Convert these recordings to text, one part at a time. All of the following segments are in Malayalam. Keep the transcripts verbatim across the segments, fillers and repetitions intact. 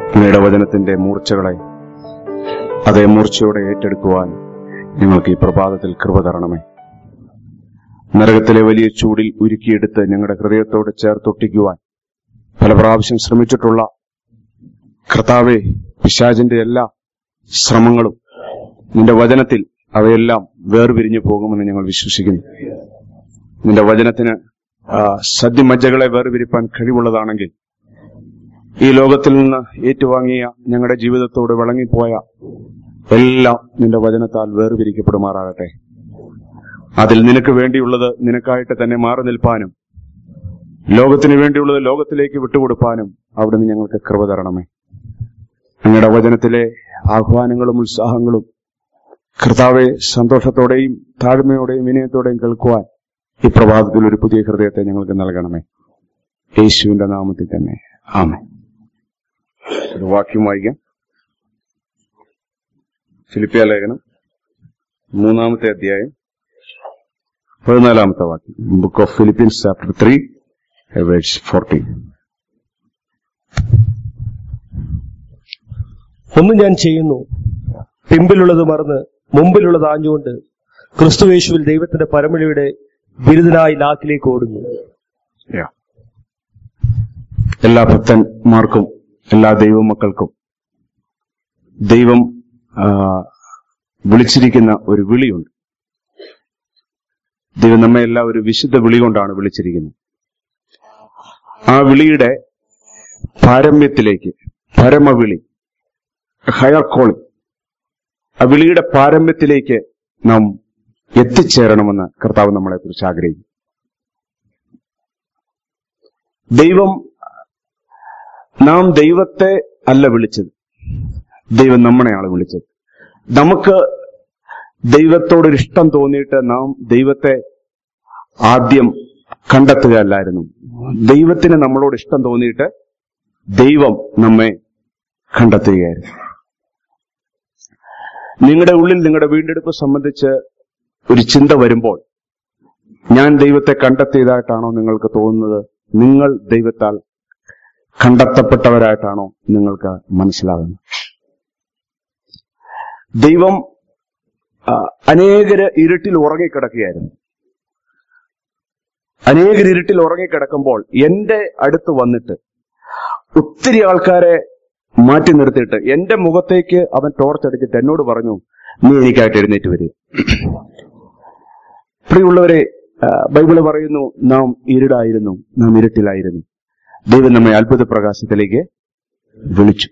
അങ്ങയുടെ വചനത്തിന്റെ മൂർച്ചകളെ അതേ മൂർച്ചയോടെ ഏറ്റെടുക്കുവാൻ ഞങ്ങൾക്ക് ഈ പ്രഭാതത്തിൽ കൃപ തരണമേ. നരകത്തിലെ വലിയ ചൂടിൽ ഉരുക്കിയെടുത്ത് ഞങ്ങളുടെ ഹൃദയത്തോട് ചേർത്തൊട്ടിക്കുവാൻ പല പ്രാവശ്യം ശ്രമിച്ചിട്ടുള്ള കർത്താവേ, പിശാചിന്റെ എല്ലാ ശ്രമങ്ങളും നിന്റെ വചനത്തിൽ അവയെല്ലാം വേർപിരിഞ്ഞു പോകുമെന്ന് ഞങ്ങൾ വിശ്വസിക്കുന്നു. നിന്റെ വചനത്തിന് സദ്യമജ്ജകളെ വേർപിരിപ്പാൻ കഴിവുള്ളതാണെങ്കിൽ ഈ ലോകത്തിൽ നിന്ന് ഏറ്റുവാങ്ങിയ ഞങ്ങളുടെ ജീവിതത്തോട് വിളങ്ങിപ്പോയ എല്ലാം നിന്റെ വചനത്താൽ വേർപിരിക്കപ്പെടുമാറാകട്ടെ. അതിൽ നിനക്ക് വേണ്ടിയുള്ളത് നിനക്കായിട്ട് തന്നെ മാറി നിൽപ്പാനും ലോകത്തിന് വേണ്ടിയുള്ളത് ലോകത്തിലേക്ക് വിട്ടുകൊടുപ്പാനും അവിടുന്ന് ഞങ്ങൾക്ക് കൃപ തരണമേ. അങ്ങയുടെ വചനത്തിലെ ആഹ്വാനങ്ങളും ഉത്സാഹങ്ങളും കർത്താവെ സന്തോഷത്തോടെയും താഴ്മയോടെയും വിനയത്തോടെയും കേൾക്കുവാൻ ഈ പ്രഭാതത്തിൽ ഒരു പുതിയ ഹൃദയത്തെ ഞങ്ങൾക്ക് നൽകണമേ. യേശുവിന്റെ നാമത്തിൽ തന്നെ ആമേൻ. ഒരു വാക്യം വായിക്കാം. ഫിലിപ്പിയ ലേഖനം മൂന്നാമത്തെ അധ്യായം പതിനാലാമത്തെ വാക്യം. Book of Philippians chapter three verse fourteen. ഒന്നും ഞാൻ ചെയ്യുന്നു, പിമ്പിലുള്ളത് മറന്ന് മുമ്പിലുള്ളത് ആഞ്ഞുകൊണ്ട് ക്രിസ്തുയേശുവിൽ ദൈവത്തിന്റെ പരമഴയുടെ ബിരുദനായി ലാക്കിലേക്ക് ഓടുന്നു. എല്ലാ ഭക്തന്മാർക്കും എല്ലാ ദൈവമക്കൾക്കും ദൈവം വിളിച്ചിരിക്കുന്ന ഒരു വിളിയുണ്ട്. ദൈവം നമ്മെ എല്ലാം ഒരു വിശുദ്ധ വിളി കൊണ്ടാണ് വിളിച്ചിരിക്കുന്നത്. ആ വിളിയുടെ പാരമ്യത്തിലേക്ക്, പരമവിളി, ഹയർ കോളിംഗ്, ആ വിളിയുടെ പാരമ്യത്തിലേക്ക് നാം എത്തിച്ചേരണമെന്ന് കർത്താവ് നമ്മളെ കുറിച്ച് ആഗ്രഹിക്കും. ദൈവം നാം ദൈവത്തെ അല്ല വിളിച്ചത്, ദൈവം നമ്മളെയാണ് വിളിച്ചത്. നമുക്ക് ദൈവത്തോടൊരു ഇഷ്ടം തോന്നിയിട്ട് നാം ദൈവത്തെ ആദ്യം കണ്ടെത്തുകയല്ലായിരുന്നു. ദൈവത്തിന് നമ്മളോട് ഇഷ്ടം തോന്നിയിട്ട് ദൈവം നമ്മെ കണ്ടെത്തുകയായിരുന്നു. നിങ്ങളുടെ ഉള്ളിൽ നിങ്ങളുടെ വീണ്ടെടുപ്പ് സംബന്ധിച്ച് ഒരു ചിന്ത വരുമ്പോൾ ഞാൻ ദൈവത്തെ കണ്ടെത്തിയതായിട്ടാണോ നിങ്ങൾക്ക് തോന്നുന്നത്? നിങ്ങൾ ദൈവത്താൽ കണ്ടെത്തപ്പെട്ടവരായിട്ടാണോ നിങ്ങൾക്ക് മനസ്സിലാകുന്നത്? ദൈവം അനേകര് ഇരുട്ടിൽ ഉറങ്ങിക്കിടക്കുകയായിരുന്നു. അനേകര് ഇരുട്ടിൽ ഉറങ്ങിക്കിടക്കുമ്പോൾ എന്റെ അടുത്ത് വന്നിട്ട് ഒത്തിരി ആൾക്കാരെ മാറ്റി നിർത്തിയിട്ട് എന്റെ മുഖത്തേക്ക് അവൻ ടോർച്ചടിച്ചിട്ട് എന്നോട് പറഞ്ഞു, നീ എനിക്കായിട്ട് എഴുന്നേറ്റ് വരിക. പ്രിയമുള്ളവരെ, ബൈബിള് പറയുന്നു നാം ഇരുടായിരുന്നു, നാം ഇരുട്ടിലായിരുന്നു. ദൈവം നമ്മെ അത്ഭുത പ്രകാശത്തിലേക്ക് വിളിച്ചു.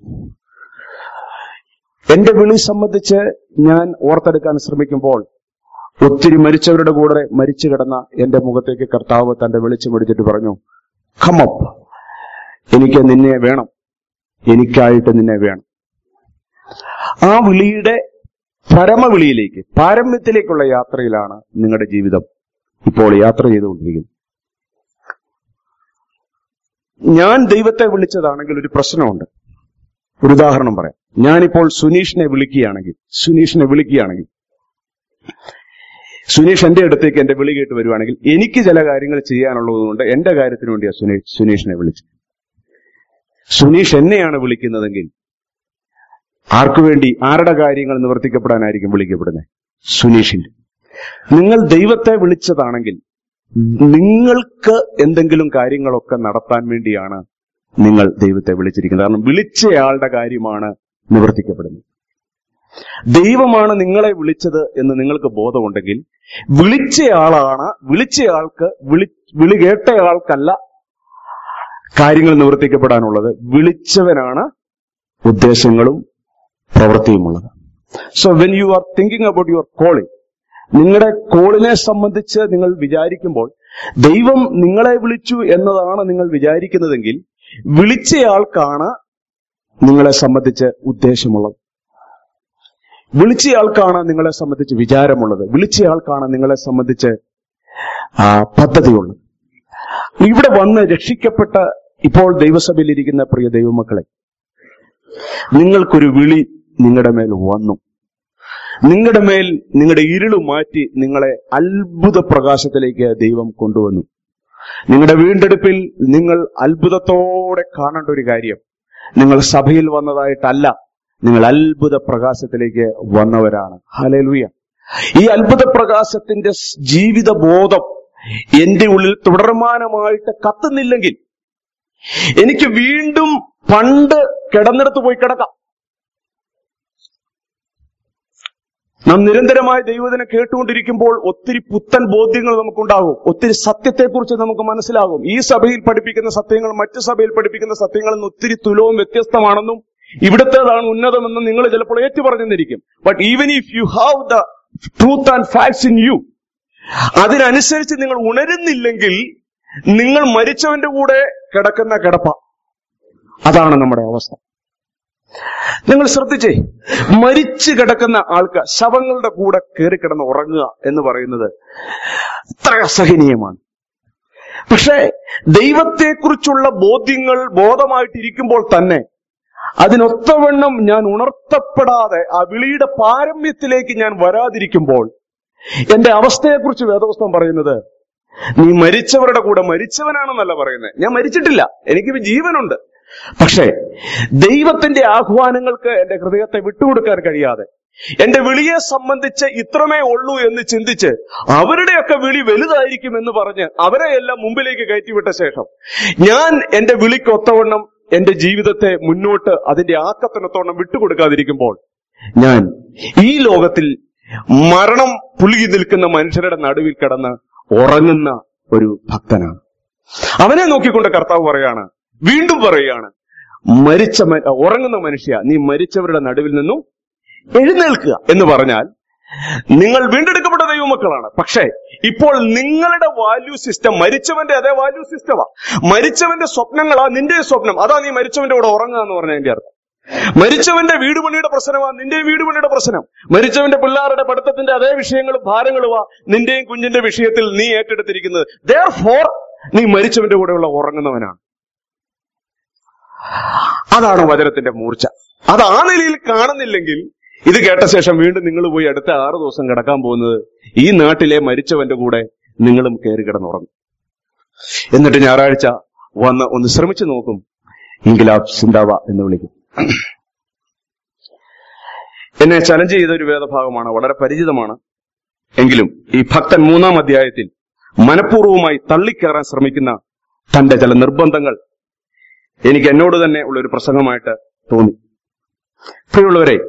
എന്റെ വിളി സംബന്ധിച്ച് ഞാൻ ഓർത്തെടുക്കാൻ ശ്രമിക്കുമ്പോൾ ഒത്തിരി മരിച്ചവരുടെ കൂടെ മരിച്ചു കിടന്ന എന്റെ മുഖത്തേക്ക് കർത്താവ് തന്റെ വെളിച്ചം പിടിച്ചിട്ട് പറഞ്ഞു, കം അപ്പ്, എനിക്ക് നിന്നെ വേണം, എനിക്കായിട്ട് നിന്നെ വേണം. ആ വിളിയുടെ പരമവിളിയിലേക്ക്, പാരമ്യത്തിലേക്കുള്ള യാത്രയിലാണ് നിങ്ങളുടെ ജീവിതം ഇപ്പോൾ യാത്ര ചെയ്തുകൊണ്ടിരിക്കുന്നത്. ഞാൻ ദൈവത്തെ വിളിച്ചതാണെങ്കിൽ ഒരു പ്രശ്നമുണ്ട്. ഒരു ഉദാഹരണം പറയാം. ഞാനിപ്പോൾ സുനീഷിനെ വിളിക്കുകയാണെങ്കിൽ സുനീഷിനെ വിളിക്കുകയാണെങ്കിൽ സുനീഷ് എന്റെ അടുത്തേക്ക് എന്റെ വിളി കേട്ട് വരുവാണെങ്കിൽ എനിക്ക് ചില കാര്യങ്ങൾ ചെയ്യാനുള്ളതുകൊണ്ട് എന്റെ കാര്യത്തിന് വേണ്ടിയാണ് സുനീഷ് സുനീഷിനെ വിളിച്ചത്. സുനീഷ് എന്നെയാണ് വിളിക്കുന്നതെങ്കിൽ ആർക്കു വേണ്ടി, ആരുടെ കാര്യങ്ങൾ നിവർത്തിക്കപ്പെടാനായിരിക്കും വിളിക്കപ്പെടുന്നത്? സുനീഷിന്റെ. നിങ്ങൾ ദൈവത്തെ വിളിച്ചതാണെങ്കിൽ നിങ്ങൾക്ക് എന്തെങ്കിലും കാര്യങ്ങളൊക്കെ നടത്താൻ വേണ്ടിയാണ് നിങ്ങൾ ദൈവത്തെ വിളിച്ചിരിക്കുന്നത്. കാരണം വിളിച്ചയാളുടെ കാര്യമാണ് നിവർത്തിക്കപ്പെടുന്നത്. ദൈവമാണ് നിങ്ങളെ വിളിച്ചത് എന്ന് നിങ്ങൾക്ക് ബോധമുണ്ടെങ്കിൽ വിളിച്ചയാളാണ്, വിളിച്ചയാൾക്ക് വിളി വിളി കേട്ടയാൾക്കല്ല കാര്യങ്ങൾ നിവർത്തിക്കപ്പെടാനുള്ളത്. വിളിച്ചവനാണ് ഉദ്ദേശങ്ങളും പ്രവൃത്തിയുമുള്ളത്. So when you are thinking about your calling, നിങ്ങളുടെ കോളിനെ സംബന്ധിച്ച് നിങ്ങൾ വിചാരിക്കുമ്പോൾ ദൈവം നിങ്ങളെ വിളിച്ചു എന്നതാണ് നിങ്ങൾ വിചാരിക്കുന്നതെങ്കിൽ വിളിച്ചയാൾക്കാണ് നിങ്ങളെ സംബന്ധിച്ച് ഉദ്ദേശമുള്ളത്, വിളിച്ചയാൾക്കാണ് നിങ്ങളെ സംബന്ധിച്ച് വിചാരമുള്ളത്, വിളിച്ചയാൾക്കാണ് നിങ്ങളെ സംബന്ധിച്ച് ആ പദ്ധതിയുള്ളത്. ഇവിടെ വന്ന് രക്ഷിക്കപ്പെട്ട ഇപ്പോൾ ദൈവസഭയിൽ ഇരിക്കുന്ന പ്രിയ ദൈവമക്കളെ, നിങ്ങൾക്കൊരു വിളി നിങ്ങളുടെ മേൽ വന്നു. നിങ്ങളുടെ മേൽ നിങ്ങളുടെ ഇരുള് മാറ്റി നിങ്ങളെ അത്ഭുത പ്രകാശത്തിലേക്ക് ദൈവം കൊണ്ടുവന്നു. നിങ്ങളുടെ വീണ്ടെടുപ്പിൽ നിങ്ങൾ അത്ഭുതത്തോടെ കാണേണ്ട ഒരു കാര്യം, നിങ്ങൾ സഭയിൽ വന്നതായിട്ടല്ല, നിങ്ങൾ അത്ഭുത പ്രകാശത്തിലേക്ക് വന്നവരാണ്. ഹല്ലേലൂയ. ഈ അത്ഭുത പ്രകാശത്തിന്റെ ജീവിത ബോധം എന്റെ ഉള്ളിൽ തുടർമാനമായിട്ട് കത്തുന്നില്ലെങ്കിൽ എനിക്ക് വീണ്ടും പണ്ട് കിടന്നിടത്ത് പോയി കിടക്കാം. നാം നിരന്തരമായി ദൈവത്തിനെ കേട്ടുകൊണ്ടിരിക്കുമ്പോൾ ഒത്തിരി പുത്തൻ ബോധ്യങ്ങൾ നമുക്കുണ്ടാകും, ഒത്തിരി സത്യത്തെക്കുറിച്ച് നമുക്ക് മനസ്സിലാകും. ഈ സഭയിൽ പഠിപ്പിക്കുന്ന സത്യങ്ങൾ മറ്റു സഭയിൽ പഠിപ്പിക്കുന്ന സത്യങ്ങളിൽ നിന്ന് ഒത്തിരി തുലവും വ്യത്യസ്തമാണെന്നും ഇവിടത്തേതാണ് ഉന്നതമെന്നും നിങ്ങൾ ചിലപ്പോൾ ഏറ്റുപറഞ്ഞെന്നിരിക്കും. But even if you have the truth and facts in you, അതിനനുസരിച്ച് നിങ്ങൾ ഉണരുന്നില്ലെങ്കിൽ നിങ്ങൾ മരിച്ചവന്റെ കൂടെ കിടക്കുന്ന കിടപ്പ. അതാണ് നമ്മുടെ അവസ്ഥ. നിങ്ങൾ ശ്രദ്ധിച്ചേ, മരിച്ചു കിടക്കുന്ന ആൾക്ക് ശവങ്ങളുടെ കൂടെ കയറി കിടന്ന് ഉറങ്ങുക എന്ന് പറയുന്നത് അത്ര അസഹനീയമാണ്. പക്ഷേ ദൈവത്തെക്കുറിച്ചുള്ള ബോധ്യങ്ങൾ ബോധമായിട്ടിരിക്കുമ്പോൾ തന്നെ അതിനൊത്തവണ്ണം ഞാൻ ഉണർത്തപ്പെടാതെ ആ വിളിയുടെ പാരമ്യത്തിലേക്ക് ഞാൻ വരാതിരിക്കുമ്പോൾ എന്റെ അവസ്ഥയെക്കുറിച്ച് വേദപുസ്തകം പറയുന്നത്, നീ മരിച്ചവരുടെ കൂടെ മരിച്ചവനാണെന്നല്ല പറയുന്നത്. ഞാൻ മരിച്ചിട്ടില്ല, എനിക്ക് ജീവനുണ്ട്. പക്ഷേ ദൈവത്തിന്റെ ആഹ്വാനങ്ങൾക്ക് എന്റെ ഹൃദയത്തെ വിട്ടുകൊടുക്കാൻ കഴിയാതെ, എന്റെ വിളിയെ സംബന്ധിച്ച് ഇത്രമേ ഉള്ളൂ എന്ന് ചിന്തിച്ച് അവരുടെയൊക്കെ വിളി വലുതായിരിക്കും എന്ന് പറഞ്ഞ് അവരെ എല്ലാം മുമ്പിലേക്ക് കയറ്റിവിട്ട ശേഷം ഞാൻ എന്റെ വിളിക്കൊത്തവണ്ണം എന്റെ ജീവിതത്തെ മുന്നോട്ട് അതിന്റെ ആക്കത്തിനൊത്തവണ്ണം വിട്ടുകൊടുക്കാതിരിക്കുമ്പോൾ ഞാൻ ഈ ലോകത്തിൽ മരണം പുലുകി നിൽക്കുന്ന മനുഷ്യരുടെ നടുവിൽ കിടന്ന് ഉറങ്ങുന്ന ഒരു ഭക്തനാണ്. അവനെ നോക്കിക്കൊണ്ട് കർത്താവ് പറയാണ്, വീണ്ടും പറയുകയാണ്, മരിച്ച ഉറങ്ങുന്ന മനുഷ്യ, നീ മരിച്ചവരുടെ നടുവിൽ നിന്നും എഴുന്നേൽക്കുക എന്ന് പറഞ്ഞാൽ നിങ്ങൾ വീണ്ടെടുക്കപ്പെട്ട ദൈവമക്കളാണ്. പക്ഷേ ഇപ്പോൾ നിങ്ങളുടെ വാല്യൂ സിസ്റ്റം മരിച്ചവന്റെ അതേ വാല്യൂ സിസ്റ്റമാ. മരിച്ചവന്റെ സ്വപ്നങ്ങളാ നിന്റെ സ്വപ്നം. അതാ നീ മരിച്ചവന്റെ കൂടെ ഉറങ്ങുക എന്ന് പറഞ്ഞ എന്റെ അർത്ഥം. മരിച്ചവന്റെ വീട് പണിയുടെ പ്രശ്നമാ നിന്റെ വീട് പണിയുടെ പ്രശ്നം. മരിച്ചവന്റെ പിള്ളേരുടെ പഠിത്തത്തിന്റെ അതേ വിഷയങ്ങളും ഭാരങ്ങളുമാ നിന്റെയും കുഞ്ഞിന്റെ വിഷയത്തിൽ നീ ഏറ്റെടുത്തിരിക്കുന്നത്. Therefore നീ മരിച്ചവന്റെ കൂടെയുള്ള ഉറങ്ങുന്നവനാണ്. അതാണ് വചനത്തിന്റെ മൂർച്ച. അത് ആ നിലയിൽ കാണുന്നില്ലെങ്കിൽ ഇത് കേട്ട ശേഷം വീണ്ടും നിങ്ങൾ പോയി അടുത്ത ആറു ദിവസം കിടക്കാൻ പോകുന്നത് ഈ നാട്ടിലെ മരിച്ചവന്റെ കൂടെ നിങ്ങളും കയറി കിടന്നുറങ്ങും. എന്നിട്ട് ഞായറാഴ്ച വന്ന് ഒന്ന് ശ്രമിച്ചു നോക്കും, ഇൻകിലാബ് സിന്ദാബ എന്ന് വിളിക്കും. എന്നെ ചലഞ്ച് ചെയ്ത ഒരു വേദഭാഗമാണ്, വളരെ പരിചിതമാണ്. എങ്കിലും ഈ ഭക്തൻ മൂന്നാം അധ്യായത്തിൽ മനഃപൂർവ്വമായി തള്ളിക്കയറാൻ ശ്രമിക്കുന്ന തന്റെ ചില നിർബന്ധങ്ങൾ എനിക്ക് എന്നോട് തന്നെ ഉള്ള ഒരു പ്രസംഗമായിട്ട് തോന്നി. പ്രിയമുള്ളവരെ,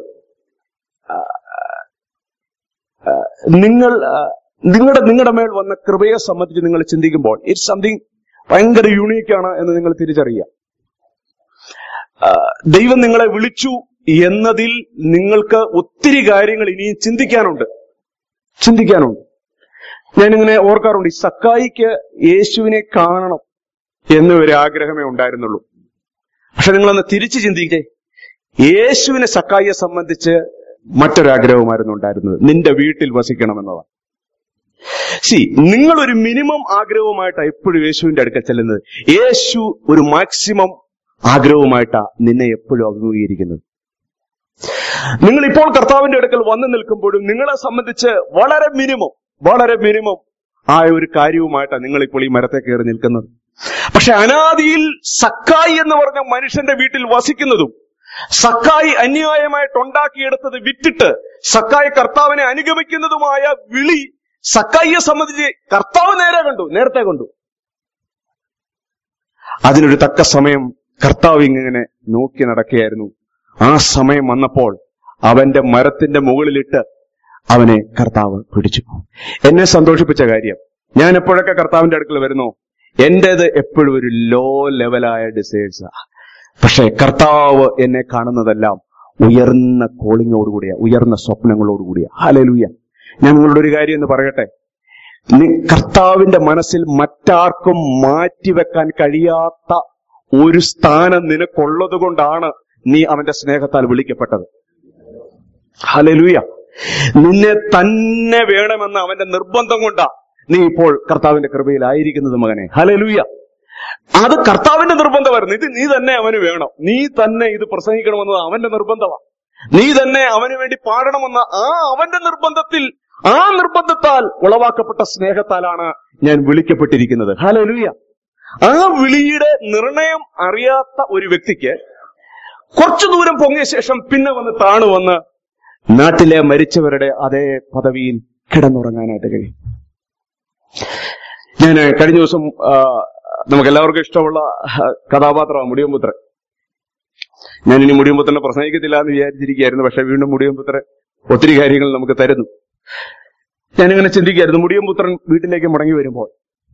നിങ്ങൾ നിങ്ങളുടെ നിങ്ങളുടെ മേൽ വന്ന കൃപയെ സംബന്ധിച്ച് നിങ്ങൾ ചിന്തിക്കുമ്പോൾ ഇറ്റ്സ് സംതിങ് ഭയങ്കര യൂണീക്കാണ് എന്ന് നിങ്ങൾ തിരിച്ചറിയുക. ദൈവം നിങ്ങളെ വിളിച്ചു എന്നതിൽ നിങ്ങൾക്ക് ഒത്തിരി കാര്യങ്ങൾ ഇനിയും ചിന്തിക്കാനുണ്ട് ചിന്തിക്കാനുണ്ട് ഞാനിങ്ങനെ ഓർക്കാറുണ്ട്, ഈ സക്കായിക്ക് യേശുവിനെ കാണണം എന്നൊരു ആഗ്രഹമേ ഉണ്ടായിരുന്നുള്ളൂ. പക്ഷെ നിങ്ങളൊന്ന് തിരിച്ചു ചിന്തിക്കേ, യേശുവിനെ സക്കായിയെ സംബന്ധിച്ച് മറ്റൊരാഗ്രഹമായിരുന്നു ഉണ്ടായിരുന്നത്, നിന്റെ വീട്ടിൽ വസിക്കണമെന്നതാണ്. സി, നിങ്ങളൊരു മിനിമം ആഗ്രഹവുമായിട്ടാണ് എപ്പോഴും യേശുവിന്റെ അടുക്കൽ ചെല്ലുന്നത്. യേശു ഒരു മാക്സിമം ആഗ്രഹവുമായിട്ടാ നിന്നെ എപ്പോഴും അഭിമുഖീകരിക്കുന്നത്. നിങ്ങൾ ഇപ്പോൾ കർത്താവിന്റെ അടുക്കൽ വന്നു നിൽക്കുമ്പോഴും നിങ്ങളെ സംബന്ധിച്ച് വളരെ മിനിമം വളരെ മിനിമം ആയ ഒരു കാര്യവുമായിട്ടാണ് നിങ്ങൾ ഇപ്പോൾ ഈ മരത്തെ കയറി നിൽക്കുന്നത്. പക്ഷെ അനാദിയിൽ സക്കായി എന്ന് പറഞ്ഞ മനുഷ്യന്റെ വീട്ടിൽ വസിക്കുന്നതും സക്കായി അന്യായമായിട്ടുണ്ടാക്കിയെടുത്തത് വിറ്റിട്ട് സക്കായി കർത്താവിനെ അനുഗമിക്കുന്നതുമായ വിളി സക്കായിയെ സംബന്ധിച്ച് കർത്താവ് നേരെ കണ്ടു നേരത്തെ കണ്ടു. അതിനൊരു തക്ക സമയം കർത്താവ് ഇങ്ങനെ നോക്കി നടക്കുകയായിരുന്നു. ആ സമയം വന്നപ്പോൾ അവന്റെ മരത്തിന്റെ മുകളിലിട്ട് അവനെ കർത്താവ് പിടിച്ചു. എന്നെ സന്തോഷിപ്പിച്ച കാര്യം, ഞാൻ എപ്പോഴൊക്കെ കർത്താവിന്റെ അടുക്കൽ വരുന്നോ എന്റേത് എപ്പോഴും ഒരു ലോ ലെവലായ ഡിസൈഡ്സാ. പക്ഷെ കർത്താവ് എന്നെ കാണുന്നതെല്ലാം ഉയർന്ന കോളിങ്ങോടുകൂടിയ, ഉയർന്ന സ്വപ്നങ്ങളോടുകൂടിയ. ഹല്ലേലൂയ. ഞാൻ നിങ്ങളുടെ ഒരു കാര്യം എന്ന് പറയട്ടെ, കർത്താവിന്റെ മനസ്സിൽ മറ്റാർക്കും മാറ്റിവെക്കാൻ കഴിയാത്ത ഒരു സ്ഥാനം നിനക്കുള്ളത് കൊണ്ടാണ് നീ അവന്റെ സ്നേഹത്താൽ വിളിക്കപ്പെട്ടത്. ഹല്ലേലൂയ. നിന്നെ തന്നെ വേണമെന്ന് അവന്റെ നിർബന്ധം കൊണ്ടാ നീ ഇപ്പോൾ കർത്താവിന്റെ കൃപയിലായിരിക്കുന്നത് മകനെ. ഹല്ലേലൂയ. അത് കർത്താവിന്റെ നിർബന്ധമായിരുന്നു. ഇത് നീ തന്നെ അവന് വേണം, നീ തന്നെ ഇത് പ്രസംഗിക്കണമെന്നത് അവന്റെ നിർബന്ധമാണ്, നീ തന്നെ അവന് വേണ്ടി പാടണമെന്ന ആ അവന്റെ നിർബന്ധത്തിൽ, ആ നിർബന്ധത്താൽ ഉളവാക്കപ്പെട്ട സ്നേഹത്താലാണ് ഞാൻ വിളിക്കപ്പെട്ടിരിക്കുന്നത്. ഹല്ലേലൂയ. ആ വിളിയുടെ നിർണയം അറിയാത്ത ഒരു വ്യക്തിക്ക് കുറച്ചു ദൂരം പൊങ്ങിയ ശേഷം പിന്നെ വന്ന് താണു വന്ന് നാട്ടിലെ മരിച്ചവരുടെ അതേ പദവിയിൽ കിടന്നുറങ്ങാനായിട്ട് കഴിയും. ഞാൻ കഴിഞ്ഞ ദിവസം നമുക്ക് എല്ലാവർക്കും ഇഷ്ടമുള്ള കഥാപാത്രമാണ് മുടിയൻപുത്രൻ. ഞാനിനി മുടിയൻപുത്രനെ പ്രസംഗിക്കത്തില്ല എന്ന് വിചാരിച്ചിരിക്കുകയായിരുന്നു. പക്ഷെ വീണ്ടും മുടിയൻപുത്രൻ ഒത്തിരി കാര്യങ്ങൾ നമുക്ക് തരുന്നു. ഞാനിങ്ങനെ ചിന്തിക്കുകയായിരുന്നു, മുടിയൻപുത്രൻ വീട്ടിലേക്ക് മടങ്ങി വരുമ്പോൾ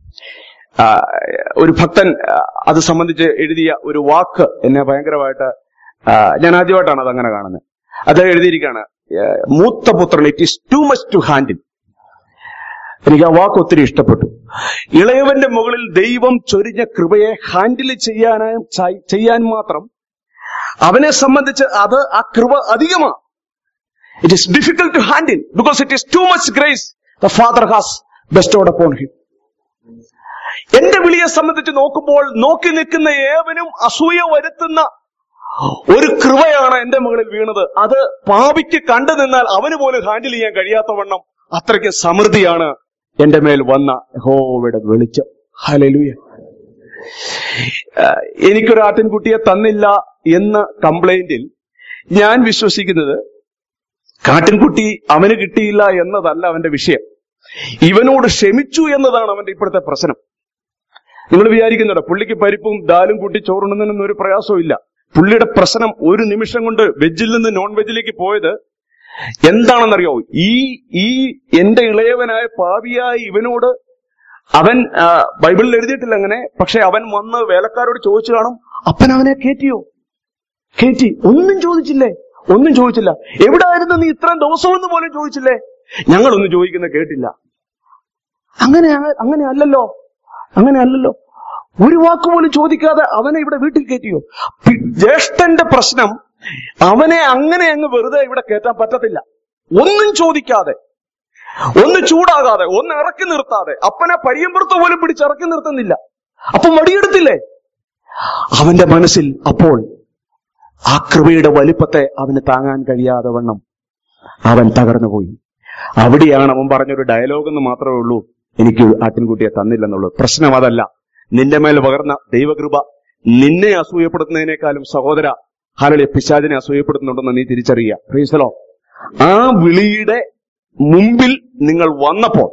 ഒരു ഭക്തൻ അത് സംബന്ധിച്ച് എഴുതിയ ഒരു വാക്ക് എന്നെ ഭയങ്കരമായിട്ട്, ഞാൻ ആദ്യമായിട്ടാണ് അതങ്ങനെ കാണുന്നത്. അത് എഴുതിയിരിക്കുകയാണ്, മൂത്ത പുത്രൻ it is too much to handle. എനിക്ക് ആ വാക്ക് ഒത്തിരി ഇഷ്ടപ്പെട്ടു. ഇളയവന്റെ മുകളിൽ ദൈവം ചൊരിഞ്ഞ കൃപയെ ഹാൻഡിൽ ചെയ്യാനും ചെയ്യാൻ മാത്രം അവനെ സംബന്ധിച്ച് അത് ആ കൃപ അധികമാണ്. It is difficult to handle because it is too much grace the Father has bestowed upon him. എന്റെ വിളിയെ സംബന്ധിച്ച് നോക്കുമ്പോൾ നോക്കി നിൽക്കുന്ന ഏവനും അസൂയ വരുത്തുന്ന ഒരു കൃപയാണ് എന്റെ മകളിൽ വീണത്. അത് പാപിക്ക് കണ്ടു നിന്നാൽ അവന് പോലും ഹാൻഡിൽ ചെയ്യാൻ കഴിയാത്തവണ്ണം അത്രയ്ക്ക് സമൃദ്ധിയാണ് എന്റെ മേൽ വന്ന യഹോവയുടെ വെളിച്ചം. ഹല്ലേലൂയ. എനിക്കൊരു ആട്ടിൻകുട്ടിയെ തന്നില്ല എന്ന കംപ്ലൈന്റിൽ ഞാൻ വിശ്വസിക്കുന്നത് ആട്ടിൻകുട്ടി അവന് കിട്ടിയില്ല എന്നതല്ല അവന്റെ വിഷയം. ഇവനോട് ക്ഷമിച്ചു എന്നതാണ് അവന്റെ ഇപ്പോഴത്തെ പ്രശ്നം. നിങ്ങൾ വിചാരിക്കുന്നുണ്ടോ പുള്ളിക്ക് പരിപ്പും ദാലും കൂട്ടി ചോറുണ്ടെന്നൊന്നും ഒരു പ്രയാസവും ഇല്ല. പുള്ളിയുടെ പ്രശ്നം ഒരു നിമിഷം കൊണ്ട് വെജിൽ നിന്ന് നോൺ വെജിലേക്ക് പോയത് എന്താണെന്നറിയോ? ഈ ഈ എന്റെ ഇളയവനായ പാപിയായ ഇവനോട് അവൻ ബൈബിളിൽ എഴുതിയിട്ടില്ല അങ്ങനെ, പക്ഷെ അവൻ വന്ന് വേലക്കാരോട് ചോദിച്ചു കാണും, അപ്പൻ അവനെ കയറ്റിയോ? കയറ്റി. ഒന്നും ചോദിച്ചില്ലേ? ഒന്നും ചോദിച്ചില്ല. എവിടായിരുന്നു നീ ഇത്രയും ദിവസമെന്ന് പോലും ചോദിച്ചില്ലേ? ഞങ്ങളൊന്നും ചോദിക്കുന്ന കേട്ടില്ല. അങ്ങനെ അങ്ങനെ അല്ലല്ലോ, അങ്ങനെ അല്ലല്ലോ. ഒരു വാക്കുപോലും ചോദിക്കാതെ അവനെ ഇവിടെ വീട്ടിൽ കയറ്റിയോ? ജ്യേഷ്ഠന്റെ പ്രശ്നം അവനെ അങ്ങനെ അങ്ങ് വെറുതെ ഇവിടെ കയറ്റാൻ പറ്റത്തില്ല. ഒന്നും ചോദിക്കാതെ, ഒന്ന് ചൂടാകാതെ, ഒന്ന് ഇറക്കി നിർത്താതെ, അപ്പനെ പരിയമ്പുറത്ത് പോലും പിടിച്ചിറക്കി നിർത്തുന്നില്ല. അപ്പൊ മടിയെടുത്തില്ലേ? അവന്റെ മനസ്സിൽ അപ്പോൾ ആ കൃപയുടെ വലിപ്പത്തെ അവന് താങ്ങാൻ കഴിയാതെ വണ്ണം അവൻ തകർന്നുപോയി. അവിടെയാണ് അവൻ പറഞ്ഞൊരു ഡയലോഗ് എന്ന് മാത്രമേ ഉള്ളൂ, എനിക്ക് ആട്ടിൻകുട്ടിയെ തന്നില്ലെന്നുള്ളൂ. പ്രശ്നം അതല്ല. നിന്റെ മേൽ പകർന്ന ദൈവകൃപ നിന്നെ അസൂയപ്പെടുത്തുന്നതിനേക്കാളും സഹോദര ഹല്ലേലൂയ പിശാചിനെ അസൂയപ്പെടുത്തുന്നുണ്ടെന്ന് നീ തിരിച്ചറിയുക. Praise the Lord. ആ വിളിയുടെ മുമ്പിൽ നിങ്ങൾ വന്നപ്പോൾ,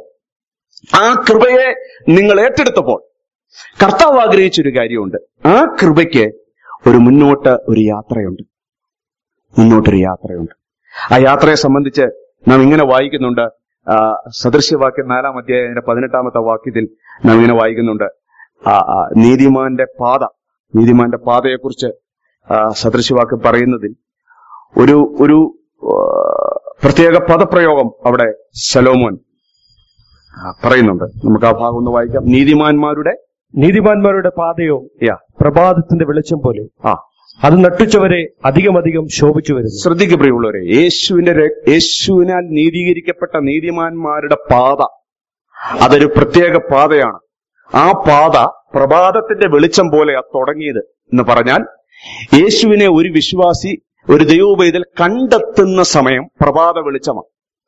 ആ കൃപയെ നിങ്ങൾ ഏറ്റെടുത്തപ്പോൾ കർത്താവ് ആഗ്രഹിച്ചൊരു കാര്യമുണ്ട്. ആ കൃപയ്ക്ക് ഒരു മുന്നോട്ട് ഒരു യാത്രയുണ്ട്. മുന്നോട്ടൊരു യാത്രയുണ്ട്. ആ യാത്രയെ സംബന്ധിച്ച് നാം ഇങ്ങനെ വായിക്കുന്നുണ്ട്. സദൃശ്യവാക്യം നാലാം അധ്യായത്തിന്റെ പതിനെട്ടാമത്തെ വാക്യത്തിൽ നാം ഇങ്ങനെ വായിക്കുന്നുണ്ട്. നീതിമാന്റെ പാത, നീതിമാന്റെ പാതയെക്കുറിച്ച് സദൃശ്യവാക്യം പറയുന്നതിൽ ഒരു ഒരു പ്രത്യേക പദപ്രയോഗം അവിടെ ശലോമോൻ പറയുന്നുണ്ട്. നമുക്ക് ആ ഭാഗം ഒന്ന് വായിക്കാം. നീതിമാന്മാരുടെ നീതിമാന്മാരുടെ പാതയോ യാ പ്രഭാതത്തിന്റെ വെളിച്ചം പോലെ, ആ അത് നട്ടുച്ചവരെ അധികം അധികം ശോഭിച്ചു വരുന്നു. ശ്രദ്ധിക്കു പ്രിയമുള്ളവരെ, യേശുവിന്റെ യേശുവിനാൽ നീതീകരിക്കപ്പെട്ട നീതിമാന്മാരുടെ പാത അതൊരു പ്രത്യേക പാതയാണ്. ആ പാത പ്രഭാതത്തിന്റെ വെളിച്ചം പോലെയാ തുടങ്ങിയത് എന്ന് പറഞ്ഞാൽ, യേശുവിനെ ഒരു വിശ്വാസി, ഒരു ദൈവോപൈതൽ കണ്ടെത്തുന്ന സമയം പ്രഭാത വെളിച്ചമാണ്.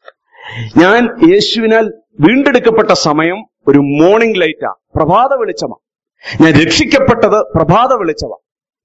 ഞാൻ യേശുവിനാൽ വീണ്ടെടുക്കപ്പെട്ട സമയം ഒരു മോർണിംഗ് ലൈറ്റാ, പ്രഭാത വെളിച്ചമാണ്. ഞാൻ രക്ഷിക്കപ്പെട്ടത് പ്രഭാത വെളിച്ചമാണ്.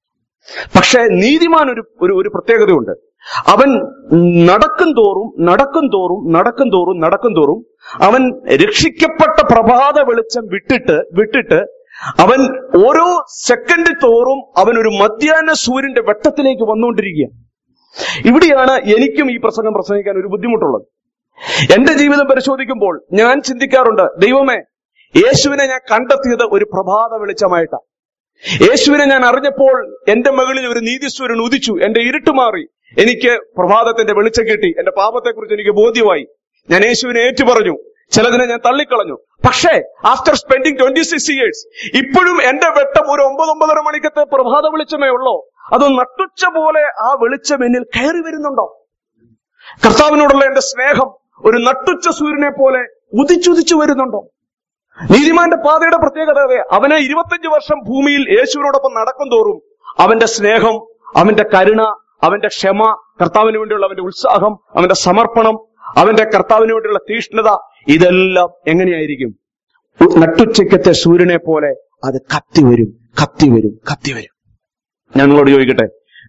പക്ഷെ നീതിമാൻ ഒരു ഒരു ഒരു പ്രത്യേകതയുണ്ട്. അവൻ നടക്കും തോറും നടക്കും തോറും നടക്കും തോറും നടക്കും തോറും അവൻ രക്ഷിക്കപ്പെട്ട പ്രഭാത വെളിച്ചം വിട്ടിട്ട് വിട്ടിട്ട് അവൻ ഓരോ സെക്കൻഡ് തോറും അവൻ ഒരു മധ്യാഹ്ന സൂര്യന്റെ വെട്ടത്തിലേക്ക് വന്നുകൊണ്ടിരിക്കുക. ഇവിടെയാണ് എനിക്കും ഈ പ്രസംഗം പ്രസംഗിക്കാൻ ഒരു ബുദ്ധിമുട്ടുള്ളത്. എന്റെ ജീവിതം പരിശോധിക്കുമ്പോൾ ഞാൻ ചിന്തിക്കാറുണ്ട്, ദൈവമേ, യേശുവിനെ ഞാൻ കണ്ടെത്തിയത് ഒരു പ്രഭാത വെളിച്ചമായിട്ടാണ്. യേശുവിനെ ഞാൻ അറിഞ്ഞപ്പോൾ എന്റെ മകളിൽ ഒരു നീതിസൂര്യൻ ഉദിച്ചു, എന്റെ ഇരുട്ട് മാറി, എനിക്ക് പ്രഭാതത്തിന്റെ വെളിച്ചം കിട്ടി, എന്റെ പാപത്തെക്കുറിച്ച് എനിക്ക് ബോധ്യമായി. ഞാൻ യേശുവിനെ ഏറ്റുപറഞ്ഞു, ചിലതിനെ ഞാൻ തള്ളിക്കളഞ്ഞു. പക്ഷേ after spending twenty six years ഇപ്പോഴും എന്റെ വെട്ടം ഒരു ഒമ്പത് ഒമ്പതര മണിക്കത്തെ പ്രഭാത വെളിച്ചമേ ഉള്ളോ? അത് നട്ടുച്ച പോലെ ആ വെളിച്ചം എന്നിൽ കയറി വരുന്നുണ്ടോ? കർത്താവിനോടുള്ള എന്റെ സ്നേഹം ഒരു നട്ടുച്ച സൂര്യനെ പോലെ ഉദിച്ചുദിച്ചു വരുന്നുണ്ടോ? നീതിമാന്റെ പാതയുടെ പ്രത്യേകത അവനെ ഇരുപത്തഞ്ച് വർഷം ഭൂമിയിൽ യേശുവിനോടൊപ്പം നടക്കും തോറും അവന്റെ സ്നേഹം, അവന്റെ കരുണ, അവന്റെ ക്ഷമ, കർത്താവിന് വേണ്ടിയുള്ള അവന്റെ ഉത്സാഹം, അവന്റെ സമർപ്പണം, അവന്റെ കർത്താവിന് വേണ്ടിയുള്ള തീഷ്ണത, ഇതെല്ലാം എങ്ങനെയായിരിക്കും? നട്ടുച്ചയ്ക്കത്തെ സൂര്യനെ പോലെ അത് കത്തി വരും, കത്തി വരും, കത്തി വരും. ഞങ്ങളോട് ചോദിക്കട്ടെ,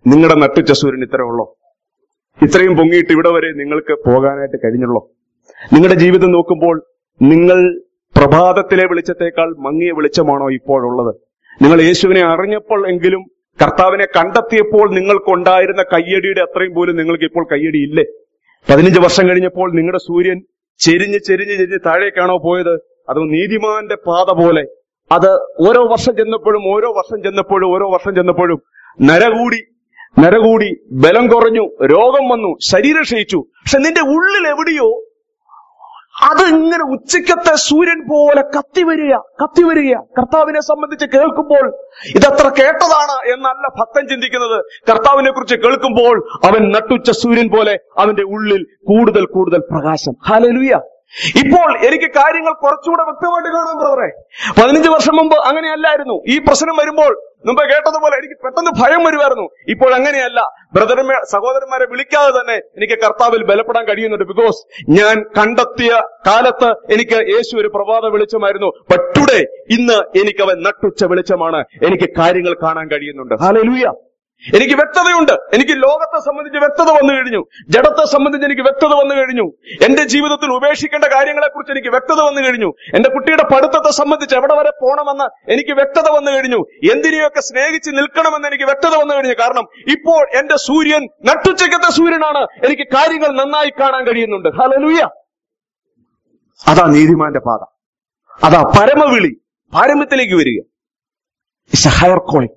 നിങ്ങളുടെ നട്ടുച്ച സൂര്യൻ ഇത്ര ഉള്ളോ? ഇത്രയും പൊങ്ങിയിട്ട് ഇവിടെ വരെ നിങ്ങൾക്ക് പോകാനായിട്ട് കഴിഞ്ഞുള്ളോ? നിങ്ങളുടെ ജീവിതം നോക്കുമ്പോൾ നിങ്ങൾ പ്രഭാതത്തിലെ വെളിച്ചത്തേക്കാൾ മങ്ങിയ വെളിച്ചമാണോ ഇപ്പോഴുള്ളത്? നിങ്ങൾ യേശുവിനെ അറിഞ്ഞപ്പോൾ എങ്കിലും കർത്താവിനെ കണ്ടെത്തിയപ്പോൾ നിങ്ങൾക്കുണ്ടായിരുന്ന കയ്യടിയുടെ അത്രയും പോലും നിങ്ങൾക്ക് ഇപ്പോൾ കയ്യടി ഇല്ലേ? പതിനഞ്ച് വർഷം കഴിഞ്ഞപ്പോൾ നിങ്ങളുടെ സൂര്യൻ ചെരിഞ്ഞ് ചെരിഞ്ഞ് ചെരിഞ്ഞ് താഴേക്കാണോ പോയത്? അതോ നീതിമാന്റെ പാത പോലെ അത് ഓരോ വർഷം ചെന്നപ്പോഴും ഓരോ വർഷം ചെന്നപ്പോഴും ഓരോ വർഷം ചെന്നപ്പോഴും നരകൂടി നരകൂടി ബലം കുറഞ്ഞു, രോഗം വന്നു, ശരീരം ക്ഷയിച്ചു. പക്ഷെ നിന്റെ ഉള്ളിൽ എവിടെയോ അത് ഇങ്ങനെ ഉച്ചക്കത്തെ സൂര്യൻ പോലെ കത്തി വരിക കത്തി വരിക കർത്താവിനെ സംബന്ധിച്ച് കേൾക്കുമ്പോൾ ഇതത്ര കേട്ടതാണ് എന്നല്ല ഭക്തൻ ചിന്തിക്കുന്നത്. കർത്താവിനെ കുറിച്ച് കേൾക്കുമ്പോൾ അവൻ നട്ടുച്ച സൂര്യൻ പോലെ അവന്റെ ഉള്ളിൽ കൂടുതൽ കൂടുതൽ പ്രകാശം. ഹല്ലേലൂയ. ഇപ്പോൾ എനിക്ക് കാര്യങ്ങൾ കുറച്ചുകൂടെ വ്യക്തമായിട്ട് കാണാൻ ബ്രദറെ. പതിനഞ്ച് വർഷം മുമ്പ് അങ്ങനെയല്ലായിരുന്നു. ഈ പ്രശ്നം വരുമ്പോൾ മുമ്പ് കേട്ടതുപോലെ എനിക്ക് പെട്ടെന്ന് ഭയം വരുമായിരുന്നു. ഇപ്പോൾ അങ്ങനെയല്ല. ബ്രദർമാ സഹോദരന്മാരെ വിളിക്കാതെ തന്നെ എനിക്ക് കർത്താവിൽ ബലപ്പെടാൻ കഴിയുന്നുണ്ട്. ബിക്കോസ് ഞാൻ കണ്ടെത്തിയ കാലത്ത് എനിക്ക് യേശു ഒരു പ്രഭാത വെളിച്ചമായിരുന്നു. ബട്ട് ടുഡേ, ഇന്ന് എനിക്ക് അവൻ നട്ടുച്ച വെളിച്ചമാണ്. എനിക്ക് കാര്യങ്ങൾ കാണാൻ കഴിയുന്നുണ്ട്. ഹല്ലേലൂയ. എനിക്ക് വ്യക്തതയുണ്ട്. എനിക്ക് ലോകത്തെ സംബന്ധിച്ച് വ്യക്തത വന്നു കഴിഞ്ഞു. ജഡത്തെ സംബന്ധിച്ച് എനിക്ക് വ്യക്തത വന്നു കഴിഞ്ഞു. എന്റെ ജീവിതത്തിൽ ഉപേക്ഷിക്കേണ്ട കാര്യങ്ങളെ കുറിച്ച് എനിക്ക് വ്യക്തത വന്നു കഴിഞ്ഞു. എന്റെ കുട്ടിയുടെ പഠിത്തത്തെ സംബന്ധിച്ച് എവിടെ വരെ പോകണമെന്ന് എനിക്ക് വ്യക്തത വന്നു കഴിഞ്ഞു. എന്തിനെയൊക്കെ സ്നേഹിച്ച് നിൽക്കണമെന്ന് എനിക്ക് വ്യക്തത വന്നു കഴിഞ്ഞു. കാരണം ഇപ്പോൾ എന്റെ സൂര്യൻ നട്ടുച്ചയ്ക്കത്തെ സൂര്യനാണ്. എനിക്ക് കാര്യങ്ങൾ നന്നായി കാണാൻ കഴിയുന്നുണ്ട്. ഹല്ലേലൂയ. അതാ നീതിമാന്റെ പാത. അതാ പരമവിളി. പാരമ്യത്തിലേക്ക് വരിക. It's a higher calling.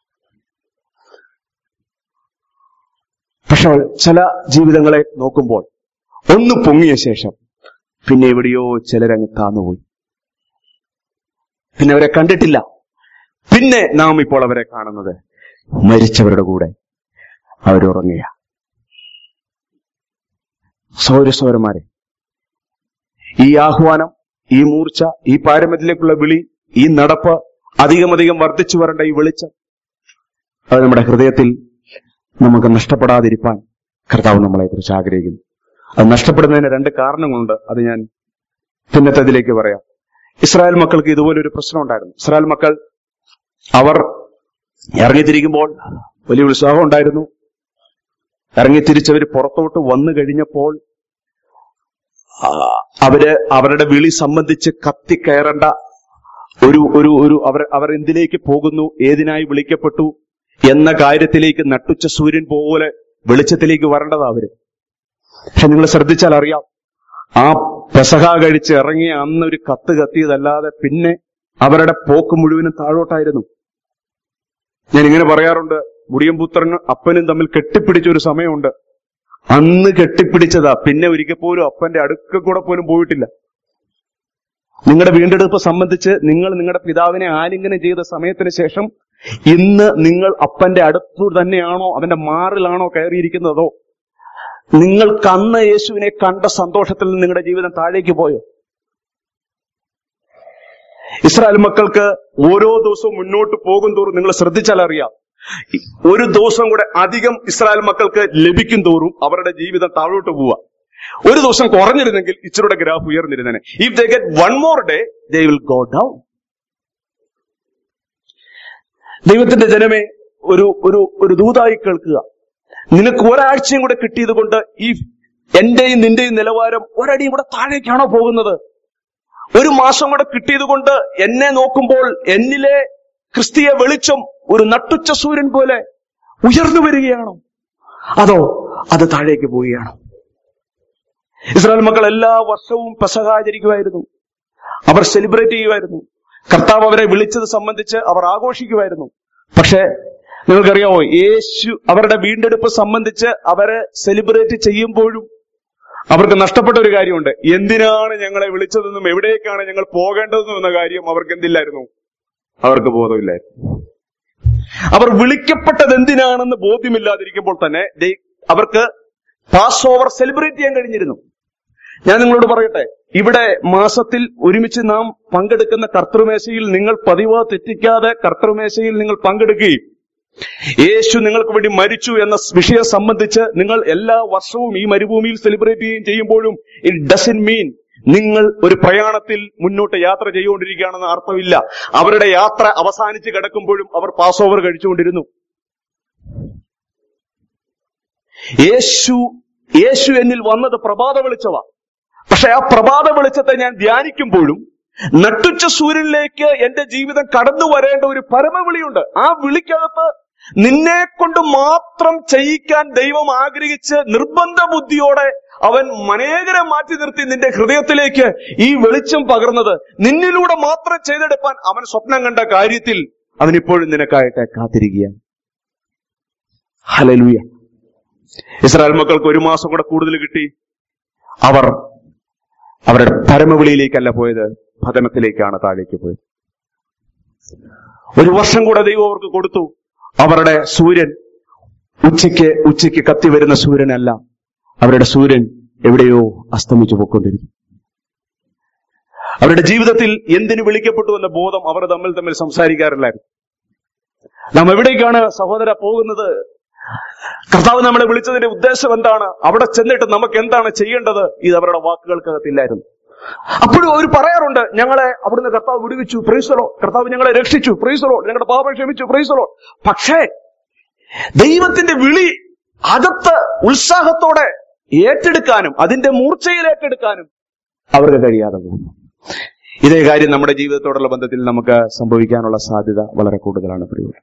പക്ഷെ ചില ജീവിതങ്ങളെ നോക്കുമ്പോൾ ഒന്ന് പൊങ്ങിയ ശേഷം പിന്നെ എവിടെയോ ചിലരങ്ങ് താന്നുപോയി. പിന്നെ അവരെ കണ്ടിട്ടില്ല. പിന്നെ നാം ഇപ്പോൾ അവരെ കാണുന്നത് മരിച്ചവരുടെ കൂടെ അവരുറങ്ങിയ. സൗരസൗരന്മാരെ, ഈ ആഹ്വാനം, ഈ മൂർച്ച, ഈ പാരമ്യത്തിലേക്കുള്ള വിളി, ഈ നടപ്പ്, അധികമധികം വർദ്ധിച്ചു വരേണ്ട ഈ വെളിച്ചം, അത് നമ്മുടെ ഹൃദയത്തിൽ നമുക്ക് നഷ്ടപ്പെടാതിരിക്കാൻ കർത്താവ് നമ്മളെ കുറിച്ച് ആഗ്രഹിക്കുന്നു. അത് നഷ്ടപ്പെടുന്നതിന് രണ്ട് കാരണങ്ങളുണ്ട്. അത് ഞാൻ പിന്നത്തേതിലേക്ക് പറയാം. ഇസ്രായേൽ മക്കൾക്ക് ഇതുപോലൊരു പ്രശ്നം ഉണ്ടായിരുന്നു. ഇസ്രായേൽ മക്കൾ അവർ ഇറങ്ങിത്തിരിക്കുമ്പോൾ വലിയ ഉത്സാഹം ഉണ്ടായിരുന്നു. ഇറങ്ങിത്തിരിച്ചവർ പുറത്തോട്ട് വന്നു കഴിഞ്ഞപ്പോൾ അവര് അവരുടെ വിളി സംബന്ധിച്ച് കത്തിക്കയറേണ്ട ഒരു ഒരു ഒരു അവർ അവർ എന്തിലേക്ക് പോകുന്നു, ഏതിനായി വിളിക്കപ്പെട്ടു എന്ന കാര്യത്തിലേക്ക് നട്ടുച്ച സൂര്യൻ പോലെ വെളിച്ചത്തിലേക്ക് വരേണ്ടതാ അവര്. പക്ഷെ നിങ്ങൾ ശ്രദ്ധിച്ചാൽ അറിയാം, ആ പെസഹ കഴിച്ച് ഇറങ്ങിയ അന്ന് ഒരു കത്ത് കത്തിയതല്ലാതെ പിന്നെ അവരുടെ പോക്ക് മുഴുവനും താഴോട്ടായിരുന്നു. ഞാൻ ഇങ്ങനെ പറയാറുണ്ട്, മുടിയംപുത്രനും അപ്പനും തമ്മിൽ കെട്ടിപ്പിടിച്ച ഒരു സമയമുണ്ട്. അന്ന് കെട്ടിപ്പിടിച്ചതാ, പിന്നെ ഒരിക്കൽ പോലും അപ്പന്റെ അടുക്ക കൂടെ പോലും പോയിട്ടില്ല. നിങ്ങളുടെ വീണ്ടെടുപ്പ് സംബന്ധിച്ച് നിങ്ങൾ നിങ്ങളുടെ പിതാവിനെ ആലിംഗനം ചെയ്ത സമയത്തിന് ശേഷം ഇന്ന് നിങ്ങൾ അപ്പന്റെ അടുത്തു തന്നെയാണോ, അവന്റെ മാറിലാണോ കയറിയിരിക്കുന്നതോ? നിങ്ങൾക്ക് അന്ന് യേശുവിനെ കണ്ട സന്തോഷത്തിൽ നിന്ന് നിങ്ങളുടെ ജീവിതം താഴേക്ക് പോയോ? ഇസ്രായേൽ മക്കൾക്ക് ഓരോ ദിവസവും മുന്നോട്ട് പോകും തോറും നിങ്ങൾ ശ്രദ്ധിച്ചാൽ അറിയാം, ഒരു ദിവസം കൂടെ അധികം ഇസ്രായേൽ മക്കൾക്ക് ലഭിക്കും തോറും അവരുടെ ജീവിതം താഴോട്ട് പോവുക. ഒരു ദിവസം കുറഞ്ഞിരുന്നെങ്കിൽ ഇച്ചിരുടെ ഗ്രാഫ് ഉയർന്നിരുന്നേനെ. If they get one more day they will go down. ദൈവത്തിന്റെ ജനമേ, ഒരു ഒരു ഒരു ദൂതായി കേൾക്കുക. നിനക്ക് ഒരാഴ്ചയും കൂടെ കിട്ടിയത് കൊണ്ട് ഈ എന്റെയും നിന്റെയും നിലവാരം ഒരടിയും കൂടെ താഴേക്കാണോ പോകുന്നത്? ഒരു മാസം കൂടെ കിട്ടിയത് കൊണ്ട് എന്നെ നോക്കുമ്പോൾ എന്നിലെ ക്രിസ്തീയ വെളിച്ചം ഒരു നട്ടുച്ച സൂര്യൻ പോലെ ഉയർന്നു വരികയാണോ, അതോ അത് താഴേക്ക് പോവുകയാണോ? ഇസ്രായേൽ മക്കൾ എല്ലാ വർഷവും പെസഹ ആചരിക്കുമായിരുന്നു. അവർ സെലിബ്രേറ്റ് ചെയ്യുമായിരുന്നു. കർത്താവ് അവരെ വിളിച്ചത് സംബന്ധിച്ച് അവർ ആഘോഷിക്കുമായിരുന്നു. പക്ഷെ നിങ്ങൾക്കറിയാമോ, യേശു അവരുടെ വീണ്ടെടുപ്പ് സംബന്ധിച്ച് അവരെ സെലിബ്രേറ്റ് ചെയ്യുമ്പോഴും അവർക്ക് നഷ്ടപ്പെട്ട ഒരു കാര്യമുണ്ട്. എന്തിനാണ് ഞങ്ങളെ വിളിച്ചതെന്നും എവിടേക്കാണ് ഞങ്ങൾ പോകേണ്ടതെന്നും എന്ന കാര്യം അവർക്ക് എന്തില്ലായിരുന്നു? അവർക്ക് ബോധമില്ലായിരുന്നു. അവർ വിളിക്കപ്പെട്ടത് എന്തിനാണെന്ന് ബോധ്യമില്ലാതിരിക്കുമ്പോൾ തന്നെ അവർക്ക് പാസ് ഓവർ സെലിബ്രേറ്റ് ചെയ്യാൻ കഴിഞ്ഞിരുന്നു. ഞാൻ നിങ്ങളോട് പറയട്ടെ, ഇവിടെ മാസത്തിൽ ഒരുമിച്ച് നാം പങ്കെടുക്കുന്ന കർത്തൃമേശയിൽ നിങ്ങൾ പതിവ് തെറ്റിക്കാതെ കർത്തൃമേശയിൽ നിങ്ങൾ പങ്കെടുക്കുകയും യേശു നിങ്ങൾക്ക് വേണ്ടി മരിച്ചു എന്ന വിഷയം സംബന്ധിച്ച് നിങ്ങൾ എല്ലാ വർഷവും ഈ മരുഭൂമിയിൽ സെലിബ്രേറ്റ് ചെയ്യുകയും ചെയ്യുമ്പോഴും ഇറ്റ് ഡസന്റ് മീൻ നിങ്ങൾ ഒരു പ്രയാണത്തിൽ മുന്നോട്ട് യാത്ര ചെയ്തുകൊണ്ടിരിക്കുകയാണെന്ന് അർത്ഥമില്ല. അവരുടെ യാത്ര അവസാനിച്ച് കിടക്കുമ്പോഴും അവർ പാസ് ഓവർ കഴിച്ചുകൊണ്ടിരുന്നു. യേശു യേശു എന്നിൽ വന്നത് പ്രഭാത വെളിച്ചമാ. പക്ഷെ ആ പ്രഭാത വെളിച്ചത്തെ ഞാൻ ധ്യാനിക്കുമ്പോഴും നട്ടുച്ച സൂര്യനിലേക്ക് എന്റെ ജീവിതം കടന്നു വരേണ്ട ഒരു പരമവിളിയുണ്ട്. ആ വിളിക്കകത്ത് നിന്നെ കൊണ്ട് മാത്രം ചെയ്യിക്കാൻ ദൈവം ആഗ്രഹിച്ച് നിർബന്ധ ബുദ്ധിയോടെ അവൻ അനേകരെ മാറ്റി നിർത്തി നിന്റെ ഹൃദയത്തിലേക്ക് ഈ വെളിച്ചം പകർന്നത് നിന്നിലൂടെ മാത്രം ചെയ്തെടുപ്പാൻ അവൻ സ്വപ്നം കണ്ട കാര്യത്തിൽ അവൻ ഇപ്പോഴും നിനക്കായിട്ട് കാത്തിരിക്കുകയാണ്. ഹല്ലേലൂയ. ഇസ്രായേൽ മക്കൾക്ക് ഒരു മാസം കൂടെ കൂടുതൽ കിട്ടി. അവർ അവരുടെ പരമവിളിയിലേക്കല്ല പോയത്, പതനത്തിലേക്കാണ് താഴേക്ക് പോയത്. ഒരു വർഷം കൂടെ ദൈവം അവർക്ക് കൊടുത്തു. അവരുടെ സൂര്യൻ ഉച്ചയ്ക്ക് ഉച്ചയ്ക്ക് കത്തി വരുന്ന സൂര്യനല്ല, അവരുടെ സൂര്യൻ എവിടെയോ അസ്തമിച്ചു പോയിക്കൊണ്ടിരുന്നു. അവരുടെ ജീവിതത്തിൽ എന്തിനു വിളിക്കപ്പെട്ടു എന്ന ബോധം അവർ തമ്മിൽ തമ്മിൽ സംസാരിക്കാറില്ലായിരുന്നു. നാം എവിടേക്കാണ് സഹോദര പോകുന്നത്? കർത്താവ് നമ്മളെ വിളിച്ചതിന്റെ ഉദ്ദേശം എന്താണ്? അവിടെ ചെന്നിട്ട് നമുക്ക് എന്താണ് ചെയ്യേണ്ടത്? ഇത് അവരുടെ വാക്കുകൾക്കകത്തില്ലായിരുന്നു. അപ്പോഴും അവർ പറയാറുണ്ട്, ഞങ്ങളെ അവിടുന്ന് കർത്താവ് വിടുവിച്ചു, പ്രൈസ് ദി ലോർഡ്, കർത്താവ് ഞങ്ങളെ രക്ഷിച്ചു, പ്രൈസ് ദി ലോർഡ്, ഞങ്ങളുടെ പാപം ക്ഷമിച്ചു, പ്രൈസ് ദി ലോർഡ്. പക്ഷേ ദൈവത്തിന്റെ വിളി അകത്ത് ഉത്സാഹത്തോടെ ഏറ്റെടുക്കാനും അതിന്റെ മൂർച്ചയിൽ ഏറ്റെടുക്കാനും അവർക്ക് കഴിയാതെ പോകുന്നു. ഇതേ കാര്യം നമ്മുടെ ജീവിതത്തോടുള്ള ബന്ധത്തിൽ നമുക്ക് സംഭവിക്കാനുള്ള സാധ്യത വളരെ കൂടുതലാണ്. പ്രിയരെ,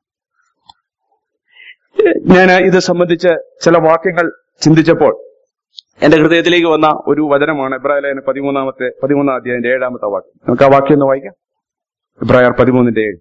ഞാൻ ഇത് സംബന്ധിച്ച് ചില വാക്യങ്ങൾ ചിന്തിച്ചപ്പോൾ എന്റെ ഹൃദയത്തിലേക്ക് വന്ന ഒരു വചനമാണ് എബ്രായ ലേഖനം പതിമൂന്നാമത്തെ പതിമൂന്നാം അധ്യായത്തിന്റെ ഏഴാമത്തെ വാക്യം. നമുക്ക് ആ വാക്യം ഒന്ന് വായിക്കാം. എബ്രായർ പതിമൂന്നിന്റെ ഏഴ്.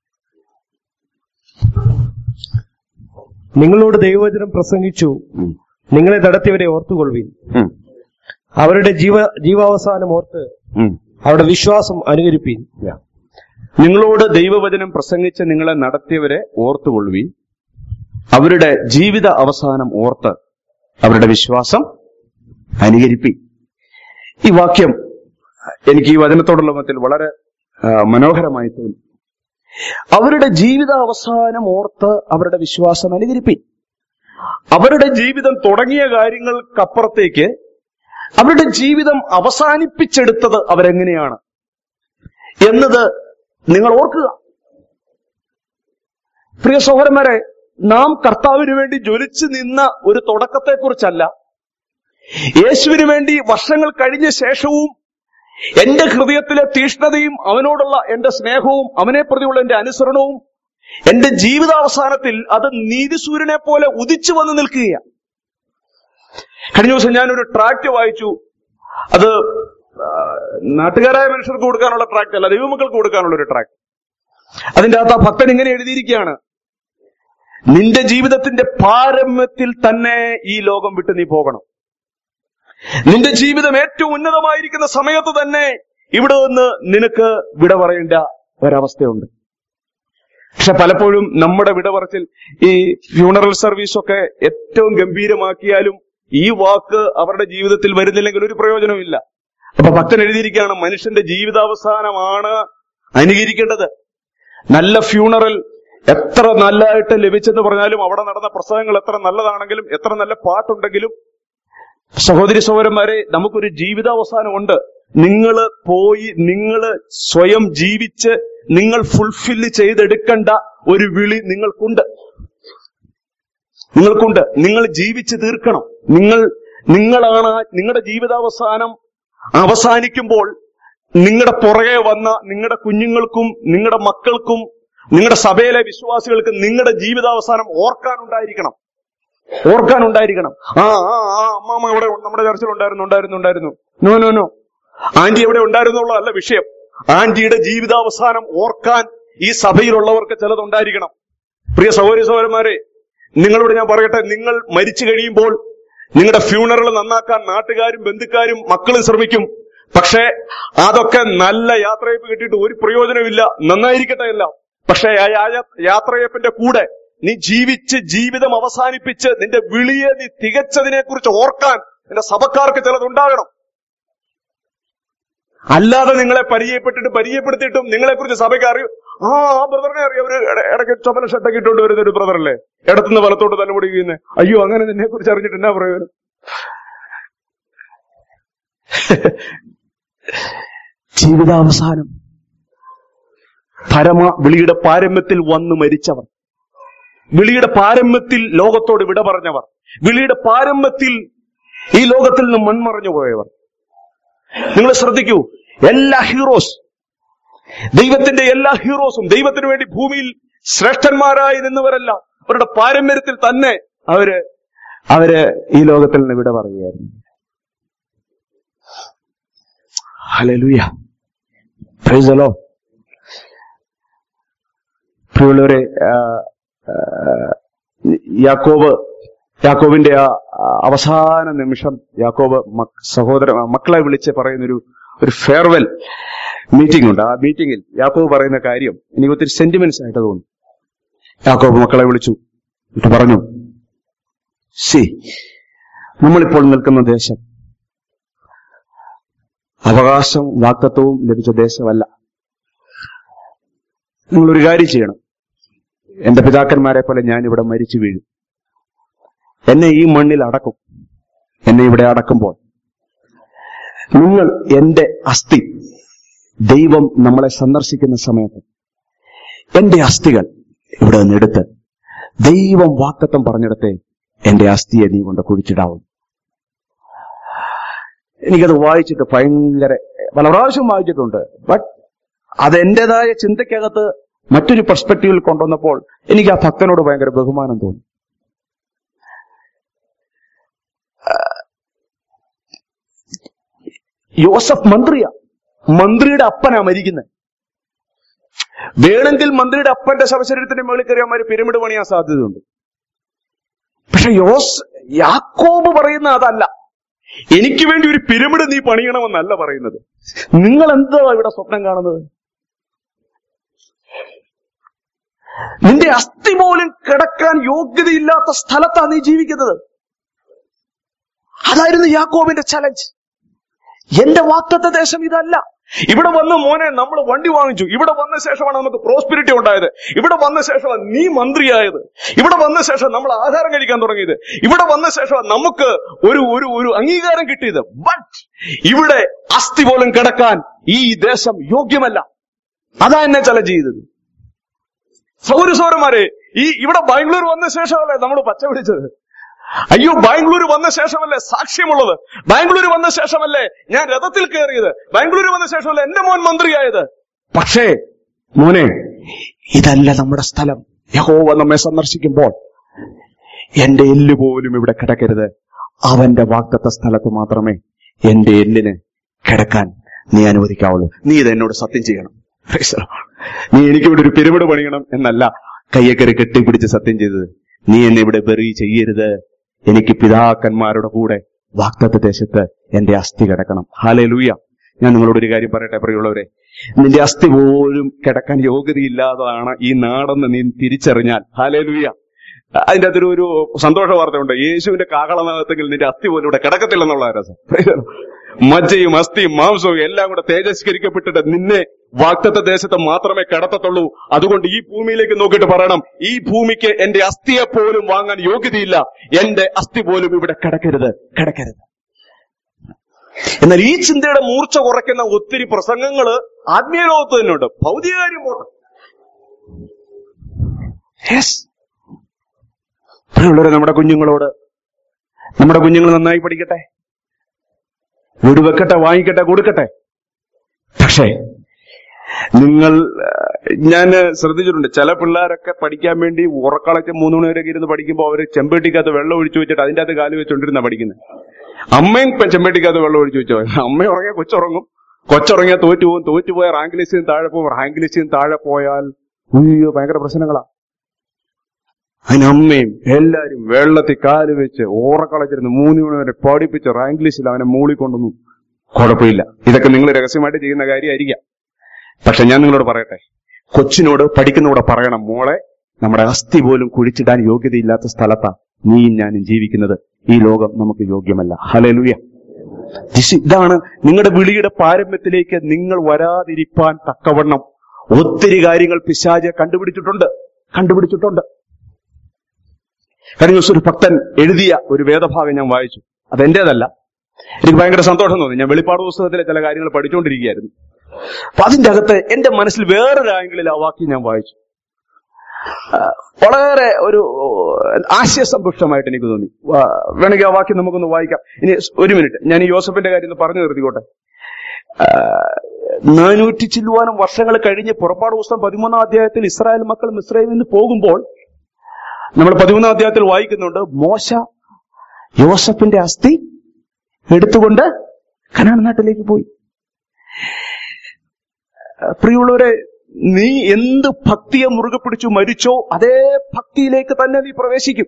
നിങ്ങളോട് ദൈവവചനം പ്രസംഗിച്ചു, നിങ്ങളെ നടത്തിയവരെ ഓർത്തുകൊള്ളുവിൻ. അവരുടെ ജീവ ജീവാവസാനം ഓർത്ത് അവരുടെ വിശ്വാസം അനുകരിപ്പീൻ. നിങ്ങളോട് ദൈവവചനം പ്രസംഗിച്ച് നിങ്ങളെ നടത്തിയവരെ ഓർത്തുകൊള്ളുവിൻ. അവരുടെ ജീവിത അവസാനം ഓർത്ത് അവരുടെ വിശ്വാസം അനുകരിപ്പി. ഈ വാക്യം എനിക്ക് ഈ വചനത്തോടുള്ള ബന്ധത്തിൽ വളരെ മനോഹരമായി തോന്നി. അവരുടെ ജീവിത അവസാനം ഓർത്ത് അവരുടെ വിശ്വാസം അനുകരിപ്പി. അവരുടെ ജീവിതം തുടങ്ങിയ കാര്യങ്ങൾക്കപ്പുറത്തേക്ക് അവരുടെ ജീവിതം അവസാനിപ്പിച്ചെടുത്തത് അവരെങ്ങനെയാണ് എന്നത് നിങ്ങൾ ഓർക്കുക. പ്രിയ സഹോദരന്മാരെ, നാം കർത്താവിന് വേണ്ടി ജ്വലിച്ചു നിന്ന ഒരു തുടക്കത്തെക്കുറിച്ചല്ല, യേശുവിന് വേണ്ടി വർഷങ്ങൾ കഴിഞ്ഞ ശേഷവും എന്റെ ഹൃദയത്തിലെ തീഷ്ണതയും അവനോടുള്ള എന്റെ സ്നേഹവും അവനെ പ്രതിയുള്ള എന്റെ അനുസരണവും എന്റെ ജീവിതാവസാനത്തിൽ അത് നീതിസൂര്യനെ പോലെ ഉദിച്ചു വന്ന് നിൽക്കുകയാണ്. കഴിഞ്ഞ ദിവസം ഞാനൊരു ട്രാക്ട് വായിച്ചു. അത് നാട്ടുകാരായ മനുഷ്യർക്ക് കൊടുക്കാനുള്ള ട്രാക്ട് അല്ല, ദൈവമക്കൾക്ക് കൊടുക്കാനുള്ള ഒരു ട്രാക്ട്. അതിന്റെ അകത്ത് ആ ഭക്തൻ ഇങ്ങനെ എഴുതിയിരിക്കുകയാണ്: നിന്റെ ജീവിതത്തിന്റെ പാരമ്യത്തിൽ തന്നെ ഈ ലോകം വിട്ട് നീ പോകണം. നിന്റെ ജീവിതം ഏറ്റവും ഉന്നതമായിരിക്കുന്ന സമയത്ത് തന്നെ ഇവിടെ നിന്ന് നിനക്ക് വിട പറയേണ്ട ഒരവസ്ഥയുണ്ട്. പക്ഷെ പലപ്പോഴും നമ്മുടെ വിട പറച്ചിൽ, ഈ ഫ്യൂണറൽ സർവീസൊക്കെ ഏറ്റവും ഗംഭീരമാക്കിയാലും ഈ വാക്ക് അവരുടെ ജീവിതത്തിൽ വരുന്നില്ലെങ്കിൽ ഒരു പ്രയോജനമില്ല. അപ്പൊ ഭക്തൻ എഴുതിയിരിക്കുകയാണ്, മനുഷ്യന്റെ ജീവിതാവസാനമാണ് അനുകരിക്കേണ്ടത്. നല്ല ഫ്യൂണറൽ എത്ര നല്ലതായിട്ട് ലഭിച്ചെന്ന് പറഞ്ഞാലും, അവിടെ നടന്ന പ്രസംഗങ്ങൾ എത്ര നല്ലതാണെങ്കിലും, എത്ര നല്ല പാട്ടുണ്ടെങ്കിലും, സഹോദരി സഹോദരന്മാരെ, നമുക്കൊരു ജീവിതാവസാനമുണ്ട്. നിങ്ങൾ പോയി നിങ്ങൾ സ്വയം ജീവിച്ച് നിങ്ങൾ ഫുൾഫില്ല് ചെയ്തെടുക്കേണ്ട ഒരു വിളി നിങ്ങൾക്കുണ്ട്. നിങ്ങൾക്കുണ്ട് നിങ്ങൾ ജീവിച്ച് തീർക്കണം. നിങ്ങൾ നിങ്ങളാണ് നിങ്ങളുടെ ജീവിതാവസാനം അവസാനിക്കുമ്പോൾ നിങ്ങളുടെ പുറകെ വന്ന നിങ്ങളുടെ കുഞ്ഞുങ്ങൾക്കും നിങ്ങളുടെ മക്കൾക്കും നിങ്ങളുടെ സഭയിലെ വിശ്വാസികൾക്ക് നിങ്ങളുടെ ജീവിതാവസാനം ഓർക്കാനുണ്ടായിരിക്കണം. ഓർക്കാനുണ്ടായിരിക്കണം. ആ ആ ആ അമ്മാമ്മ ഇവിടെ നമ്മുടെ ചർച്ചിൽ ഉണ്ടായിരുന്നു ഉണ്ടായിരുന്നു ഉണ്ടായിരുന്നു നോ നോ നോ ആന്റി എവിടെ ഉണ്ടായിരുന്നുള്ളതല്ല വിഷയം. ആന്റിയുടെ ജീവിതാവസാനം ഓർക്കാൻ ഈ സഭയിലുള്ളവർക്ക് ചിലതുണ്ടായിരിക്കണം. പ്രിയ സഹോദരി സഹോദരന്മാരെ, നിങ്ങളോട് ഞാൻ പറയട്ടെ, നിങ്ങൾ മരിച്ചു കഴിയുമ്പോൾ നിങ്ങളുടെ ഫ്യൂണറൽ നന്നാക്കാൻ നാട്ടുകാരും ബന്ധുക്കാരും മക്കളും ശ്രമിക്കും. പക്ഷേ അതൊക്കെ നല്ല യാത്രയപ്പ് കിട്ടിയിട്ട് ഒരു പ്രയോജനമില്ല. നന്നായിരിക്കട്ടെ എല്ലാം, പക്ഷേ ആ യാത്രയപ്പിന്റെ കൂടെ നീ ജീവിച്ച് ജീവിതം അവസാനിപ്പിച്ച് നിന്റെ വിളിയെ നീ തികച്ചതിനെ കുറിച്ച് ഓർക്കാൻ നിന്റെ സഭക്കാർക്ക് ചിലതുണ്ടാകണം. അല്ലാതെ നിങ്ങളെ പരിചയപ്പെട്ടിട്ട് പരിചയപ്പെടുത്തിയിട്ടും നിങ്ങളെ കുറിച്ച് സഭയ്ക്ക് അറിയും. ആ ആ ബ്രദറിനെ അറിയാം, ഒരു ഇടയ്ക്ക് ചുമല ഷട്ടൊക്കെ ഇട്ടുകൊണ്ട് വരുന്ന ഒരു ബ്രദറല്ലേ, ഇടത്തുനിന്ന് വലത്തോട്ട് തലമുടി വീഴുന്നത്. അയ്യോ, അങ്ങനെ നിന്നെ കുറിച്ച് അറിഞ്ഞിട്ട് എന്നാ പ്രയോജനം? ജീവിതാവസാനം പരമ വിളിയുടെ പാരമ്യത്തിൽ വന്നു മരിച്ചവർ, വിളിയുടെ പാരമ്യത്തിൽ ലോകത്തോട് വിട പറഞ്ഞവർ, വിളിയുടെ പാരമ്യത്തിൽ ഈ ലോകത്തിൽ നിന്ന് മൺമറഞ്ഞു പോയവർ. നിങ്ങൾ ശ്രദ്ധിക്കൂ, എല്ലാ ഹീറോസ്, ദൈവത്തിന്റെ എല്ലാ ഹീറോസും ദൈവത്തിനു വേണ്ടി ഭൂമിയിൽ ശ്രേഷ്ഠന്മാരായി നിന്നവരെല്ലാം അവരുടെ പാരമ്പര്യത്തിൽ തന്നെ അവര് അവര് ഈ ലോകത്തിൽ നിന്ന് വിട പറയുകയായിരുന്നു. Hallelujah, praise the Lord. പ്രിയമുള്ളവരെ, യാക്കോബ് യാക്കോബിന്റെ ആ അവസാന നിമിഷം യാക്കോബ് സഹോദര മക്കളെ വിളിച്ച് പറയുന്നൊരു ഒരു ഫെയർവെൽ മീറ്റിംഗ് ഉണ്ട്. ആ മീറ്റിംഗിൽ യാക്കോബ് പറയുന്ന കാര്യം എനിക്ക് ഒത്തിരി സെന്റിമെന്റ്സ് ആയിട്ട് തോന്നി. യാക്കോബ് മക്കളെ വിളിച്ചു എന്നിട്ട് പറഞ്ഞു, സി നമ്മളിപ്പോൾ നിൽക്കുന്ന ദേശം അവകാശവും വാഗ്ദത്തവും ലഭിച്ച ദേശമല്ല. നിങ്ങളൊരു കാര്യം ചെയ്യണം. എന്റെ പിതാക്കന്മാരെ പോലെ ഞാൻ ഇവിടെ മരിച്ചു വീഴും. എന്നെ ഈ മണ്ണിൽ അടക്കും. എന്നെ ഇവിടെ അടക്കുമ്പോൾ നിങ്ങൾ എന്റെ അസ്ഥി, ദൈവം നമ്മളെ സന്ദർശിക്കുന്ന സമയത്ത് എന്റെ അസ്ഥികൾ ഇവിടെ നിന്നെടുത്ത് ദൈവം വാഗ്ദത്തം പറഞ്ഞിടത്തെ എന്റെ അസ്ഥിയെ നീ കൊണ്ട് കുഴിച്ചിടാവും. എനിക്കത് വായിച്ചിട്ട് ഭയങ്കര പല പ്രാവശ്യം വായിച്ചിട്ടുണ്ട്. ബട്ട് അത് എന്റേതായ ചിന്തയ്ക്കകത്ത് മറ്റൊരു പെർസ്പെക്റ്റീവിൽ കൊണ്ടുവന്നപ്പോൾ എനിക്ക് ആ ഭക്തനോട് ഭയങ്കര ബഹുമാനം തോന്നി. യോസഫ് മന്ത്രിയാ, മന്ത്രിയുടെ അപ്പനാ മരിക്കുന്നത്. വേണമെങ്കിൽ മന്ത്രിയുടെ അപ്പന്റെ ശവശരീരത്തിന്റെ മുകളിൽ കയറിയമാര് പിരമിഡ് പണിയാൻ സാധ്യതയുണ്ട്. പക്ഷെ യോസ് യാക്കോബ് പറയുന്ന അതല്ല. എനിക്ക് വേണ്ടി ഒരു പിരമിഡ് നീ പണിയണമെന്നല്ല പറയുന്നത്. നിങ്ങൾ എന്താ ഇവിടെ സ്വപ്നം കാണുന്നത്? നിന്റെ അസ്ഥി പോലും കിടക്കാൻ യോഗ്യതയില്ലാത്ത സ്ഥലത്താണ് നീ ജീവിക്കുന്നത്. അതായിരുന്നു യാക്കോബിന്റെ ചലഞ്ച്. എന്റെ വാഗ്ദത്ത ദേശം ഇതല്ല. ഇവിടെ വന്ന് മോനെ നമ്മൾ വണ്ടി വാങ്ങിച്ചു. ഇവിടെ വന്ന ശേഷമാണ് നമുക്ക് പ്രോസ്പിരിറ്റി ഉണ്ടായത്. ഇവിടെ വന്ന ശേഷമാണ് നീ മന്ത്രിയായത്. ഇവിടെ വന്ന ശേഷം നമ്മൾ ആഹാരം കഴിക്കാൻ തുടങ്ങിയത്. ഇവിടെ വന്ന ശേഷമാണ് നമുക്ക് ഒരു ഒരു ഒരു അംഗീകാരം കിട്ടിയത്. ബട്ട് ഇവിടെ അസ്ഥി പോലും കിടക്കാൻ ഈ ദേശം യോഗ്യമല്ല. അതാ എന്നെ ചലഞ്ച് ചെയ്തത്. സൗര സൗരന്മാരെ, ഈ ഇവിടെ ബാംഗ്ലൂർ വന്ന ശേഷമല്ലേ നമ്മൾ പച്ച പിടിച്ചത്? അയ്യോ, ബാംഗ്ലൂർ വന്ന ശേഷമല്ലേ സാക്ഷ്യമുള്ളത്? ബാംഗ്ലൂർ വന്ന ശേഷമല്ലേ ഞാൻ രഥത്തിൽ കയറിയത്? ബാംഗ്ലൂർ വന്ന ശേഷമല്ലേ എന്റെ മോൻ മന്ത്രിയായത്? പക്ഷേ മോനെ, ഇതല്ല നമ്മുടെ സ്ഥലം. യഹോവ നമ്മെ സന്ദർശിക്കുമ്പോൾ എന്റെ എല്ല് പോലും ഇവിടെ കിടക്കരുത്. അവന്റെ വാഗ്ദത്ത സ്ഥലത്ത് മാത്രമേ എന്റെ എല്ലിന് കിടക്കാൻ നീ അനുവദിക്കാവുള്ളൂ. നീ ഇത് എന്നോട് സത്യം ചെയ്യണം. നീ എനിക്കിവിടെ ഒരു പിരമിഡ് പണിയണം എന്നല്ല കയ്യക്കറി കെട്ടിപ്പിടിച്ച് സത്യം ചെയ്തത്. നീ എന്നെ ഇവിടെ ബെറി ചെയ്യരുത്. എനിക്ക് പിതാക്കന്മാരുടെ കൂടെ വാഗ്ദത്ത ദേശത്ത് എന്റെ അസ്ഥി കിടക്കണം. ഹല്ലേലൂയ. ഞാൻ നിങ്ങളോട് ഒരു കാര്യം പറയട്ടെ പ്രിയമുള്ളവരെ, നിന്റെ അസ്ഥി പോലും കിടക്കാൻ യോഗ്യതയില്ലാത്തതാണ് ഈ നാടെന്ന് നീ തിരിച്ചറിഞ്ഞാൽ, ഹല്ലേലൂയ, അതിന്റെ അകത്തൊരു ഒരു സന്തോഷ വാർത്തയുണ്ട്. യേശുവിന്റെ കാഹളനകത്തെങ്കിൽ നിന്റെ അസ്ഥി പോലും ഇവിടെ കിടക്കത്തില്ലെന്നുള്ള രസം. മജ്ജയും അസ്ഥിയും മാംസവും എല്ലാം കൂടെ തേജസ്കരിക്കപ്പെട്ടിട്ട് നിന്നെ വാഗ്ദത്ത ദേശത്ത് മാത്രമേ കിടത്തത്തുള്ളൂ. അതുകൊണ്ട് ഈ ഭൂമിയിലേക്ക് നോക്കിയിട്ട് പറയണം, ഈ ഭൂമിക്ക് എന്റെ അസ്ഥിയെ പോലും വാങ്ങാൻ യോഗ്യതയില്ല. എന്റെ അസ്ഥി പോലും ഇവിടെ കിടക്കരുത്, കിടക്കരുത്. എന്നാൽ ഈ ചിന്തയുടെ മൂർച്ച കുറയ്ക്കുന്ന ഒത്തിരി പ്രസംഗങ്ങള് ആത്മീയ ലോകത്ത് തന്നെയുണ്ട്. ഭൗതികകാര്യം പോട്ടെ. യെസ്, പ്രിയമുള്ളവരെ, നമ്മുടെ കുഞ്ഞുങ്ങളോട് നമ്മുടെ കുഞ്ഞുങ്ങൾ നന്നായി പഠിക്കട്ടെ, വീട് വെക്കട്ടെ, വാങ്ങിക്കട്ടെ, കൊടുക്കട്ടെ. പക്ഷേ നിങ്ങൾ, ഞാൻ ശ്രദ്ധിച്ചിട്ടുണ്ട്, ചില പിള്ളേരൊക്കെ പഠിക്കാൻ വേണ്ടി ഉറക്കളച്ച് മൂന്ന് മണി വരെയൊക്കെ ഇരുന്ന് പഠിക്കുമ്പോൾ അവര് ചെമ്പേട്ടിക്കകത്ത് വെള്ളം ഒഴിച്ചു വെച്ചിട്ട് അതിന്റെ അകത്ത് കാല് വെച്ചോണ്ടിരുന്ന പഠിക്കുന്നത്. അമ്മയും ചെമ്പേട്ടിക്കകത്ത് വെള്ളം ഒഴിച്ചു വെച്ചോ. അമ്മ ഉറങ്ങിയാൽ കൊച്ചുറങ്ങും, കൊച്ചുറങ്ങിയാൽ തോറ്റു പോകും, തോറ്റുപോയ റാങ്ക് ലിസ്റ്റിൽ താഴെ പോകും, റാങ്ക് ലിസ്റ്റിൽ താഴെ പോയാൽ അയ്യോ ഭയങ്കര പ്രശ്നങ്ങളാ. അതിന് അമ്മയും എല്ലാരും വെള്ളത്തിൽ കാല് വെച്ച് ഓറക്കളച്ചിരുന്ന് മൂന്ന് മണി വരെ പഠിപ്പിച്ച് റാങ്ക് ലിസ്റ്റിൽ അവനെ മൂളിക്കൊണ്ടൊന്നു. കുഴപ്പമില്ല, ഇതൊക്കെ നിങ്ങൾ രഹസ്യമായിട്ട് ചെയ്യുന്ന കാര്യമായിരിക്കാം. പക്ഷെ ഞാൻ നിങ്ങളോട് പറയട്ടെ, കൊച്ചിനോട് പഠിക്കുന്നതോടെ പറയണം, മോളെ, നമ്മുടെ അസ്ഥി പോലും കുഴിച്ചിടാൻ യോഗ്യതയില്ലാത്ത സ്ഥലത്താ നീയും ഞാനും ജീവിക്കുന്നത്. ഈ ലോകം നമുക്ക് യോഗ്യമല്ല. ഹല്ലേലൂയ. ഇതാണ് നിങ്ങളുടെ വിളിയുടെ പാരമ്യത്തിലേക്ക് നിങ്ങൾ വരാതിരിപ്പാൻ തക്കവണ്ണം ഒത്തിരി കാര്യങ്ങൾ പിശാച് കണ്ടുപിടിച്ചിട്ടുണ്ട് കണ്ടുപിടിച്ചിട്ടുണ്ട് കഴിഞ്ഞ ദിവസം ഒരു ഭക്തൻ എഴുതിയ ഒരു വേദഭാഗം ഞാൻ വായിച്ചു. അതെന്റേതല്ല, എനിക്ക് ഭയങ്കര സന്തോഷം തോന്നി. ഞാൻ വെളിപ്പാട് പുസ്തകത്തിലെ ചില കാര്യങ്ങൾ പഠിച്ചുകൊണ്ടിരിക്കുകയായിരുന്നു. അപ്പൊ അതിന്റെ അകത്ത് എന്റെ മനസ്സിൽ വേറൊരു ആംഗിളിൽ ആ വാക്യം ഞാൻ വായിച്ചു. വളരെ ഒരു ആശയസമ്പുഷ്ടമായിട്ട് എനിക്ക് തോന്നി. വേണമെങ്കിൽ ആ വാക്യം നമുക്കൊന്ന് വായിക്കാം. ഇനി ഒരു മിനിറ്റ് ഞാൻ ഈ യോസഫിന്റെ കാര്യം ഒന്ന് പറഞ്ഞു നിർത്തിക്കോട്ടെ. നാനൂറ്റി ചില്ലുവാനും വർഷങ്ങൾ കഴിഞ്ഞ് പുറപ്പാട് പുസ്തകം പതിമൂന്നാം അധ്യായത്തിൽ ഇസ്രായേൽ മക്കൾ മിസ്രൈമിൽ നിന്ന് പോകുമ്പോൾ നമ്മൾ പതിമൂന്നാം അധ്യായത്തിൽ വായിക്കുന്നുണ്ട്, മോശ യോസഫിന്റെ അസ്ഥി എടുത്തുകൊണ്ട് കനാൻ നാട്ടിലേക്ക് പോയി. പ്രിയമുള്ളവരെ, നീ എന്ത് ഭക്തിയെ മുറുകെ പിടിച്ചു മരിച്ചോ അതേ ഭക്തിയിലേക്ക് തന്നെ നീ പ്രവേശിക്കും.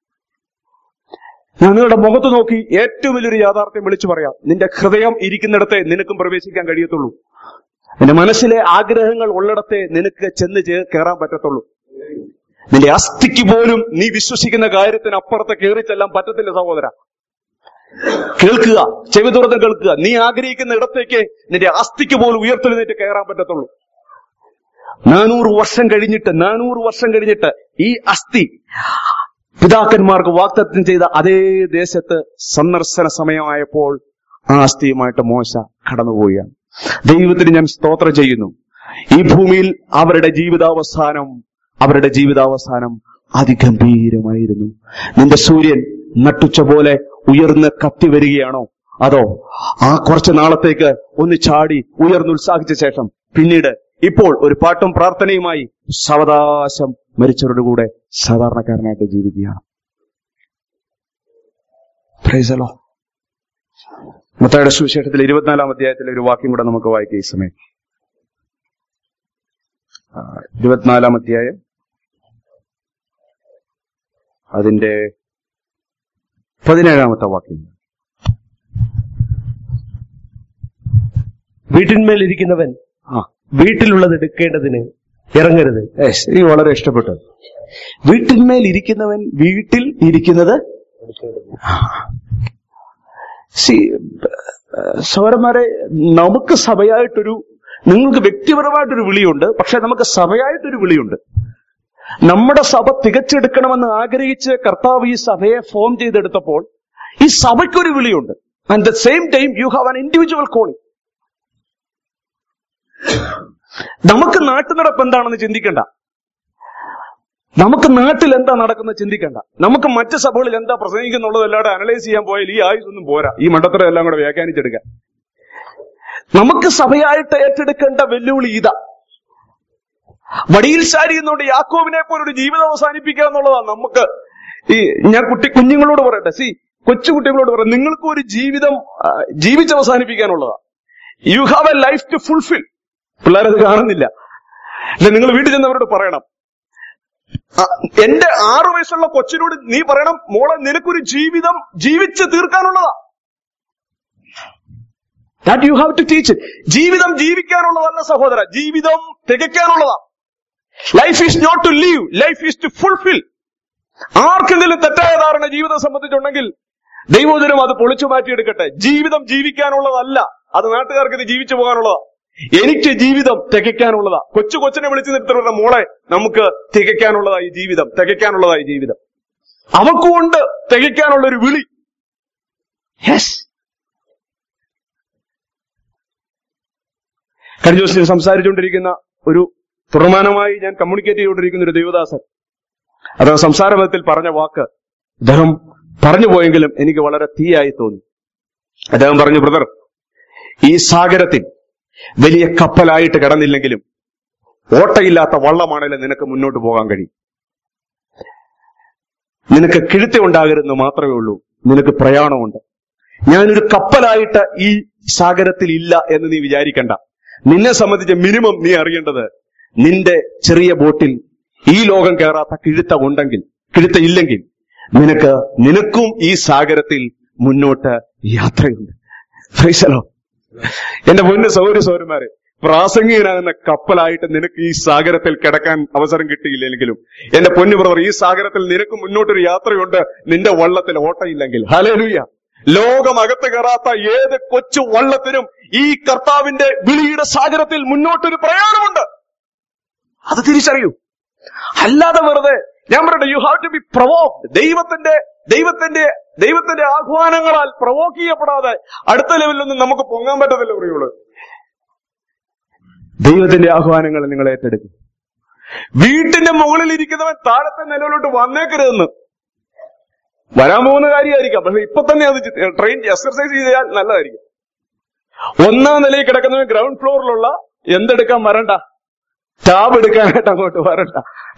ഞാൻ നിങ്ങളുടെ മുഖത്ത് നോക്കി ഏറ്റവും വലിയൊരു യാഥാർത്ഥ്യം വിളിച്ചു പറയാം. നിന്റെ ഹൃദയം ഇരിക്കുന്നിടത്തെ നിനക്കും പ്രവേശിക്കാൻ കഴിയത്തുള്ളൂ. നിന്റെ മനസ്സിലെ ആഗ്രഹങ്ങൾ ഉള്ളിടത്തെ നിനക്ക് ചെന്ന് കയറാൻ പറ്റത്തുള്ളൂ. നിന്റെ അസ്ഥിക്ക് പോലും നീ വിശ്വസിക്കുന്ന കാര്യത്തിന് അപ്പുറത്ത് കയറി ചെല്ലാൻ പറ്റത്തില്ല സഹോദര. കേൾക്കുക, ചെവി തുറന്ന് കേൾക്കുക. നീ ആഗ്രഹിക്കുന്ന ഇടത്തേക്ക് നിന്റെ അസ്ഥിക്ക് പോലും ഉയർത്തെഴുന്നേറ്റ് കയറാൻ പറ്റത്തുള്ളൂ. നാനൂറ് വർഷം കഴിഞ്ഞിട്ട് നാനൂറ് വർഷം കഴിഞ്ഞിട്ട് ഈ അസ്ഥി പിതാക്കന്മാർക്ക് വാഗ്ദത്തം ചെയ്ത അതേ ദേശത്ത് സന്ദർശന സമയമായപ്പോൾ ആ അസ്ഥിയുമായിട്ട് മോശ കടന്നുപോവുകയാണ്. ദൈവത്തിന് ഞാൻ സ്തോത്രം ചെയ്യുന്നു. ഈ ഭൂമിയിൽ അവരുടെ ജീവിതാവസാനം അവരുടെ ജീവിതാവസാനം അതിഗംഭീരമായിരുന്നു. നിന്റെ സൂര്യൻ നട്ടുച്ച പോലെ ഉയർന്ന് കത്തി വരികയാണോ, അതോ ആ കുറച്ച് നാളത്തേക്ക് ഒന്ന് ചാടി ഉയർന്നുത്സാഹിച്ച ശേഷം പിന്നീട് ഇപ്പോൾ ഒരു പാട്ടും പ്രാർത്ഥനയുമായി സാവകാശം മരിച്ചവരുടെ കൂടെ സാധാരണക്കാരനായിട്ട് ജീവിക്കുകയാണ്? Praise the Lord. മത്തായിയുടെ സുവിശേഷത്തിൽ ഇരുപത്തിനാലാം അധ്യായത്തിലെ ഒരു വാക്യം കൂടെ നമുക്ക് വായിക്കാം ഈ സമയം. ഇരുപത്തിനാലാം അധ്യായം അതിന്റെ പതിനേഴാമത്തെ വാക്യം. വീട്ടിന്മേൽ ഇരിക്കുന്നവൻ ആ വീട്ടിലുള്ളത് എടുക്കേണ്ടതിന് ഇറങ്ങരുത്. ഈ വളരെ ഇഷ്ടപ്പെട്ടു. വീട്ടിന്മേൽ ഇരിക്കുന്നവൻ വീട്ടിൽ ഇരിക്കുന്നത്. സഹോദരന്മാരെ, നമുക്ക് സഭയായിട്ടൊരു, നിങ്ങൾക്ക് വ്യക്തിപരമായിട്ടൊരു വിളിയുണ്ട്, പക്ഷെ നമുക്ക് സഭയായിട്ടൊരു വിളിയുണ്ട്. നമ്മുടെ സഭ തികച്ചെടുക്കണമെന്ന് ആഗ്രഹിച്ച് കർത്താവ് ഈ സഭയെ ഫോം ചെയ്തെടുത്തപ്പോൾ ഈ സഭയ്ക്കൊരു വിളിയുണ്ട്. And the same time you have an individual calling. നമുക്ക് നാട്ടുനടപ്പ് എന്താണെന്ന് ചിന്തിക്കണ്ട. നമുക്ക് നാട്ടിൽ എന്താ നടക്കുന്നത് ചിന്തിക്കണ്ട. നമുക്ക് മറ്റ് സഭകളിൽ എന്താ പ്രസംഗിക്കുന്നുള്ളത് എല്ലാവരും അനലൈസ് ചെയ്യാൻ പോയാൽ ഈ ആയുസൊന്നും പോരാ. ഈ മണ്ടത്തരം എല്ലാം കൂടെ വ്യാഖ്യാനിച്ചെടുക്കാൻ നമുക്ക് സഭയായിട്ട് ഏറ്റെടുക്കേണ്ട വെല്ലുവിളി ഇതാ. വടിയിൽ ശാരി എന്നുകൊണ്ട് യാക്കോബിനെ പോലൊരു ജീവിതം അവസാനിപ്പിക്കുക എന്നുള്ളതാണ് നമുക്ക്. ഈ ഞാൻ കുട്ടി കുഞ്ഞുങ്ങളോട് പറയട്ടെ, സി കൊച്ചു കുട്ടികളോട് പറയാം, നിങ്ങൾക്കും ഒരു ജീവിതം ജീവിച്ച് അവസാനിപ്പിക്കാനുള്ളതാ. You have a life to fulfil. പിള്ളേരത് കാണുന്നില്ല. അല്ലെ, നിങ്ങൾ വീട്ടിൽ ചെന്നവരോട് പറയണം. എന്റെ ആറു വയസ്സുള്ള കൊച്ചിനോട് നീ പറയണം, മോളെ നിനക്കൊരു ജീവിതം ജീവിച്ച് തീർക്കാനുള്ളതാ. That you have to teach. ജീവിതം ജീവിക്കാനുള്ളതല്ല സഹോദര, ജീവിതം തികയ്ക്കാനുള്ളതാ. Life is not to leave, life is to fulfil. ആർക്കെങ്കിലും തെറ്റായ ധാരണ ജീവിതം സംബന്ധിച്ചുണ്ടെങ്കിൽ ദൈവോചനം അത് പൊളിച്ചു മാറ്റിയെടുക്കട്ടെ. ജീവിതം ജീവിക്കാനുള്ളതല്ല, അത് നാട്ടുകാർക്ക് ഇത് ജീവിച്ചു പോകാനുള്ളതാ. എനിക്ക് ജീവിതം തികയ്ക്കാനുള്ളതാ. കൊച്ചു കൊച്ചിനെ വിളിച്ചു നിർത്തുന്ന മോളെ, നമുക്ക് തികയ്ക്കാനുള്ളതായി ജീവിതം, തികയ്ക്കാനുള്ളതായി ജീവിതം. അവക്കുകൊണ്ട് തികയ്ക്കാനുള്ള ഒരു വിളി. യെസ്. കഴിഞ്ഞ ദിവസം സംസാരിച്ചുകൊണ്ടിരിക്കുന്ന ഒരു തുടർമാനമായി ഞാൻ കമ്മ്യൂണിക്കേറ്റ് ചെയ്തുകൊണ്ടിരിക്കുന്ന ഒരു ദൈവദാസൻ, അദ്ദേഹം സംസാരപഥത്തിൽ പറഞ്ഞ വാക്ക് അദ്ദേഹം പറഞ്ഞു പോയെങ്കിലും എനിക്ക് വളരെ തീയായി തോന്നി. അദ്ദേഹം പറഞ്ഞു, ബ്രദർ, ഈ സാഗരത്തിൽ വലിയ കപ്പലായിട്ട് കിടന്നില്ലെങ്കിലും ഓട്ടയില്ലാത്ത വള്ളമാണെങ്കിലും നിനക്ക് മുന്നോട്ട് പോകാൻ കഴിയും. നിനക്ക് കിഴുത്ത ഉണ്ടാകരുതെന്ന് മാത്രമേ ഉള്ളൂ, നിനക്ക് പ്രയാണമുണ്ട്. ഞാനൊരു കപ്പലായിട്ട് ഈ സാഗരത്തിൽ ഇല്ല എന്ന് നീ വിചാരിക്കണ്ട. നിന്നെ സംബന്ധിച്ച് മിനിമം നീ അറിയേണ്ടത്, നിന്റെ ചെറിയ ബോട്ടിൽ ഈ ലോകം കയറാത്ത കിഴുത്ത ഉണ്ടെങ്കിൽ, കിഴുത്ത ഇല്ലെങ്കിൽ നിനക്ക് നിനക്കും ഈ സാഗരത്തിൽ മുന്നോട്ട് യാത്രയുണ്ട്. Praise the lord. എന്റെ പൊന്നു സഹോദരി സഹോദരന്മാരെ, പ്രാസംഗികനാകുന്ന കപ്പലായിട്ട് നിനക്ക് ഈ സാഗരത്തിൽ കിടക്കാൻ അവസരം കിട്ടിയില്ലെങ്കിലും എന്റെ പൊന്നു ബ്രദർ, ഈ സാഗരത്തിൽ നിനക്ക് മുന്നോട്ടൊരു യാത്രയുണ്ട്. നിന്റെ വള്ളത്തിൽ ഓട്ടയില്ലെങ്കിൽ. ഹല്ലേലൂയ. ലോകം അകത്ത് കയറാത്ത ഏത് കൊച്ചു വള്ളത്തിനും ഈ കർത്താവിന്റെ വിളിയുടെ സാഗരത്തിൽ മുന്നോട്ടൊരു പ്രയാണമുണ്ട്. അത് തിരിച്ചറിയൂ. അല്ലാതെ വെറുതെ ഞാൻ പറയട്ടെ, you have to be provoked. ദൈവത്തിന്റെ ദൈവത്തിന്റെ ദൈവത്തിന്റെ ആഹ്വാനങ്ങളാൽ പ്രൊവോക്ക് ചെയ്യപ്പെടാതെ അടുത്ത ലെവലിലൊന്നും നമുക്ക് പൊങ്ങാൻ പറ്റത്തില്ല. പറയുള്ളൂ, ദൈവത്തിന്റെ ആഹ്വാനങ്ങൾ നിങ്ങൾ ഏറ്റെടുക്കും. വീട്ടിന്റെ മുകളിൽ ഇരിക്കുന്നവൻ താഴത്തെ നിലയിലോട്ട് വന്നേക്കരുതെന്ന്. വരാൻ പോകുന്ന കാര്യമായിരിക്കാം, പക്ഷെ ഇപ്പൊ തന്നെ അത് ട്രെയിൻ എക്സർസൈസ് ചെയ്താൽ നല്ലതായിരിക്കും. ഒന്നാം നിലയിൽ കിടക്കുന്നവൻ ഗ്രൗണ്ട് ഫ്ലോറിലുള്ള എന്തെടുക്കാൻ വരണ്ട, ടാബ് എടുക്കാനായിട്ട് അങ്ങോട്ട് വരണ്ട.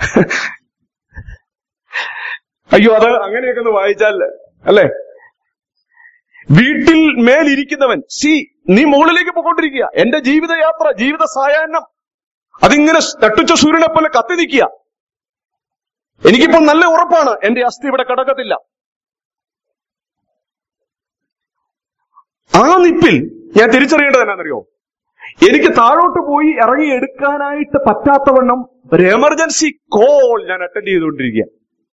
അയ്യോ, അത് അങ്ങനെയൊക്കെ ഒന്ന് വായിച്ചാൽ അല്ലേ. വീട്ടിൽ മേലിരിക്കുന്നവൻ, സി നീ മുകളിലേക്ക് പോയിക്കൊണ്ടിരിക്കുക. എന്റെ ജീവിതയാത്ര, ജീവിത സായാഹ്നം അതിങ്ങനെ തട്ടുച്ച സൂര്യനെ പോലെ കത്തി നിൽക്കുക. എനിക്കിപ്പോൾ നല്ല ഉറപ്പാണ് എന്റെ അസ്ഥി ഇവിടെ കിടക്കത്തില്ല. ആ നിപ്പിൽ ഞാൻ തിരിച്ചറിയേണ്ടത് എന്നാണെന്നറിയോ, എനിക്ക് താഴോട്ട് പോയി ഇറങ്ങി എടുക്കാനായിട്ട് പറ്റാത്തവണ്ണം ഒരു എമർജൻസി കോൾ ഞാൻ അറ്റൻഡ് ചെയ്തുകൊണ്ടിരിക്കുക.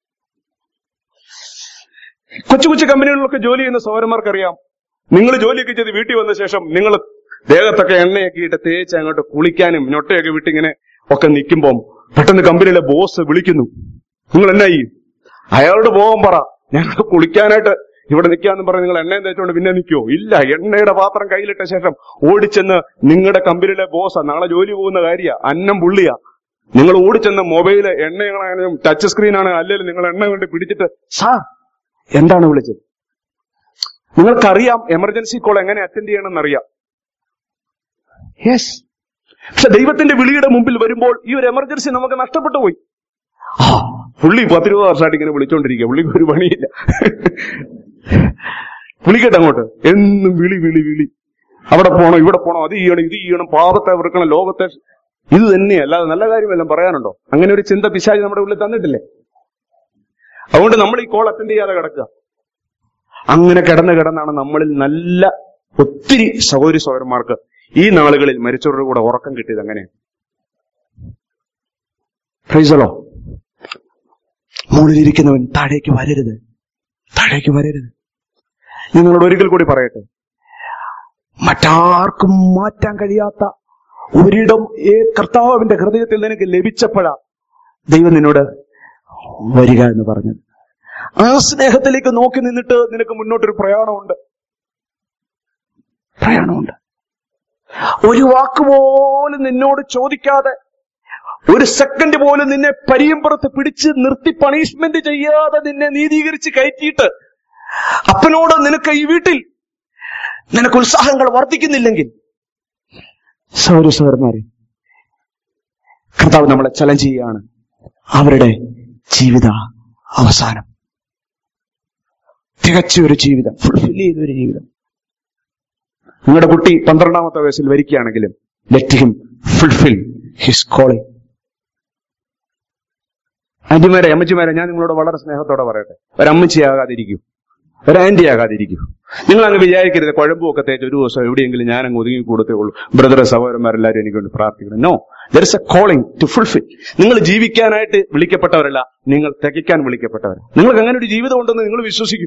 കൊച്ചു കൊച്ചു കമ്പനികളിലൊക്കെ ജോലി ചെയ്യുന്ന സഹോദരന്മാർക്കറിയാം, നിങ്ങൾ ജോലിയൊക്കെ ചെയ്ത് വീട്ടിൽ വന്ന ശേഷം നിങ്ങൾ ദേഹത്തൊക്കെ എണ്ണയൊക്കെ ഇട്ട് തേച്ച് അങ്ങോട്ട് കുളിക്കാനും ഞൊട്ടയൊക്കെ വിട്ടിങ്ങനെ ഒക്കെ നിൽക്കുമ്പോൾ പെട്ടെന്ന് കമ്പനിയിലെ ബോസ് വിളിക്കുന്നു. നിങ്ങൾ എന്നാ ചെയ്യും? അയാളോട് പോകാൻ പറ, ഞങ്ങൾ കുളിക്കാനായിട്ട് ഇവിടെ നിൽക്കാന്ന് പറഞ്ഞ് നിങ്ങൾ എണ്ണയും തേച്ചോണ്ട് പിന്നെ നിൽക്കുവോ? ഇല്ല. എണ്ണയുടെ പാത്രം കയ്യിലിട്ട ശേഷം ഓടിച്ചെന്ന് നിങ്ങളുടെ കമ്പനിയിലെ ബോസാ, നാളെ ജോലി പോകുന്ന കാര്യ, അന്നം പുള്ളിയാ, നിങ്ങൾ ഓടിച്ചെന്ന് മൊബൈല് എണ്ണയാണെങ്കിലും ടച്ച് സ്ക്രീനാണ് അല്ലെങ്കിൽ നിങ്ങൾ എണ്ണ കൊണ്ട് പിടിച്ചിട്ട് സാർ എന്താണ് വിളിച്ചത്? നിങ്ങൾക്കറിയാം എമർജൻസി കോൾ എങ്ങനെ അറ്റൻഡ് ചെയ്യണമെന്ന് അറിയാം. യെസ്. പക്ഷെ ദൈവത്തിന്റെ വിളിയുടെ മുമ്പിൽ വരുമ്പോൾ ഈ ഒരു എമർജൻസി നമുക്ക് നഷ്ടപ്പെട്ടു പോയി. ആ പുള്ളി പത്തിരുപത് വർഷമായിട്ട് ഇങ്ങനെ വിളിച്ചോണ്ടിരിക്കുക, പുള്ളിക്ക് ഒരു പണിയില്ല. വിളിക്കട്ടെ അങ്ങോട്ട്, എന്നും വിളി വിളി വിളി. അവിടെ പോണോ ഇവിടെ പോണോ, അത് ചെയ്യണം ഇത് ചെയ്യണം, പാപത്തെ വെറുക്കണം, ലോകത്തെ, ഇത് തന്നെയല്ലാതെ നല്ല കാര്യമെല്ലാം പറയാനുണ്ടോ? അങ്ങനെ ഒരു ചിന്ത പിശാച് നമ്മുടെ ഉള്ളിൽ തന്നിട്ടില്ലേ? അതുകൊണ്ട് നമ്മൾ ഈ കോൾ അറ്റൻഡ് ചെയ്യാതെ കിടക്കുക. അങ്ങനെ കിടന്ന് കിടന്നാണ് നമ്മളിൽ നല്ല ഒത്തിരി സഹോദരി സഹോദരന്മാർക്ക് ഈ നാളുകളിൽ മരിച്ചവരുടെ കൂടെ ഉറക്കം കിട്ടിയത്. അങ്ങനെ പ്രൈസലോ, മുകളിലിരിക്കുന്നവൻ താഴേക്ക് വരരുത്, താഴേക്ക് വരരുത്. നിങ്ങളോട് ഒരിക്കൽ കൂടി പറയട്ടെ, മറ്റാർക്കും മാറ്റാൻ കഴിയാത്ത ഒരിടം ഏ കർത്താവിന്റെ ഹൃദയത്തിൽ നിനക്ക് ലഭിച്ചപ്പോഴാ ദൈവം നിന്നോട് വരിക എന്ന് പറഞ്ഞത്. ആ സ്നേഹത്തിലേക്ക് നോക്കി നിന്നിട്ട് നിനക്ക് മുന്നോട്ടൊരു പ്രയാണമുണ്ട്, പ്രയാണമുണ്ട്. ഒരു വാക്കുപോലും നിന്നോട് ചോദിക്കാതെ, ഒരു സെക്കൻഡ് പോലും നിന്നെ പരിയമ്പുറത്ത് പിടിച്ച് നിർത്തി പണിഷ്മെന്റ് ചെയ്യാതെ നിന്നെ നീതീകരിച്ച് കയറ്റിയിട്ട് അപ്പനോട് നിനക്ക് ഈ വീട്ടിൽ നിനക്ക് ഉത്സാഹങ്ങൾ വർദ്ധിക്കുന്നില്ലെങ്കിൽ, സൗര സൗരന്മാരെ, കർത്താവ് നമ്മളെ ചലഞ്ച് ചെയ്യുകയാണ്. അവരുടെ ജീവിത അവസാനം തികച്ച ഒരു ജീവിതം, ഫുൾഫിൽ ചെയ്തൊരു ജീവിതം. നിങ്ങളുടെ കുട്ടി പന്ത്രണ്ടാമത്തെ വയസ്സിൽ വരികയാണെങ്കിലും let him fulfil his calling. ആന്റിമാരെ, അമ്മച്ചിമാരെ, ഞാൻ നിങ്ങളോട് വളരെ സ്നേഹത്തോടെ പറയട്ടെ, ഒരമ്മച്ചിയാകാതിരിക്കൂ, ഒരാന്റി ആകാതിരിക്കൂ. നിങ്ങൾ അങ്ങ് വിചാരിക്കരുത് കുഴമ്പും ഒക്കെ തേച്ച് ഒരു ദിവസം എവിടെയെങ്കിലും ഞാൻ അങ്ങ് ഒതുങ്ങി കൊടുത്തേ ഉള്ളൂ, ബ്രദറെ സഹോദരന്മാരെല്ലാവരും എനിക്ക് വേണ്ടി പ്രാർത്ഥിക്കണം. No, there is a calling to fulfil. നിങ്ങൾ ജീവിക്കാനായിട്ട് വിളിക്കപ്പെട്ടവരല്ല, നിങ്ങൾ തികയ്ക്കാൻ വിളിക്കപ്പെട്ടവർ. നിങ്ങൾക്ക് അങ്ങനെ ഒരു ജീവിതം ഉണ്ടെന്ന് നിങ്ങൾ വിശ്വസിക്കും.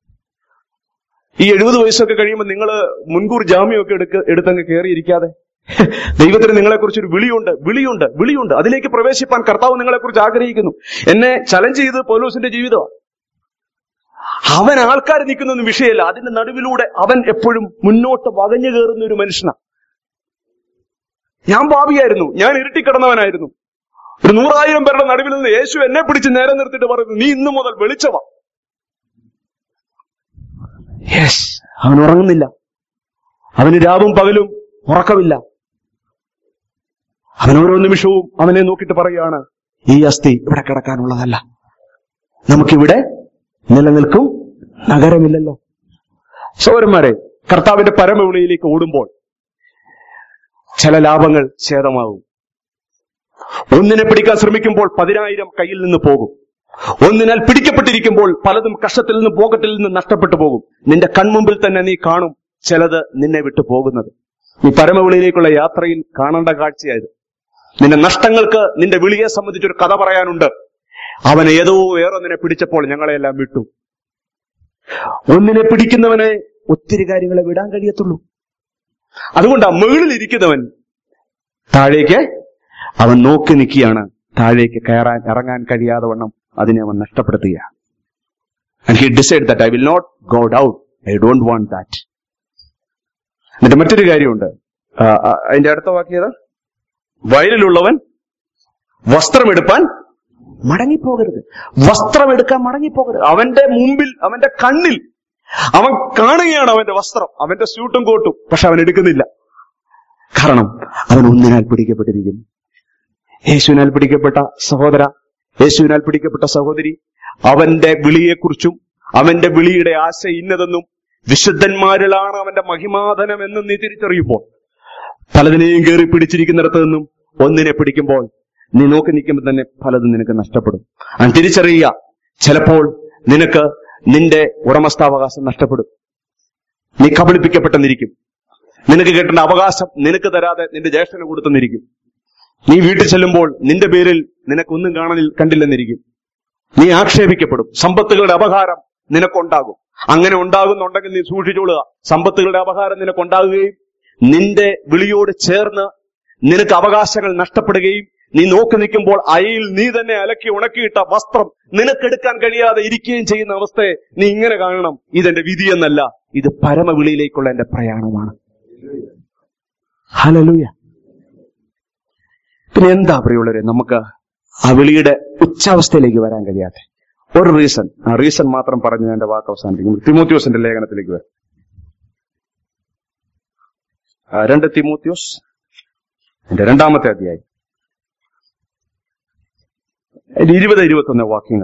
ഈ എഴുപത് വയസ്സൊക്കെ കഴിയുമ്പോൾ നിങ്ങൾ മുൻകൂർ ജാമ്യമൊക്കെ എടുക്ക എടുത്തങ്ങ് കയറിയിരിക്കാതെ, ദൈവത്തിന് നിങ്ങളെക്കുറിച്ച് ഒരു വിളിയുണ്ട്, വിളിയുണ്ട്, വിളിയുണ്ട്. അതിലേക്ക് പ്രവേശിപ്പാൻ കർത്താവ് നിങ്ങളെക്കുറിച്ച് ആഗ്രഹിക്കുന്നു. എന്നെ ചലഞ്ച് ചെയ്ത് പൗലോസിന്റെ ജീവിതമാണ്. അവൻ ആൾക്കാർ നിൽക്കുന്നൊന്നും വിഷയമല്ല, അതിന്റെ നടുവിലൂടെ അവൻ എപ്പോഴും മുന്നോട്ട് വകഞ്ഞു കയറുന്ന ഒരു മനുഷ്യനാണ്. ഞാൻ പാപിയായിരുന്നു, ഞാൻ ഇരുട്ടിക്കിടന്നവനായിരുന്നു. ഒരു നൂറായിരം പേരുടെ നടുവിൽ നിന്ന് യേശു എന്നെ പിടിച്ച് നേരെ നിർത്തിയിട്ട് പറയുന്നു, നീ ഇന്നു മുതൽ വെളിച്ചവാ. യെസ്, അവൻ ഉറങ്ങുന്നില്ല, അവന് രാവും പകലും ഉറക്കമില്ല. അവൻ ഓരോ നിമിഷവും അവനെ നോക്കിയിട്ട് പറയുകയാണ്, ഈ അസ്ഥി ഇവിടെ കിടക്കാനുള്ളതല്ല, നമുക്കിവിടെ നിലനിൽക്കും നഗരമില്ലല്ലോ. സഹോദരന്മാരെ, കർത്താവിന്റെ പരമവിളിയിലേക്ക് ഓടുമ്പോൾ ചില ലാഭങ്ങൾ ഛേദമാകും. ഒന്നിനെ പിടിക്കാൻ ശ്രമിക്കുമ്പോൾ പതിനായിരം കയ്യിൽ നിന്ന് പോകും. ഒന്നിനാൽ പിടിക്കപ്പെട്ടിരിക്കുമ്പോൾ പലതും കഷ്ടത്തിൽ നിന്ന് പോക്കറ്റിൽ നിന്ന് നഷ്ടപ്പെട്ടു പോകും. നിന്റെ കൺമുമ്പിൽ തന്നെ നീ കാണും ചിലത് നിന്നെ വിട്ടു പോകുന്നത്. നീ പരമവിളിയിലേക്കുള്ള യാത്രയിൽ കാണേണ്ട കാഴ്ചയായത്. നിന്റെ നഷ്ടങ്ങൾക്ക് നിന്റെ വിളിയെ സംബന്ധിച്ചൊരു കഥ പറയാനുണ്ട്. അവൻ ഏതോ വേറൊന്നിനെ പിടിച്ചപ്പോൾ ഞങ്ങളെല്ലാം വിട്ടു. ഒന്നിനെ പിടിക്കുന്നവനെ ഒത്തിരി കാര്യങ്ങളെ വിടാൻ കഴിയത്തുള്ളൂ. അതുകൊണ്ട് ആ മുകളിലിരിക്കുന്നവൻ താഴേക്ക് അവൻ നോക്കി നിൽക്കുകയാണ്. താഴേക്ക് കയറാൻ ഇറങ്ങാൻ കഴിയാതെ വണ്ണം അതിനെ അവൻ നഷ്ടപ്പെടുത്തുകയാണ്. And he decided that I will not go down. I don't want that. എന്നിട്ട് മറ്റൊരു കാര്യമുണ്ട്. അതിന്റെ അടുത്ത വാക്യത, വയലിലുള്ളവൻ വസ്ത്രമെടുപ്പാൻ മടങ്ങിപ്പോകരുത്. വസ്ത്രമെടുക്കാൻ മടങ്ങിപ്പോകരുത്. അവന്റെ മുമ്പിൽ, അവന്റെ കണ്ണിൽ അവൻ കാണുകയാണ് അവന്റെ വസ്ത്രം, അവന്റെ സ്യൂട്ടും കോട്ടും. പക്ഷെ അവൻ എടുക്കുന്നില്ല. കാരണം അവൻ ഒന്നിനാൽ പിടിക്കപ്പെട്ടിരിക്കുന്നു. യേശുവിനാൽ പിടിക്കപ്പെട്ട സഹോദര, യേശുവിനാൽ പിടിക്കപ്പെട്ട സഹോദരി, അവന്റെ വിളിയെക്കുറിച്ചും അവന്റെ വിളിയുടെ ആശ ഇന്നതെന്നും വിശുദ്ധന്മാരിലാണ് അവന്റെ മഹിമാധനം എന്നും നീ തിരിച്ചറിയുമ്പോൾ, പലതിനെയും കയറി പിടിച്ചിരിക്കുന്നിടത്ത് നിന്നും ഒന്നിനെ പിടിക്കുമ്പോൾ നീ നോക്കി നിൽക്കുമ്പോൾ തന്നെ പലതും നിനക്ക് നഷ്ടപ്പെടും. അത് തിരിച്ചറിയുക. ചിലപ്പോൾ നിനക്ക് നിന്റെ ഉടമസ്ഥാവകാശം നഷ്ടപ്പെടും. നീ കബളിപ്പിക്കപ്പെട്ടെന്നിരിക്കും. നിനക്ക് കിട്ടേണ്ട അവകാശം നിനക്ക് തരാതെ നിന്റെ ജ്യേഷ്ഠന് കൊടുത്തെന്നിരിക്കും. നീ വീട്ടിൽ ചെല്ലുമ്പോൾ നിന്റെ പേരിൽ നിനക്കൊന്നും കാണാൻ കണ്ടില്ലെന്നിരിക്കും. നീ ആക്ഷേപിക്കപ്പെടും. സമ്പത്തുകളുടെ അപഹാരം നിനക്കുണ്ടാകും. അങ്ങനെ ഉണ്ടാകുന്നുണ്ടെങ്കിൽ നീ സൂക്ഷിച്ചോളുക. സമ്പത്തുകളുടെ അപഹാരം നിനക്കുണ്ടാകുകയും നിന്റെ വിളിയോട് ചേർന്ന് നിനക്ക് അവകാശങ്ങൾ നഷ്ടപ്പെടുകയും നീ നോക്കി നിൽക്കുമ്പോൾ അയയിൽ നീ തന്നെ അലക്കി ഉണക്കിയിട്ട വസ്ത്രം നിനക്കെടുക്കാൻ കഴിയാതെ ഇരിക്കുകയും ചെയ്യുന്ന അവസ്ഥയെ നീ ഇങ്ങനെ കാണണം. ഇതെന്റെ വിധിയെന്നല്ല, ഇത് പരമവിളിയിലേക്കുള്ള എന്റെ പ്രയാണമാണ്. ഹല്ലേലൂയ. പിന്നെ എന്താ പ്രിയമുള്ളവരെ നമുക്ക് ആ വിളിയുടെ ഉച്ചാവസ്ഥയിലേക്ക് വരാൻ കഴിയാത്ത ഒരു റീസൺ? ആ റീസൺ മാത്രം പറഞ്ഞ് എന്റെ വാക്ക് അവസാനിപ്പിക്കും. തിമോത്തിയോസിന്റെ ലേഖനത്തിലേക്ക് വരാം. രണ്ട് തിമോത്തിയോസ് എന്റെ രണ്ടാമത്തെ അധ്യായം ഇരുപത് ഇരുപത്തൊന്ന് വാക്യങ്ങൾ.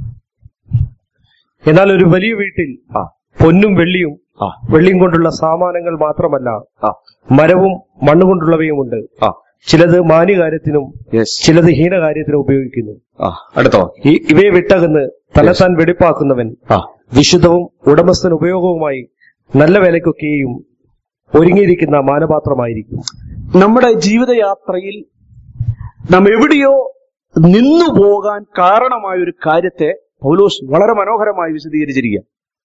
എന്നാൽ ഒരു വലിയ വീട്ടിൽ ആ പൊന്നും വെള്ളിയും ആ വെള്ളിയും കൊണ്ടുള്ള സാമാനങ്ങൾ മാത്രമല്ല, ആ മരവും മണ്ണുകൊണ്ടുള്ളവയുമുണ്ട്. ആ ചിലത് മാന്യകാര്യത്തിനും യെസ് ചിലത് ഹീനകാര്യത്തിനും ഉപയോഗിക്കുന്നു. ആ അടുത്തോ ഈ- ഇവയെ വിട്ടകന്ന് തന്നെത്താൻ വെടിപ്പാക്കുന്നവൻ ആ വിശുദ്ധവും ഉടമസ്ഥന് ഉപയോഗവുമായി നല്ല വേലയ്ക്കൊക്കെയും ഒരുങ്ങിയിരിക്കുന്ന മാനപാത്രമായിരിക്കും. നമ്മുടെ ജീവിതയാത്രയിൽ നാം എവിടെയോ നിന്നു പോകാൻ കാരണമായ ഒരു കാര്യത്തെ പൗലോസ് വളരെ മനോഹരമായി വിശദീകരിച്ചിരിക്കുക.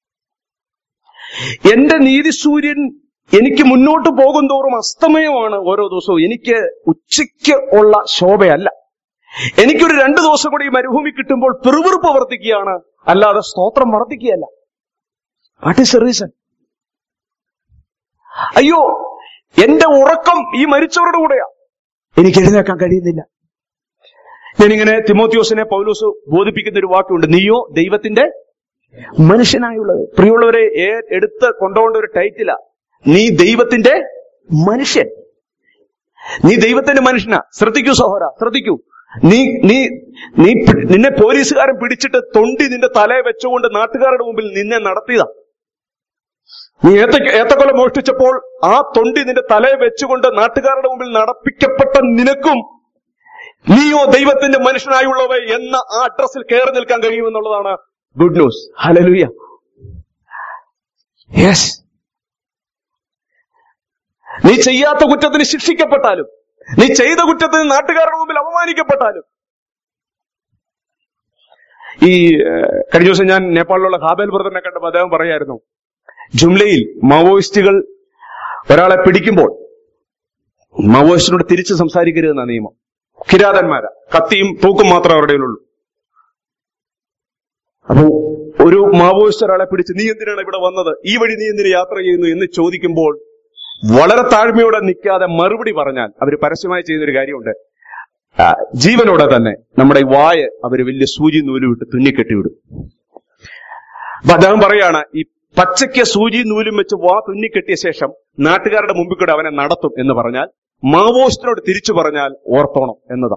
എന്റെ നീതിസൂര്യൻ എനിക്ക് മുന്നോട്ട് പോകും തോറും അസ്തമയമാണ് ഓരോ ദിവസവും. എനിക്ക് ഉച്ചയ്ക്ക് ഉള്ള ശോഭയല്ല. എനിക്കൊരു രണ്ടു ദിവസം കൂടി ഈ മരുഭൂമി കിട്ടുമ്പോൾ പിറുപിറുപ്പ് വർദ്ധിക്കുകയാണ്, അല്ലാതെ സ്തോത്രം വർദ്ധിക്കുകയല്ല. What is the reason? അയ്യോ, എന്റെ ഉറക്കം ഈ മരിച്ചവരുടെ കൂടെയാ, എനിക്ക് എഴുന്നേക്കാൻ കഴിയുന്നില്ല. ഞാനിങ്ങനെ തിമോത്തിയോസിനെ പൗലോസ് ബോധിപ്പിക്കുന്ന ഒരു വാക്കുണ്ട്, നീയോ ദൈവത്തിന്റെ മനുഷ്യനായുള്ളവർ. പ്രിയമുള്ളവരെ, ഏ- എടുത്ത് കൊണ്ടുപോകേണ്ട ഒരു ടൈറ്റിലാ, നീ ദൈവത്തിന്റെ മനുഷ്യൻ. നീ ദൈവത്തിന്റെ മനുഷ്യനാ. ശ്രദ്ധിക്കൂ സഹോദരാ, ശ്രദ്ധിക്കൂ. നീ നീ നീ പി- നിന്നെ പോലീസുകാരൻ പിടിച്ചിട്ട് തൊണ്ടി നിന്റെ തലയെ വെച്ചുകൊണ്ട് നാട്ടുകാരുടെ മുമ്പിൽ നിന്നെ നടത്തിയതാ. നീ ഏത്ത ഏത്തക്കൊല മോഷ്ടിച്ചപ്പോൾ ആ തൊണ്ടി നിന്റെ തലയെ വെച്ചുകൊണ്ട് നാട്ടുകാരുടെ മുമ്പിൽ നടപ്പിക്കപ്പെട്ട നിനക്കും നീയോ ദൈവത്തിന്റെ മനുഷ്യനായുള്ളവ എന്ന ആ അഡ്രസ്സിൽ കയറി നിൽക്കാൻ കഴിയുമെന്നുള്ളതാണ് ഗുഡ് ന്യൂസ്. ഹല്ലേലൂയ. യെസ്. നീ ചെയ്യാത്ത കുറ്റത്തിന് ശിക്ഷിക്കപ്പെട്ടാലും, നീ ചെയ്ത കുറ്റത്തിന് നാട്ടുകാരുടെ മുമ്പിൽ അപമാനിക്കപ്പെട്ടാലും. ഈ ഏഹ്, കഴിഞ്ഞ ദിവസം ഞാൻ നേപ്പാളിലുള്ള ഹാബേൽ ബ്രദറിനെ കണ്ടപ്പോൾ അദ്ദേഹം പറയായിരുന്നു, ജുംലയിൽ മാവോയിസ്റ്റുകൾ ഒരാളെ പിടിക്കുമ്പോൾ മാവോയിസ്റ്റിനോട് തിരിച്ച് സംസാരിക്കരുതെന്ന നിയമം. കിരാതന്മാരാ, കത്തിയും തൂക്കും മാത്രമേ അവരുടെ ഉള്ളൂ. അപ്പോ ഒരു മാവോയിസ്റ്റ് ഒരാളെ പിടിച്ച് നീ എന്തിനാണ് ഇവിടെ വന്നത്, ഈ വഴി നീ എന്തിനു യാത്ര ചെയ്യുന്നു എന്ന് ചോദിക്കുമ്പോൾ വളരെ താഴ്മയോടെ നിൽക്കാതെ മറുപടി പറഞ്ഞാൽ, അവർ പരസ്യമായി ചെയ്യുന്നൊരു കാര്യമുണ്ട്, ആ, ജീവനോടെ തന്നെ നമ്മുടെ ഈ വായ അവര് വലിയ സൂചി നൂല് വിട്ട് തുന്നിക്കെട്ടിവിടും. അപ്പൊ അദ്ദേഹം പറയാണ്, ഈ പച്ചയ്ക്ക് സൂചി നൂലും വെച്ച് വാ തുന്നിക്കെട്ടിയ ശേഷം നാട്ടുകാരുടെ മുമ്പിൽ കൂടെ അവനെ നടത്തും എന്ന് പറഞ്ഞാൽ, മാവോയിസ്റ്റിനോട് തിരിച്ചു പറഞ്ഞാൽ ഓർത്തോണം എന്നതാ.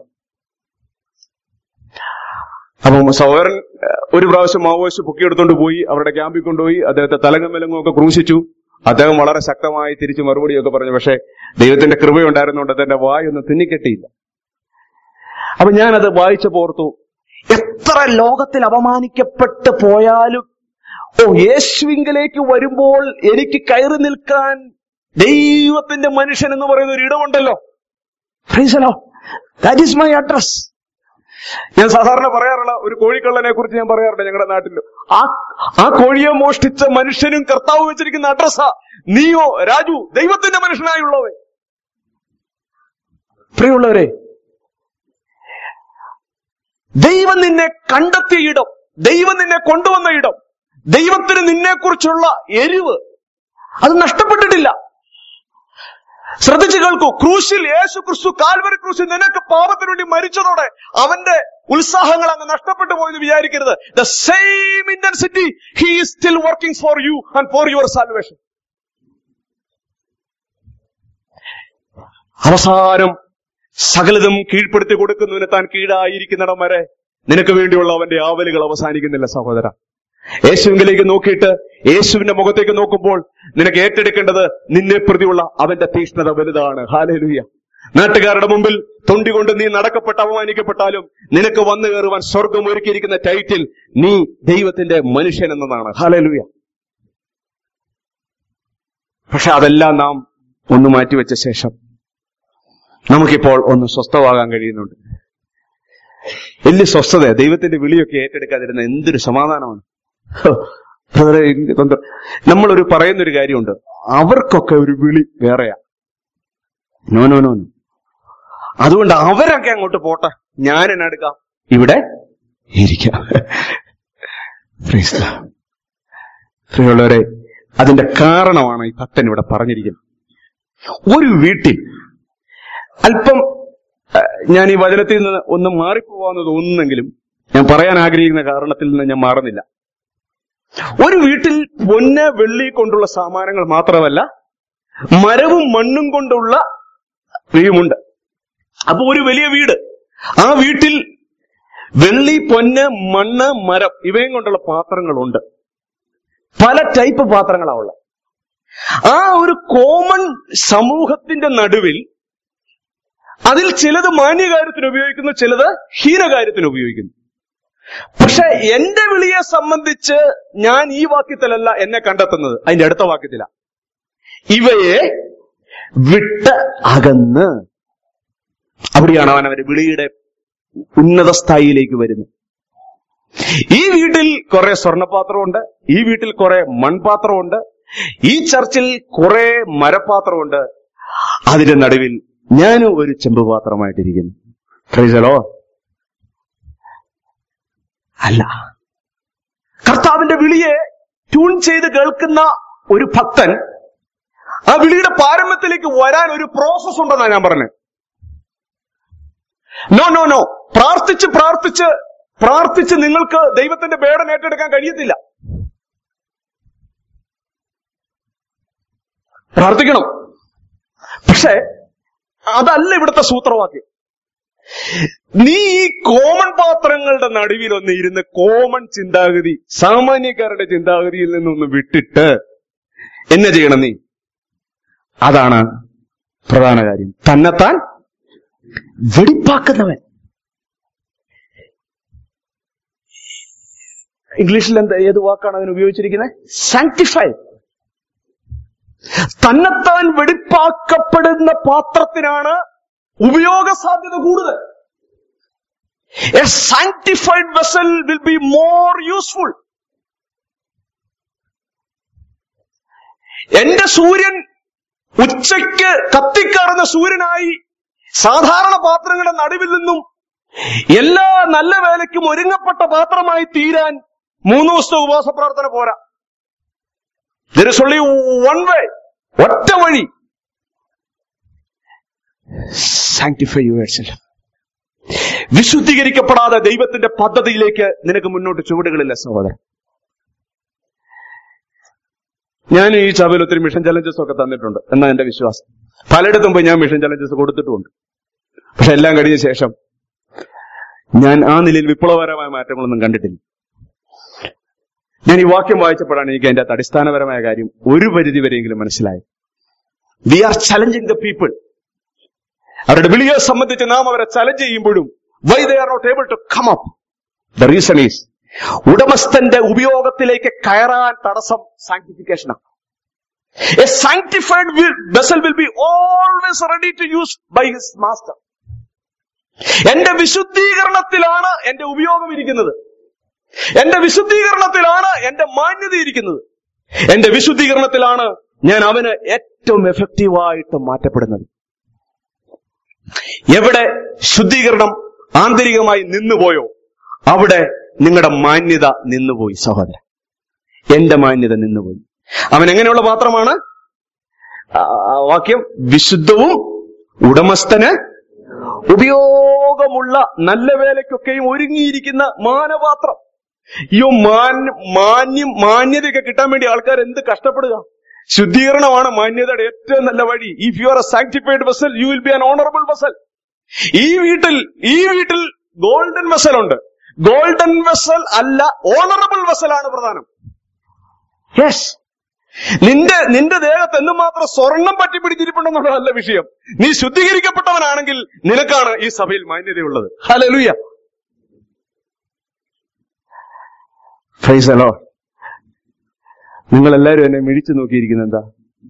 അപ്പം സഹോദരൻ ഒരു പ്രാവശ്യം മാവോയിസ്റ്റ് പൊക്കിയെടുത്തോണ്ട് പോയി അവരുടെ ക്യാമ്പിൽ കൊണ്ടുപോയി അദ്ദേഹത്തെ തലങ്ങും വിലങ്ങും ഒക്കെ ക്രൂശിച്ചു. അദ്ദേഹം വളരെ ശക്തമായി തിരിച്ചു മറുപടിയൊക്കെ പറഞ്ഞു. പക്ഷെ ദൈവത്തിന്റെ കൃപയുണ്ടായിരുന്നുകൊണ്ട് അതിന്റെ വായൊന്നും തുന്നിക്കെട്ടിയില്ല. അപ്പൊ ഞാനത് വായിച്ചപ്പോ ഓർത്തു, എത്ര ലോകത്തിൽ അപമാനിക്കപ്പെട്ട് പോയാലും ഓ യേശുവിങ്കലേക്ക് വരുമ്പോൾ എനിക്ക് കയറി നിൽക്കാൻ ദൈവത്തിന്റെ മനുഷ്യൻ എന്ന് പറയുന്ന ഒരു ഇടമുണ്ടല്ലോ. Praise the lord. That is my address. ഞാൻ സാധാരണ പറയാറുള്ള ഒരു കോഴിക്കള്ളനെ കുറിച്ച് ഞാൻ പറയാറുണ്ട് ഞങ്ങളുടെ നാട്ടിൽ. ആ ആ കോഴിയെ മോഷ്ടിച്ച മനുഷ്യനും കർത്താവ് വെച്ചിരിക്കുന്ന അഡ്രസ്സാ, നീയോ രാജു ദൈവത്തിന്റെ മനുഷ്യനായുള്ളവേ. പ്രിയമുള്ളവരെ, ദൈവം നിന്നെ കണ്ടെത്തിയ ഇടം, ദൈവം നിന്നെ കൊണ്ടുവന്ന ഇടം, ദൈവത്തിന് നിന്നെ കുറിച്ചുള്ള എരിവ് അത് നഷ്ടപ്പെട്ടിട്ടില്ല. ശ്രദ്ധിച്ചു കേൾക്കൂ. ക്രൂശിൽ യേശു ക്രിസ്തു, കാൽവരി ക്രൂശിൽ നിനക്ക് പാപത്തിനു വേണ്ടി മരിച്ചതോടെ അവന്റെ ഉത്സാഹങ്ങൾ അങ്ങ് നഷ്ടപ്പെട്ടു പോയെന്ന് വിചാരിക്കരുത്. The same intensity he is still working for you and for your salvation. അവസാനം സകലതും കീഴ്പ്പെടുത്തി കൊടുക്കുന്നതിന് താൻ കീഴായിരിക്കുന്നിടം വരെ നിനക്ക് വേണ്ടിയുള്ള അവന്റെ ആവലുകൾ അവസാനിക്കുന്നില്ല സഹോദര. യേശുവിലേക്ക് നോക്കിയിട്ട് യേശുവിന്റെ മുഖത്തേക്ക് നോക്കുമ്പോൾ നിനക്ക് ഏറ്റെടുക്കേണ്ടത് നിന്നെ പ്രതിയുള്ള അവന്റെ തീക്ഷ്ണത വലുതാണ്. ഹല്ലേലൂയ. നാട്ടുകാരുടെ മുമ്പിൽ തൊണ്ടികൊണ്ട് നീ നടക്കപ്പെട്ട് അവമാനിക്കപ്പെട്ടാലും നിനക്ക് വന്നു കയറുവാൻ സ്വർഗം ഒരുക്കിയിരിക്കുന്ന ടൈറ്റിൽ നീ ദൈവത്തിന്റെ മനുഷ്യൻ എന്നതാണ്. ഹല്ലേലൂയ. പക്ഷെ അതെല്ലാം നാം ഒന്ന് മാറ്റിവെച്ച ശേഷം നമുക്കിപ്പോൾ ഒന്ന് സ്വസ്ഥമാകാൻ കഴിയുന്നുണ്ട്. വലിയ സ്വസ്ഥത. ദൈവത്തിന്റെ വിളിയൊക്കെ ഏറ്റെടുക്കാതിരുന്ന എന്തൊരു സമാധാനമാണ്. നമ്മളൊരു പറയുന്നൊരു കാര്യമുണ്ട്, അവർക്കൊക്കെ ഒരു വിളി വേറെയാ. നോ നോ നോ നോ അതുകൊണ്ട് അവരൊക്കെ അങ്ങോട്ട് പോട്ടെ, ഞാൻ എന്നെ എടുക്കാം, ഇവിടെ ഇരിക്കാം. പ്രിയമുള്ളവരെ, അതിന്റെ കാരണമാണ് ഈ ഭക്തൻ ഇവിടെ പറഞ്ഞിരിക്കുന്നത്. ഒരു വീട്ടിൽ അല്പം ഞാൻ ഈ വചനത്തിൽ നിന്ന് ഒന്ന് മാറിപ്പോവാന്ന് തോന്നുന്നെങ്കിലും ഞാൻ പറയാൻ ആഗ്രഹിക്കുന്ന കാരണത്തിൽ നിന്ന് ഞാൻ മാറുന്നില്ല. ഒരു വീട്ടിൽ പൊന്ന് വെള്ളി കൊണ്ടുള്ള സാമാനങ്ങൾ മാത്രമല്ല, മരവും മണ്ണും കൊണ്ടുള്ള വീടുമുണ്ട്. അപ്പൊ ഒരു വലിയ വീട്, ആ വീട്ടിൽ വെള്ളി, പൊന്ന്, മണ്ണ്, മരം ഇവയും കൊണ്ടുള്ള പാത്രങ്ങളുണ്ട്. പല ടൈപ്പ് പാത്രങ്ങളാണ് ഉള്ളത്. ആ ഒരു കോമൺ സമൂഹത്തിന്റെ നടുവിൽ അതിൽ ചിലത് മാന്യകാര്യത്തിന് ഉപയോഗിക്കുന്നു, ചിലത് ഹീനകാര്യത്തിന് ഉപയോഗിക്കുന്നു. പക്ഷെ എന്റെ വിളിയെ സംബന്ധിച്ച് ഞാൻ ഈ വാക്യത്തിലല്ല എന്നെ കണ്ടെത്തുന്നത്, അതിന്റെ അടുത്ത വാക്യത്തിലാ. ഇവയെ വിട്ട് അകന്ന്. അവിടെയാണ് അവൻ അവന്റെ വിളിയുടെ ഉന്നത സ്ഥായിയിലേക്ക് വരുന്നത്. ഈ വീട്ടിൽ കുറെ സ്വർണ്ണപാത്രമുണ്ട്, ഈ വീട്ടിൽ കുറെ മൺപാത്രമുണ്ട്, ഈ ചർച്ചിൽ കുറെ മരപാത്രമുണ്ട്, അതിന്റെ നടുവിൽ ഞാനും ഒരു ചെമ്പുപാത്രമായിട്ടിരിക്കുന്നു. Price the Lord. അല്ല, കർത്താവിന്റെ വിളിയെ ട്യൂൺ ചെയ്ത് കേൾക്കുന്ന ഒരു ഭക്തൻ ആ വിളിയുടെ പാരമ്യത്തിലേക്ക് വരാൻ ഒരു പ്രോസസ് ഉണ്ടെന്നാണ് ഞാൻ പറഞ്ഞത്. നോ നോ നോ പ്രാർത്ഥിച്ച് പ്രാർത്ഥിച്ച് പ്രാർത്ഥിച്ച് നിങ്ങൾക്ക് ദൈവത്തിന്റെ ബേഡൻ ഏറ്റെടുക്കാൻ കഴിയത്തില്ല. പ്രാർത്ഥിക്കണം, പക്ഷെ അതല്ല ഇവിടുത്തെ സൂത്രവാക്യം. നീ ഈ കോമൺ പാത്രങ്ങളുടെ നടുവിൽ ഒന്ന് ഇരുന്ന് കോമൺ ചിന്താഗതി, സാമാന്യക്കാരുടെ ചിന്താഗതിയിൽ നിന്നൊന്ന് വിട്ടിട്ട് എന്നെ ചെയ്യണം നീ. അതാണ് പ്രധാന കാര്യം. തന്നെത്താൻ വെടിപ്പാക്കുന്നവൻ. ഇംഗ്ലീഷിൽ എന്താ, ഏത് വാക്കാണ് അതിന് ഉപയോഗിച്ചിരിക്കുന്നത്? സാങ്ക്ടിഫൈ. തന്നെത്താൻ വെടിപ്പാക്കപ്പെടുന്ന പാത്രത്തിനാണ് ഉപയോഗ സാധ്യത കൂടുതൽ. A sanctified vessel will be more useful. എന്റെ സൂര്യൻ ഉച്ചയ്ക്ക് കത്തിക്കയറുന്ന സൂര്യനായി സാധാരണ പാത്രങ്ങളുടെ നടുവിൽ നിന്നും എല്ലാ നല്ല വേലയ്ക്കും ഒരുങ്ങപ്പെട്ട പാത്രമായി തീരാൻ മൂന്ന് ദിവസത്തെ ഉപവാസ പ്രാർത്ഥന പോരാ. There is only one way, ഒറ്റ വഴി. Sanctify yourself. വിശുദ്ധീകരിക്കപ്പെടാതെ ദൈവത്തിന്റെ പദ്ധതിയിലേക്ക് നിനക്ക് മുന്നോട്ട് ചുവടുകളില്ല സഹോദരൻ. ഞാൻ ഈ സഭയിൽ ഒത്തിരി മിഷൻ ചലഞ്ചസ് ഒക്കെ തന്നിട്ടുണ്ട് എന്നാണ് എന്റെ വിശ്വാസം. പലയിടത്തും പോയി ഞാൻ മിഷൻ ചലഞ്ചസ് കൊടുത്തിട്ടുമുണ്ട്. പക്ഷെ എല്ലാം കഴിഞ്ഞ ശേഷം ഞാൻ ആ നിലയിൽ വിപ്ലവകരമായ മാറ്റങ്ങളൊന്നും കണ്ടിട്ടില്ല. ഞാൻ ഈ വാക്യം വായിച്ചപ്പോഴാണ് എനിക്ക് അതിന്റെ അകത്ത് അടിസ്ഥാനപരമായ കാര്യം ഒരു പരിധി വരെയെങ്കിലും മനസ്സിലായി. We are challenging the people. അവരുടെ വിളിയെ സംബന്ധിച്ച് നാം അവരെ ചലഞ്ച് ചെയ്യുമ്പോഴും why they are not able to come up, the reason is ഉടമസ്ഥന്റെ ഉപയോഗത്തിലേക്ക് കയറാൻ തടസ്സം സാങ്ക്ടിഫിക്കേഷനാണ്. A sanctified vessel will be always ready to use by his master. എന്റെ വിശുദ്ധീകരണത്തിലാണ് എന്റെ ഉപയോഗം ഇരിക്കുന്നത്. എന്റെ വിശുദ്ധീകരണത്തിലാണ് എന്റെ മാന്യത ഇരിക്കുന്നത്. എന്റെ വിശുദ്ധീകരണത്തിലാണ് ഞാൻ അവന് ഏറ്റവും എഫക്റ്റീവായിട്ട് മാറ്റപ്പെടുന്നത്. എവിടെ ശുദ്ധീകരണം ആന്തരികമായി നിന്നുപോയോ അവിടെ നിങ്ങളുടെ മാന്യത നിന്നുപോയി സഹോദരൻ. എന്റെ മാന്യത നിന്നുപോയി. അവൻ എങ്ങനെയുള്ള പാത്രമാണ്? വാക്യം, വിശുദ്ധവും ഉടമസ്ഥന് ഉപയോഗമുള്ള നല്ല വേലയ്ക്കൊക്കെയും ഒരുങ്ങിയിരിക്കുന്ന മാനപാത്രം. അയ്യോ, മാന്യ മാന്യം മാന്യതയൊക്കെ കിട്ടാൻ വേണ്ടി ആൾക്കാർ എന്ത് കഷ്ടപ്പെടുക. ശുദ്ധീകരണമാണ് മാന്യതയുടെ ഏറ്റവും നല്ല വഴി. If you are a sanctified vessel you will be an honourable vessel. ഈ വീട്ടിൽ ഈ വീട്ടിൽ ഗോൾഡൻ വെസൽ ഉണ്ട്. ഗോൾഡൻ വെസൽ അല്ല, ഓണറബിൾ വെസലാണ് പ്രധാനം. യെസ്, നിന്റെ നിന്റെ ദേഹത്ത് എന്തുമാത്രം സ്വർണം പറ്റിപ്പിടിച്ചിരിപ്പുണ്ടെന്നുള്ളതല്ല വിഷയം. നീ ശുദ്ധീകരിക്കപ്പെട്ടവനാണെങ്കിൽ നിനക്കാണ് ഈ സഭയിൽ മാന്യതയുള്ളത്. Hallelujah, praise the lord. നിങ്ങൾ എല്ലാവരും എന്നെ മിഴിച്ചു നോക്കിയിരിക്കുന്നത് എന്താ?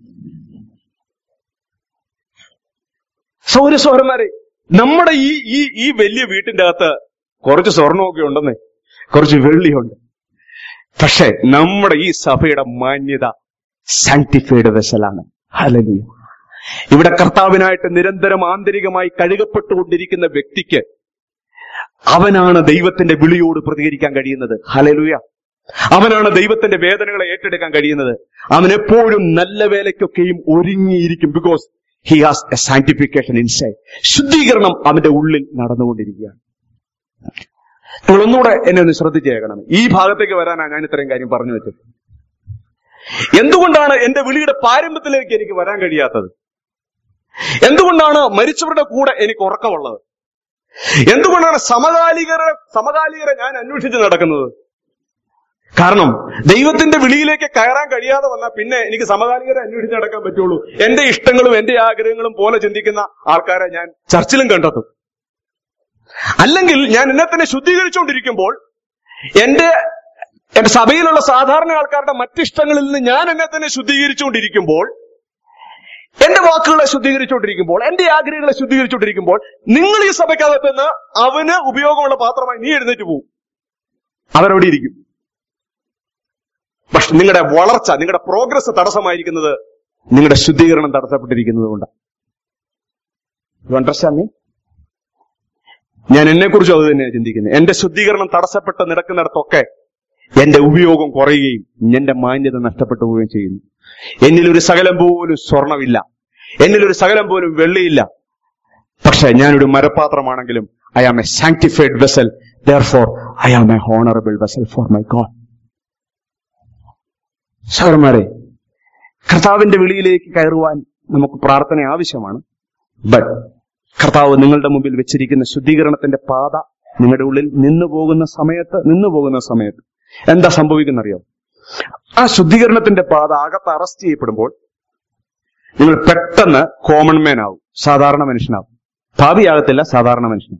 സൗര സൗരന്മാരെ, നമ്മുടെ ഈ ഈ ഈ വലിയ വീട്ടിന്റെ അകത്ത് കുറച്ച് സ്വർണമൊക്കെ ഉണ്ടെന്നേ, കുറച്ച് വെള്ളിയുണ്ട്. പക്ഷെ നമ്മുടെ ഈ സഭയുടെ മാന്യത സാങ്ക്ടിഫൈഡ് വെസലാണ്. ഹല്ലേലൂയ. ഇവിടെ കർത്താവിനായിട്ട് നിരന്തരം ആന്തരികമായി കഴുകപ്പെട്ടുകൊണ്ടിരിക്കുന്ന വ്യക്തിക്ക് അവനാണ് ദൈവത്തിന്റെ വിളിയോട് പ്രതികരിക്കാൻ കഴിയുന്നത്. ഹല്ലേലൂയ. അവനാണ് ദൈവത്തിന്റെ വേദനകളെ ഏറ്റെടുക്കാൻ കഴിയുന്നത്. അവൻ എപ്പോഴും നല്ല വേലയ്ക്കൊക്കെയും ഒരുങ്ങിയിരിക്കും. Because he has a sanctification inside. ശുദ്ധീകരണം അവന്റെ ഉള്ളിൽ നടന്നുകൊണ്ടിരിക്കുകയാണ്. നിങ്ങൾ ഒന്നുകൂടെ എന്നെ ഒന്ന് ശ്രദ്ധിച്ചേക്കണം. ഈ ഭാഗത്തേക്ക് വരാനാണ് ഞാൻ ഇത്രയും കാര്യം പറഞ്ഞു വെച്ചത്. എന്തുകൊണ്ടാണ് എന്റെ വിളിയുടെ പാരമ്പര്യത്തിലേക്ക് എനിക്ക് വരാൻ കഴിയാത്തത്? എന്തുകൊണ്ടാണ് മരിച്ചവരുടെ കൂടെ എനിക്ക് ഉറക്കമുള്ളത്? എന്തുകൊണ്ടാണ് സമകാലികരെ സമകാലികരെ ഞാൻ അന്വേഷിച്ച് നടക്കുന്നത്? കാരണം ദൈവത്തിന്റെ വിളിയിലേക്ക് കയറാൻ കഴിയാതെ വന്നാൽ പിന്നെ എനിക്ക് സമകാലികരെ അന്വേഷിച്ച് നടക്കാൻ പറ്റുള്ളൂ. എന്റെ ഇഷ്ടങ്ങളും എന്റെ ആഗ്രഹങ്ങളും പോലെ ചിന്തിക്കുന്ന ആൾക്കാരെ ഞാൻ ചർച്ചിലും കണ്ടെത്തും. അല്ലെങ്കിൽ ഞാൻ എന്നെ തന്നെ ശുദ്ധീകരിച്ചുകൊണ്ടിരിക്കുമ്പോൾ എന്റെ എന്റെ സഭയിലുള്ള സാധാരണ ആൾക്കാരുടെ മറ്റിഷ്ടങ്ങളിൽ നിന്ന് ഞാൻ എന്നെ തന്നെ ശുദ്ധീകരിച്ചുകൊണ്ടിരിക്കുമ്പോൾ, എന്റെ വാക്കുകളെ ശുദ്ധീകരിച്ചുകൊണ്ടിരിക്കുമ്പോൾ, എന്റെ ആഗ്രഹങ്ങളെ ശുദ്ധീകരിച്ചുകൊണ്ടിരിക്കുമ്പോൾ, നിങ്ങൾ ഈ സഭയ്ക്കകത്തുനിന്ന് അവന് ഉപയോഗമുള്ള പാത്രമായി നീ എഴുന്നേറ്റ് പോകും. അവരവിടെ ഇരിക്കും. പക്ഷെ നിങ്ങളുടെ വളർച്ച, നിങ്ങളുടെ പ്രോഗ്രസ് തടസ്സമായിരിക്കുന്നത് നിങ്ങളുടെ ശുദ്ധീകരണം തടസ്സപ്പെട്ടിരിക്കുന്നത് കൊണ്ടാണ്. Understand me? ഞാൻ എന്നെ കുറിച്ച് അത് തന്നെയാണ് ചിന്തിക്കുന്നത്. എന്റെ ശുദ്ധീകരണം തടസ്സപ്പെട്ട് നടക്കുന്നിടത്തൊക്കെ എന്റെ ഉപയോഗം കുറയുകയും എന്റെ മാന്യത നഷ്ടപ്പെട്ടു പോവുകയും ചെയ്യുന്നു. എന്നിലൊരു ശകലം പോലും സ്വർണമില്ല, എന്നിലൊരു ശകലം പോലും വെള്ളിയില്ല. പക്ഷെ ഞാനൊരു മരപാത്രമാണെങ്കിലും I am a sanctified vessel. therefore I am a honorable vessel for my God. സഹോദരന്മാരെ, കർത്താവിന്റെ വിളിയിലേക്ക് കയറുവാൻ നമുക്ക് പ്രാർത്ഥന ആവശ്യമാണ്. ബട്ട് കർത്താവ് നിങ്ങളുടെ മുമ്പിൽ വെച്ചിരിക്കുന്ന ശുദ്ധീകരണത്തിന്റെ പാത നിങ്ങളുടെ ഉള്ളിൽ നിന്നു പോകുന്ന സമയത്ത് നിന്നു പോകുന്ന സമയത്ത് എന്താ സംഭവിക്കുന്നറിയോ? ആ ശുദ്ധീകരണത്തിന്റെ പാത അകത്ത് അറസ്റ്റ് ചെയ്യപ്പെടുമ്പോൾ നിങ്ങൾ പെട്ടെന്ന് കോമൺ മാൻ ആവും, സാധാരണ മനുഷ്യനാവും. ഭാവിയാകത്തില്ല, സാധാരണ മനുഷ്യനാവും.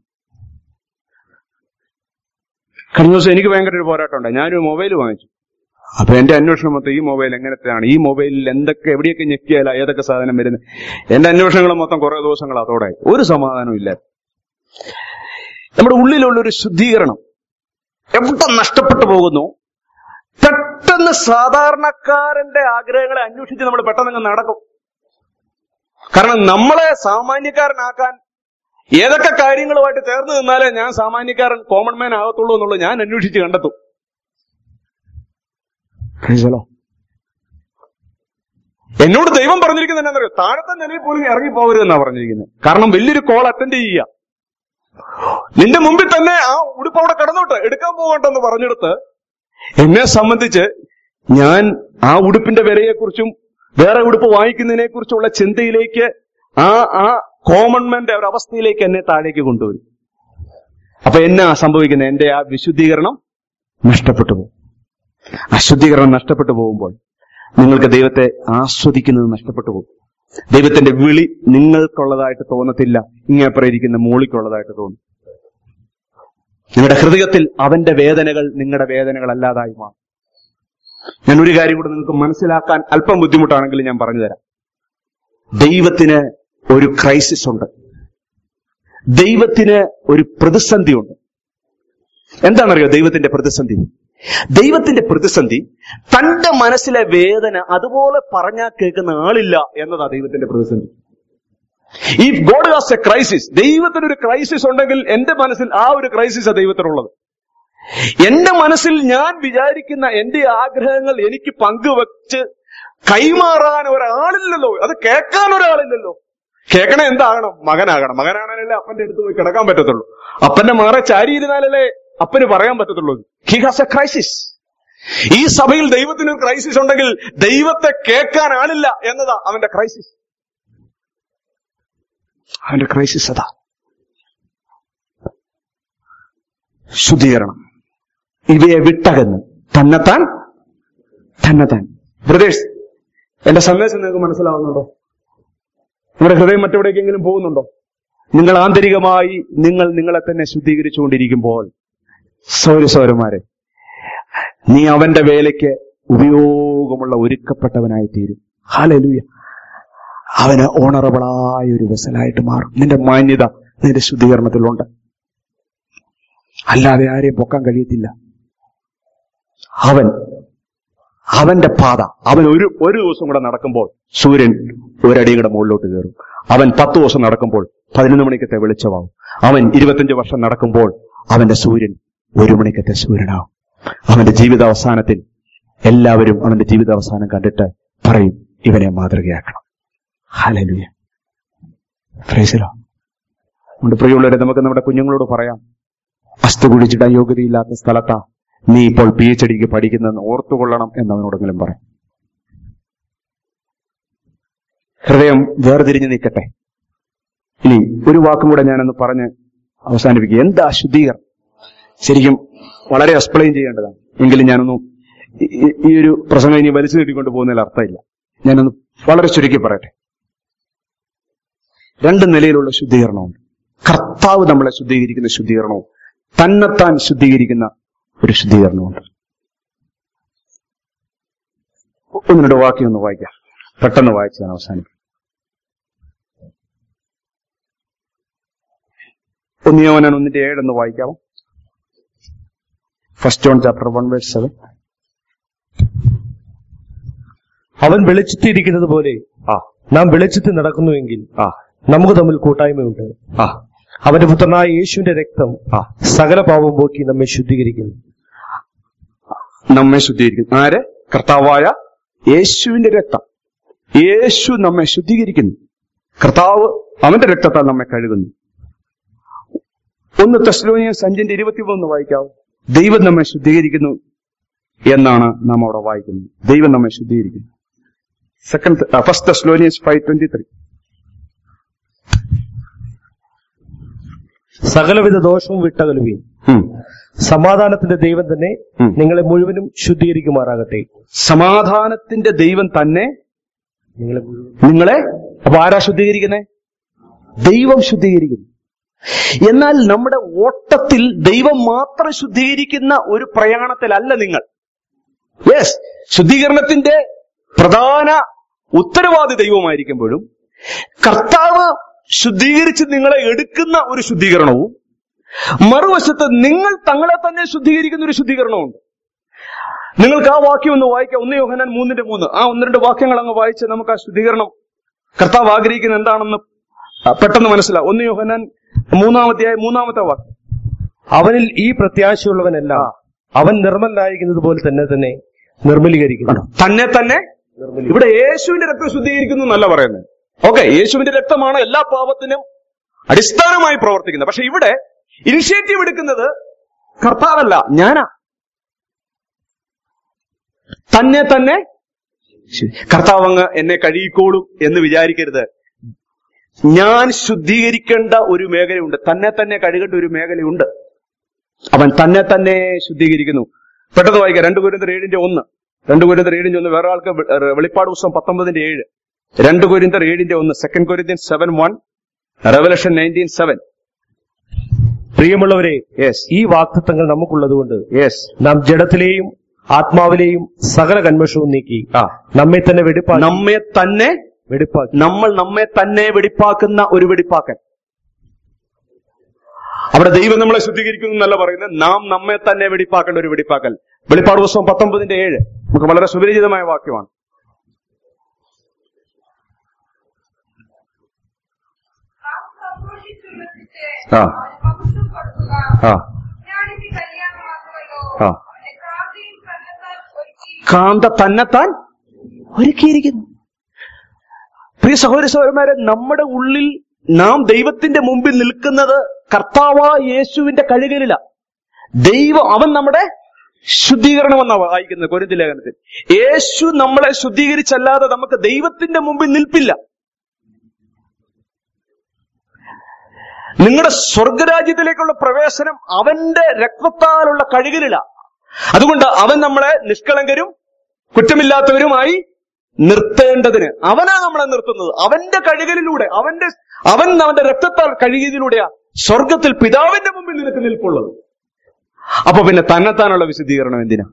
കഴിഞ്ഞ ദിവസം എനിക്ക് ഭയങ്കര ഒരു പോരാട്ടം ഉണ്ടായി. ഞാനൊരു മൊബൈൽ വാങ്ങിച്ചു. അപ്പൊ എന്റെ അന്വേഷണം മൊത്തം ഈ മൊബൈൽ എങ്ങനത്തെയാണ്, ഈ മൊബൈലിൽ എന്തൊക്കെ എവിടെയൊക്കെ ഞെക്കിയാല ഏതൊക്കെ സാധനം വരുന്നത്, എന്റെ അന്വേഷണങ്ങൾ മൊത്തം കുറെ ദിവസങ്ങൾ അതോടെ ഒരു സമാധാനവും ഇല്ല. നമ്മുടെ ഉള്ളിലുള്ളൊരു ശുദ്ധീകരണം എവിടെ നഷ്ടപ്പെട്ടു പോകുന്നു, പെട്ടെന്ന് സാധാരണക്കാരന്റെ ആഗ്രഹങ്ങളെ അന്വേഷിച്ച് നമ്മൾ പെട്ടെന്ന് നടക്കും. കാരണം നമ്മളെ സാമാന്യക്കാരനാക്കാൻ ഏതൊക്കെ കാര്യങ്ങളുമായിട്ട് ചേർന്ന് നിന്നാലേ ഞാൻ സാമാന്യക്കാരൻ കോമൺ മാൻ ആകത്തുള്ളൂ എന്നുള്ളത് ഞാൻ അന്വേഷിച്ച് കണ്ടെത്തും. എന്നോട് ദൈവം പറഞ്ഞിരിക്കുന്നത് എന്നാ, താഴത്തെ നിലയിൽ പോലും ഇറങ്ങി പോകരുതെന്നാ പറഞ്ഞിരിക്കുന്നത്. കാരണം വലിയൊരു കോൾ അറ്റൻഡ് ചെയ്യുക, നിന്റെ മുമ്പിൽ തന്നെ ആ ഉടുപ്പ് അവിടെ കിടന്നോട്ട് എടുക്കാൻ പോകണ്ടെന്ന് പറഞ്ഞെടുത്ത് എന്നെ സംബന്ധിച്ച് ഞാൻ ആ ഉടുപ്പിന്റെ വിലയെക്കുറിച്ചും വേറെ ഉടുപ്പ് വാങ്ങിക്കുന്നതിനെ കുറിച്ചുള്ള ചിന്തയിലേക്ക് ആ ആ കോമൺമെന്റ് ഒരു അവസ്ഥയിലേക്ക് എന്നെ താഴേക്ക് കൊണ്ടുവരും. അപ്പൊ എന്നാ സംഭവിക്കുന്നത്? എന്റെ ആ വിശുദ്ധീകരണം നഷ്ടപ്പെട്ടു പോകും. അശുദ്ധീകരണം നഷ്ടപ്പെട്ടു പോകുമ്പോൾ നിങ്ങൾക്ക് ദൈവത്തെ ആസ്വദിക്കുന്നത് നഷ്ടപ്പെട്ടു പോകും. ദൈവത്തിന്റെ വിളി നിങ്ങൾക്കുള്ളതായിട്ട് തോന്നത്തില്ല, ഇങ്ങേപ്പുറം ഇരിക്കുന്ന മൂളിക്കുള്ളതായിട്ട് തോന്നും. നിങ്ങളുടെ ഹൃദയത്തിൽ അവന്റെ വേദനകൾ നിങ്ങളുടെ വേദനകൾ അല്ലാതായി മാറും. ഞാൻ ഒരു കാര്യം കൂടെ നിങ്ങൾക്ക് മനസ്സിലാക്കാൻ അല്പം ബുദ്ധിമുട്ടാണെങ്കിലും ഞാൻ പറഞ്ഞു തരാം. ദൈവത്തിന് ഒരു ക്രൈസിസ് ഉണ്ട്, ദൈവത്തിന് ഒരു പ്രതിസന്ധി ഉണ്ട്. എന്താണെന്നറിയോ ദൈവത്തിന്റെ പ്രതിസന്ധി? ദൈവത്തിന്റെ പ്രതിസന്ധി തന്റെ മനസ്സിലെ വേദന അതുപോലെ പറഞ്ഞാൽ കേൾക്കുന്ന ആളില്ല എന്നതാ ദൈവത്തിന്റെ പ്രതിസന്ധി. ഈ ഗോഡ് ഹാസ് എ ക്രൈസിസ്, ദൈവത്തിനൊരു ക്രൈസിസ് ഉണ്ടെങ്കിൽ എന്റെ മനസ്സിൽ ആ ഒരു ക്രൈസിസാണ് ദൈവത്തിനുള്ളത്. എന്റെ മനസ്സിൽ ഞാൻ വിചാരിക്കുന്ന എന്റെ ആഗ്രഹങ്ങൾ എനിക്ക് പങ്കുവെച്ച് കൈമാറാൻ ഒരാളില്ലല്ലോ, അത് കേൾക്കാൻ ഒരാളില്ലല്ലോ. കേൾക്കണ എന്താകണം? മകനാകണം. മകനാണല്ലേ അപ്പന്റെ അടുത്ത് പോയി കിടക്കാൻ പറ്റത്തുള്ളൂ. അപ്പന്റെ മാറെ ചാരിയിരുന്നാലല്ലേ അപ്പന് പറയാൻ പറ്റത്തുള്ളൂ. He has a crisis. ഈ സഭയിൽ ദൈവത്തിന് ഒരു ക്രൈസിസ് ഉണ്ടെങ്കിൽ ദൈവത്തെ കേൾക്കാൻ ആളില്ല എന്നതാ അവന്റെ ക്രൈസിസ്. അവന്റെ ക്രൈസിസ് അതാ. ശുദ്ധീകരണം. ഇവയെ വിട്ടകന്ന് തന്നെത്താൻ തന്നെത്താൻ. ബ്രദേഴ്സ്, എന്റെ സന്ദേശം നിങ്ങൾക്ക് മനസ്സിലാവുന്നുണ്ടോ? നിങ്ങളുടെ ഹൃദയം മറ്റെവിടേക്കെങ്കിലും പോകുന്നുണ്ടോ? നിങ്ങൾ ആന്തരികമായി നിങ്ങൾ നിങ്ങളെ തന്നെ ശുദ്ധീകരിച്ചുകൊണ്ടിരിക്കുമ്പോൾ സൗര സൗരന്മാരെ, നീ അവന്റെ വേലയ്ക്ക് ഉപയോഗമുള്ള ഒരുക്കപ്പെട്ടവനായി തീരും. ഹല്ലേലൂയ. അവന് ഓണറബിളായ ഒരു വെസലായിട്ട് മാറും. നിന്റെ മാന്യത നിന്റെ ശുദ്ധീകരണത്തിലുണ്ട്. അല്ലാതെ ആരെയും പൊക്കാൻ കഴിയത്തില്ല. അവൻ അവന്റെ പാത, അവൻ ഒരു ഒരു ദിവസം കൂടെ നടക്കുമ്പോൾ സൂര്യൻ ഒരടി കൂടെ മുകളിലോട്ട് കയറും. അവൻ പത്ത് ദിവസം നടക്കുമ്പോൾ പതിനൊന്ന് മണിക്കത്തെ വെളിച്ചമാവും. അവൻ ഇരുപത്തിയഞ്ച് വർഷം നടക്കുമ്പോൾ അവന്റെ സൂര്യൻ ഒരു മണിക്കത്തെ സൂര്യനാവും. അവന്റെ ജീവിതാവസാനത്തിൽ എല്ലാവരും അവന്റെ ജീവിതാവസാനം കണ്ടിട്ട് പറയും, ഇവനെ മാതൃകയാക്കണം. ഹല്ലേലൂയ. Praise the lord. നമ്മുടെ പ്രിയമുള്ളവരെ, നമുക്ക് നമ്മുടെ കുഞ്ഞുങ്ങളോട് പറയാം, അസ്ഥി കുഴിച്ചിടാൻ യോഗ്യതയില്ലാത്ത സ്ഥലത്താ നീ ഇപ്പോൾ പി എച്ച് ഡിക്ക് പഠിക്കുന്നതെന്ന് ഓർത്തുകൊള്ളണം എന്നവനോടെങ്കിലും പറയും. ഹൃദയം വേർതിരിഞ്ഞ് നിൽക്കട്ടെ. ഇനി ഒരു വാക്കും കൂടെ ഞാനൊന്ന് പറഞ്ഞ് അവസാനിപ്പിക്കുക. എന്താ ശുദ്ധീകരണം? ശരിക്കും വളരെ എക്സ്പ്ലെയിൻ ചെയ്യേണ്ടതാണ്. എങ്കിലും ഞാനൊന്നും ഈ ഒരു പ്രസംഗം ഇനി വലിച്ചു നീട്ടിക്കൊണ്ട് പോകുന്നതിൽ അർത്ഥമില്ല. ഞാനൊന്ന് വളരെ ചുരുക്കി പറയട്ടെ. രണ്ട് നിലയിലുള്ള ശുദ്ധീകരണമുണ്ട്. കർത്താവ് നമ്മളെ ശുദ്ധീകരിക്കുന്ന ശുദ്ധീകരണവും തന്നെത്താൻ ശുദ്ധീകരിക്കുന്ന ഒരു ശുദ്ധീകരണമുണ്ട്. ഒന്ന് രണ്ട് വാക്യം ഒന്ന് വായിക്കാം. പെട്ടെന്ന് വായിച്ച് ഞാൻ അവസാനിപ്പിക്കും. ഒന്ന് യോഹന്നാൻ ഒന്നിന്റെ ഏഴെന്ന് വായിക്കാമോ? First John chapter one verse seven. അവൻ വെളിച്ചത്തിരിക്കുന്നത് പോലെ ആ നാം വെളിച്ചത്തിൽ നടക്കുന്നുവെങ്കിൽ ആ നമുക്ക് തമ്മിൽ കൂട്ടായ്മയുണ്ട്. ആ അവന്റെ പുത്രനായ യേശുവിന്റെ രക്തം ആ സകല പാപം പോക്കി നമ്മെ ശുദ്ധീകരിക്കുന്നു. നമ്മെ ശുദ്ധീകരിക്കുന്നു. ആര്? കർത്താവായ യേശുവിന്റെ രക്തം. യേശു നമ്മെ ശുദ്ധീകരിക്കുന്നു. കർത്താവ് അവന്റെ രക്തത്താൽ നമ്മെ കഴുകുന്നു. ഒന്ന് തെസ്സലോനിയൻസ് അഞ്ചിന്റെ ഇരുപത്തിമൂന്ന് വായിക്കാവും. ദൈവം നമ്മെ ശുദ്ധീകരിക്കുന്നു എന്നാണ് നാം അവിടെ വായിക്കുന്നത്. ദൈവം നമ്മെ ശുദ്ധീകരിക്കുന്നു. Second first Thessalonians five twenty three. സകലവിധ ദോഷവും വിട്ടകലുവീൻ. സമാധാനത്തിന്റെ ദൈവം തന്നെ നിങ്ങളെ മുഴുവനും ശുദ്ധീകരിക്കുമാറാകട്ടെ. സമാധാനത്തിന്റെ ദൈവം തന്നെ നിങ്ങളെ മുഴുവൻ നിങ്ങളെ. അപ്പൊ ആരാ ശുദ്ധീകരിക്കുന്നേ? ദൈവം ശുദ്ധീകരിക്കുന്നു. എന്നാൽ നമ്മുടെ ഓട്ടത്തിൽ ദൈവം മാത്രം ശുദ്ധീകരിക്കുന്ന ഒരു പ്രയാണത്തിലല്ല നിങ്ങൾ. യെസ്, ശുദ്ധീകരണത്തിന്റെ പ്രധാന ഉത്തരവാദി ദൈവമായിരിക്കുമ്പോഴും കർത്താവ് ശുദ്ധീകരിച്ച് നിങ്ങളെ എടുക്കുന്ന ഒരു ശുദ്ധീകരണവും മറുവശത്ത് നിങ്ങൾ തങ്ങളെ തന്നെ ശുദ്ധീകരിക്കുന്ന ഒരു ശുദ്ധീകരണമുണ്ട്. നിങ്ങൾക്ക് ആ വാക്യം ഒന്ന് വായിക്കാം. ഒന്ന് യോഹന്നാൻ മൂന്നിന്റെ മൂന്ന്. ആ ഒന്ന് രണ്ട് വാക്യങ്ങൾ അങ്ങ് വായിച്ച് നമുക്ക് ആ ശുദ്ധീകരണം കർത്താവ് ആഗ്രഹിക്കുന്ന എന്താണെന്ന് പെട്ടെന്ന് മനസ്സിലാവും. ഒന്ന് യോഹന്നാൻ മൂന്നാമത്തെ മൂന്നാമത്തെ വാക്യം. അവനിൽ ഈ പ്രത്യാശയുള്ളവനെല്ലാം അവൻ നിർമ്മലനായിരിക്കുന്നത് പോലെ തന്നെ തന്നെ നിർമ്മലീകരിക്കുന്നു. തന്നെ തന്നെ ഇവിടെ യേശുവിന്റെ രക്തം ശുദ്ധീകരിക്കുന്നു എന്നല്ല പറയുന്നത്. ഓക്കെ, യേശുവിന്റെ രക്തമാണ് എല്ലാ പാപത്തിനും അടിസ്ഥാനമായി പ്രവർത്തിക്കുന്നത്. പക്ഷെ ഇവിടെ ഇനിഷ്യേറ്റീവ് എടുക്കുന്നത് കർത്താവല്ല, ഞാനാ. തന്നെ തന്നെ കർത്താവ് അങ്ങ് എന്നെ കഴുകിക്കോളും എന്ന് വിചാരിക്കരുത്. ഞാൻ ശുദ്ധീകരിക്കേണ്ട ഒരു മേഖലയുണ്ട്, തന്നെ തന്നെ കഴുകേണ്ട ഒരു മേഖലയുണ്ട്. അവൻ തന്നെ തന്നെ ശുദ്ധീകരിക്കുന്നു. പെട്ടെന്ന് വായിക്കാം. രണ്ട് കൊരിന്ത്യർ ഏഴിന്റെ ഒന്ന്. രണ്ട് കൊരിന്ത്യർ ഏഴിന്റെ ഒന്ന്. വേറെ ആൾക്ക് വെളിപ്പാട് പുസ്തകം പത്തൊമ്പതിന്റെ ഏഴ്. രണ്ട് കൊരിന്ത്യർ ഏഴിന്റെ ഒന്ന്. Second Corinthian seven one. Revelation nineteen seven. പ്രിയമുള്ളവരെ, യെസ്, ഈ വാഗ്ദത്തങ്ങൾ നമുക്കുള്ളതുകൊണ്ട് യെസ്, നാം ജഡത്തിലെയും ആത്മാവിലെയും സകല കന്മഷവും നീക്കി നമ്മെ തന്നെ വെടിപ്പാക്കി നമ്മെ തന്നെ വെടിപ്പാക്കി നമ്മൾ നമ്മെ തന്നെ വെടിപ്പാക്കുന്ന ഒരു വെടിപ്പാക്കൽ. അവിടെ ദൈവം നമ്മളെ ശുദ്ധീകരിക്കുന്നു എന്നല്ല പറയുന്നത്, നാം നമ്മെ തന്നെ വെടിപ്പാക്കേണ്ട ഒരു വെടിപ്പാക്കൽ. വെളിപ്പാട് പുസ്തകം പത്തൊമ്പതിന്റെ ഏഴ് നമുക്ക് വളരെ സുപരിചിതമായ വാക്യമാണ്. ആ ആ ആ കാന്ത തന്നെത്താൻ ഒരുക്കിയിരിക്കുന്നു. പ്രിയ സഹോദര സഹോദരന്മാരെ, നമ്മുടെ ഉള്ളിൽ നാം ദൈവത്തിന്റെ മുമ്പിൽ നിൽക്കുന്നത് കർത്താവായ യേശുവിന്റെ കഴുകലില. ദൈവം അവൻ നമ്മുടെ ശുദ്ധീകരണം എന്നാ വായിക്കുന്നത് കൊരിന്ത്യർ ലേഖനത്തിൽ. യേശു നമ്മളെ ശുദ്ധീകരിച്ചല്ലാതെ നമുക്ക് ദൈവത്തിന്റെ മുമ്പിൽ നിൽപ്പില്ല. നിങ്ങളുടെ സ്വർഗരാജ്യത്തിലേക്കുള്ള പ്രവേശനം അവന്റെ രക്തത്താലുള്ള കഴുകലില. അതുകൊണ്ട് അവൻ നമ്മളെ നിഷ്കളങ്കരും കുറ്റമില്ലാത്തവരുമായി നിർത്തേണ്ടതിന് അവനാ നമ്മളെ നിർത്തുന്നത്. അവന്റെ കഴുകലിലൂടെ, അവന്റെ അവൻ അവന്റെ രക്തത്താൽ കഴുകിയതിലൂടെയാ സ്വർഗത്തിൽ പിതാവിന്റെ മുമ്പിൽ നിനക്ക് നിൽപ്പുള്ളത്. അപ്പൊ പിന്നെ തന്നെത്താനുള്ള വിശുദ്ധീകരണം എന്തിനാ?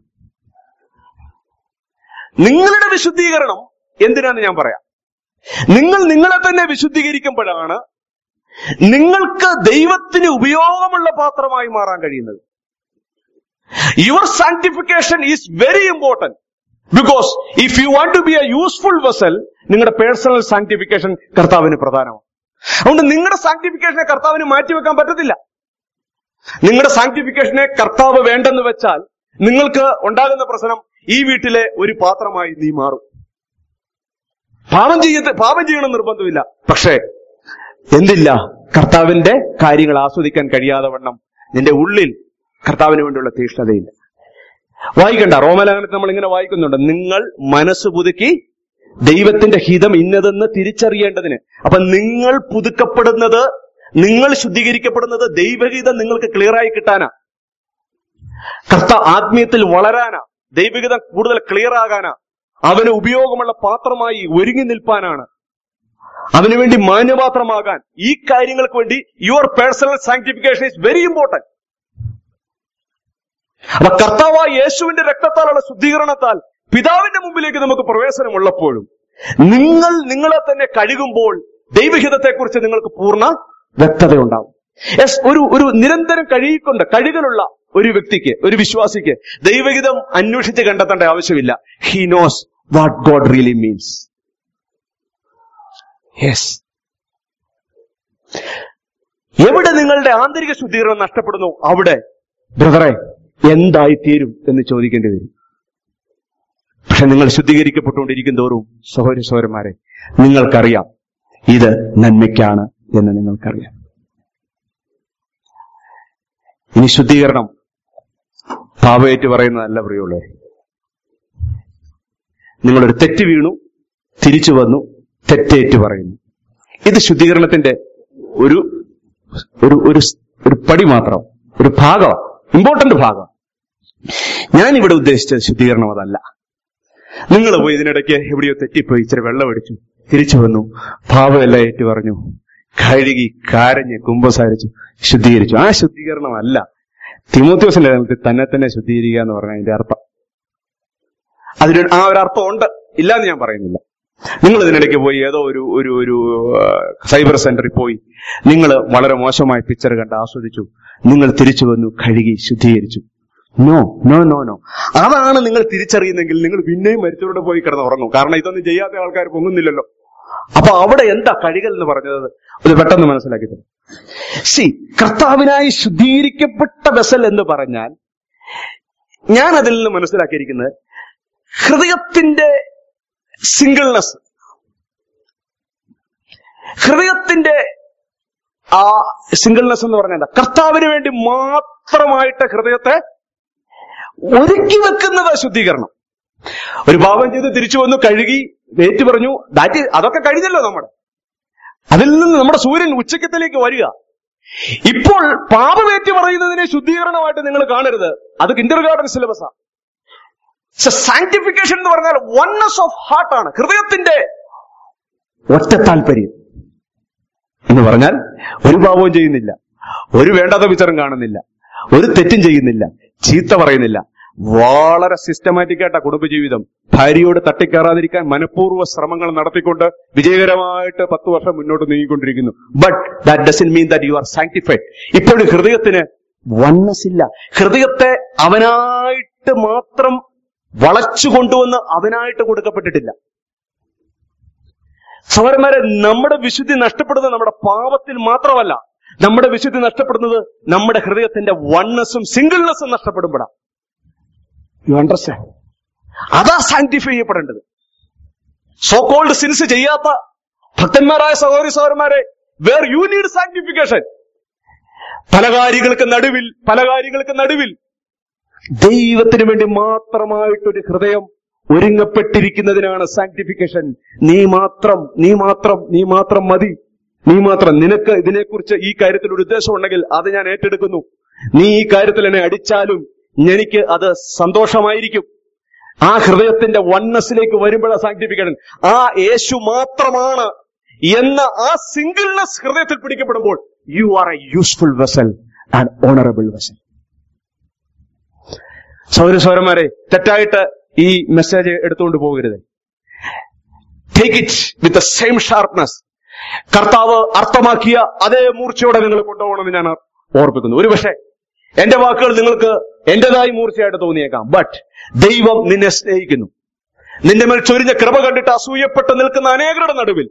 നിങ്ങളുടെ വിശുദ്ധീകരണം എന്തിനാന്ന് ഞാൻ പറയാം. നിങ്ങൾ നിങ്ങളെ തന്നെ വിശുദ്ധീകരിക്കുമ്പോഴാണ് നിങ്ങൾക്ക് ദൈവത്തിന് ഉപയോഗമുള്ള പാത്രമായി മാറാൻ കഴിയുന്നത്. Your sanctification is very important. Because if you want to be a useful vessel, നിങ്ങളുടെ പേഴ്സണൽ സാങ്ക്ടിഫിക്കേഷൻ കർത്താവിന് പ്രധാനമാണ്. അതുകൊണ്ട് നിങ്ങളുടെ സാങ്ക്ടിഫിക്കേഷനെ കർത്താവിന് മാറ്റിവെക്കാൻ പറ്റത്തില്ല. നിങ്ങളുടെ സാങ്ക്ടിഫിക്കേഷനെ കർത്താവ് വേണ്ടെന്ന് വെച്ചാൽ നിങ്ങൾക്ക് ഉണ്ടാകുന്ന പ്രശ്നം, ഈ വീട്ടിലെ ഒരു പാത്രമായി നീ മാറും. പാപം ചെയ്യ പാപം ചെയ്യണം നിർബന്ധമില്ല, പക്ഷേ എന്തില്ല, കർത്താവിന്റെ കാര്യങ്ങൾ ആസ്വദിക്കാൻ കഴിയാതെ വണ്ണം നിന്റെ ഉള്ളിൽ കർത്താവിന് വേണ്ടിയുള്ള തീഷ്ണതയില്ല. വായിക്കണ്ട, റോമലേഖനത്തിൽ നമ്മൾ ഇങ്ങനെ വായിക്കുന്നുണ്ട്, നിങ്ങൾ മനസ്സ് പുതുക്കി ദൈവത്തിന്റെ ഹിതം ഇന്നതെന്ന് തിരിച്ചറിയേണ്ടതിന്. അപ്പൊ നിങ്ങൾ പുതുക്കപ്പെടുന്നത്, നിങ്ങൾ ശുദ്ധീകരിക്കപ്പെടുന്നത് ദൈവഹിതം നിങ്ങൾക്ക് ക്ലിയറായി കിട്ടാനാ, കർത്ത ആത്മീയത്തിൽ വളരാനാ, ദൈവഹിതം കൂടുതൽ ക്ലിയർ ആകാനാ, അവന് ഉപയോഗമുള്ള പാത്രമായി ഒരുങ്ങി നിൽപ്പാനാണ്, അവന് വേണ്ടി മാന്യപാത്രമാകാൻ. ഈ കാര്യങ്ങൾക്ക് വേണ്ടി your personal sanctification is very important. അപ്പൊ കർത്താവായ യേശുവിന്റെ രക്തത്താലുള്ള ശുദ്ധീകരണത്താൽ പിതാവിന്റെ മുമ്പിലേക്ക് നമുക്ക് പ്രവേശനമുള്ളപ്പോഴും നിങ്ങൾ നിങ്ങളെ തന്നെ കഴുകുമ്പോൾ ദൈവഹിതത്തെക്കുറിച്ച് നിങ്ങൾക്ക് പൂർണ്ണ വ്യക്തത ഉണ്ടാവും. യെസ്, ഒരു ഒരു നിരന്തരം കഴുകിക്കൊണ്ട് കഴുകലുള്ള ഒരു വ്യക്തിക്ക്, ഒരു വിശ്വാസിക്ക് ദൈവഹിതം അന്വേഷിച്ച് കണ്ടെത്തേണ്ട ആവശ്യമില്ല. He knows what God really means. Yes, എവിടെ നിങ്ങളുടെ ആന്തരിക ശുദ്ധീകരണം നഷ്ടപ്പെടുന്നു, അവിടെ ബ്രദറെ എന്തായിത്തീരും എന്ന് ചോദിക്കേണ്ടി വരും. പക്ഷെ നിങ്ങൾ ശുദ്ധീകരിക്കപ്പെട്ടുകൊണ്ടിരിക്കും തോറും സഹോദര സഹോദരന്മാരെ, നിങ്ങൾക്കറിയാം ഇത് നന്മയ്ക്കാണ് എന്ന് നിങ്ങൾക്കറിയാം. ഇനി ശുദ്ധീകരണം പാപയേറ്റ് പറയുന്നതല്ല പ്രിയമുള്ളവരെ. നിങ്ങളൊരു തെറ്റ് വീണു, തിരിച്ചു വന്നു, തെറ്റേറ്റ് പറയുന്നു. ഇത് ശുദ്ധീകരണത്തിന്റെ ഒരു ഒരു ഒരു പടി മാത്രം, ഒരു ഭാഗം, ഇമ്പോർട്ടന്റ് ഭാഗം. ഞാൻ ഇവിടെ ഉദ്ദേശിച്ചത് ശുദ്ധീകരണം അതല്ല. നിങ്ങൾ പോയി ഇതിനിടയ്ക്ക് എവിടെയോ തെറ്റിപ്പോയി ഇച്ചിരി വെള്ളം അടിച്ചു, തിരിച്ചു വന്നു, പാപമെല്ലാം ഏറ്റു പറഞ്ഞു, കഴുകി കരഞ്ഞ് കുമ്പസാരിച്ചു, ശുദ്ധീകരിച്ചു. ആ ശുദ്ധീകരണമല്ല തിമോഥെയോസിന്റെ ലേഖനത്തിൽ തന്നെ തന്നെ ശുദ്ധീകരിക്കുക എന്ന് പറഞ്ഞാൽ അതിന്റെ അർത്ഥം. അതിന് ആ ഒരു അർത്ഥം ഉണ്ട്, ഇല്ലാന്ന് ഞാൻ പറയുന്നില്ല. നിങ്ങൾ ഇതിനിടയ്ക്ക് പോയി ഏതോ ഒരു ഒരു ഒരു സൈബർ സെന്ററിൽ പോയി നിങ്ങൾ വളരെ മോശമായ പിക്ചർ കണ്ട് ആസ്വദിച്ചു, നിങ്ങൾ തിരിച്ചു വന്നു, കഴുകി ശുദ്ധീകരിച്ചു. നോ നോ നോ നോ അതാണ് നിങ്ങൾ തിരിച്ചറിയുന്നെങ്കിൽ നിങ്ങൾ പിന്നെയും മരിച്ചവരോട് പോയി കിടന്ന് ഉറങ്ങും. കാരണം ഇതൊന്നും ചെയ്യാത്ത ആൾക്കാർ പൊങ്ങുന്നില്ലല്ലോ. അപ്പൊ അവിടെ എന്താ കഴുകൽ എന്ന് പറഞ്ഞത് അത് പെട്ടെന്ന് മനസ്സിലാക്കി തരും. സി, കർത്താവിനായി ശുദ്ധീകരിക്കപ്പെട്ട വെസൽ എന്ന് പറഞ്ഞാൽ ഞാൻ അതിൽ നിന്ന് മനസ്സിലാക്കിയിരിക്കുന്നത് ഹൃദയത്തിന്റെ സിംഗിൾനെസ്, ഹൃദയത്തിന്റെ ആ സിംഗിൾനെസ് എന്ന് പറഞ്ഞാൽ കർത്താവിന് വേണ്ടി മാത്രമായിട്ട് ഹൃദയത്തെ ഒരുക്കി വെക്കുന്നത് ശുദ്ധീകരണം. ഒരു പാപം ചെയ്ത് തിരിച്ചു വന്നു, കഴുകി ഏറ്റു പറഞ്ഞു, ദാറ്റ് അതൊക്കെ കഴിഞ്ഞല്ലോ നമ്മുടെ. അതിൽ നിന്ന് നമ്മുടെ സൂര്യൻ ഉച്ചക്കത്തിലേക്ക് വരിക. ഇപ്പോൾ പാപമേറ്റ് പറയുന്നതിനെ ശുദ്ധീകരണമായിട്ട് നിങ്ങൾ കാണരുത്, അത് കിൻഡർ ഗാർഡൻ സിലബസാണ്. സാങ്ക്ടിഫിക്കേഷൻ എന്ന് പറഞ്ഞാൽ വൺനെസ് ഓഫ് ഹാർട്ട് ആണ്, ഹൃദയത്തിന്റെ ഒറ്റ താല്പര്യം എന്ന് പറഞ്ഞാൽ ഒരു പാപവും ചെയ്യുന്നില്ല, ഒരു വേണ്ടാത്ത വിചാരം കാണുന്നില്ല, ഒരു തെറ്റും ചെയ്യുന്നില്ല, ചീത്ത പറയുന്നില്ല. വളരെ സിസ്റ്റമാറ്റിക് ആയിട്ടാ കുടുംബജീവിതം. ഭാര്യയോട് തട്ടിക്കയറാതിരിക്കാൻ മനഃപൂർവ്വ ശ്രമങ്ങൾ നടത്തിക്കൊണ്ട് വിജയകരമായിട്ട് പത്ത് വർഷം മുന്നോട്ട് നീങ്ങിക്കൊണ്ടിരിക്കുന്നു. But that doesn't mean that you are sanctified. ഇപ്പോഴും ഹൃദയത്തിന് വൺനെസ് ഇല്ല. ഹൃദയത്തെ അവനായിട്ട് മാത്രം വളച്ചു കൊണ്ടുവന്ന് അവനായിട്ട് കൊടുക്കപ്പെട്ടിട്ടില്ല. സഹോദരന്മാരെ, നമ്മുടെ വിശുദ്ധി നഷ്ടപ്പെടുന്നത് നമ്മുടെ പാപത്തിൽ മാത്രമല്ല, നമ്മുടെ വിശുദ്ധി നഷ്ടപ്പെടുന്നത് നമ്മുടെ ഹൃദയത്തിന്റെ വൺനെസ്സും സിംഗിൾനെസ്സും നഷ്ടപ്പെടുമ്പോഴാണ്. You understand? അതാ സാങ്ക്ടിഫൈ ചെയ്യപ്പെടേണ്ടത്. സോ കോൾഡ് സിൻസ് ചെയ്യാത്ത ഭക്തന്മാരായ സഹോദരി സഹോദരന്മാരെ, വേർ യു നീഡ് സാങ്ക്ടിഫിക്കേഷൻ. പല കാര്യങ്ങൾക്ക് നടുവിൽ പല കാര്യങ്ങൾക്ക് നടുവിൽ ദൈവത്തിന് വേണ്ടി മാത്രമായിട്ടൊരു ഹൃദയം ഒരുങ്ങപ്പെട്ടിരിക്കുന്നതിനാണ് സാങ്ക്ടിഫിക്കേഷൻ. നീ മാത്രം നീ മാത്രം നീ മാത്രം മതി. നീ മാത്രം. നിനക്ക് ഇതിനെക്കുറിച്ച് ഈ കാര്യത്തിൽ ഒരു ഉദ്ദേശം ഉണ്ടെങ്കിൽ അത് ഞാൻ ഏറ്റെടുക്കുന്നു. നീ ഈ കാര്യത്തിൽ എന്നെ അടിച്ചാലും എനിക്ക് അത് സന്തോഷമായിരിക്കും. ആ ഹൃദയത്തിന്റെ വണ്ണസിലേക്ക് വരുമ്പോഴാണ് സാങ്ക്ടിഫിക്കേഷൻ. ആ യേശു മാത്രമാണ് എന്ന ആ സിംഗിൾനെസ് ഹൃദയത്തിൽ പിടിക്കപ്പെടുമ്പോൾ you are a useful vessel and honourable vessel. സഹോദര സഹോദരന്മാരെ, തെറ്റായിട്ട് ഈ മെസ്സേജ് എടുത്തുകൊണ്ട് പോകരുത്. Take it with the same sharpness. കർത്താവ് അർത്ഥമാക്കിയ അതേ മൂർച്ചയോടെ നിങ്ങൾ കൊണ്ടുപോകണമെന്ന് ഞാൻ ഓർപ്പിക്കുന്നു. ഒരുപക്ഷെ എന്റെ വാക്കുകൾ നിങ്ങൾക്ക് എന്റേതായി മൂർച്ചയായിട്ട് തോന്നിയേക്കാം. ബട്ട് ദൈവം നിന്നെ സ്നേഹിക്കുന്നു. നിന്റെ മേൽ ചൊരിഞ്ഞ കൃപ കണ്ടിട്ട് അസൂയപ്പെട്ട് നിൽക്കുന്ന അനേകരുടെ നടുവിൽ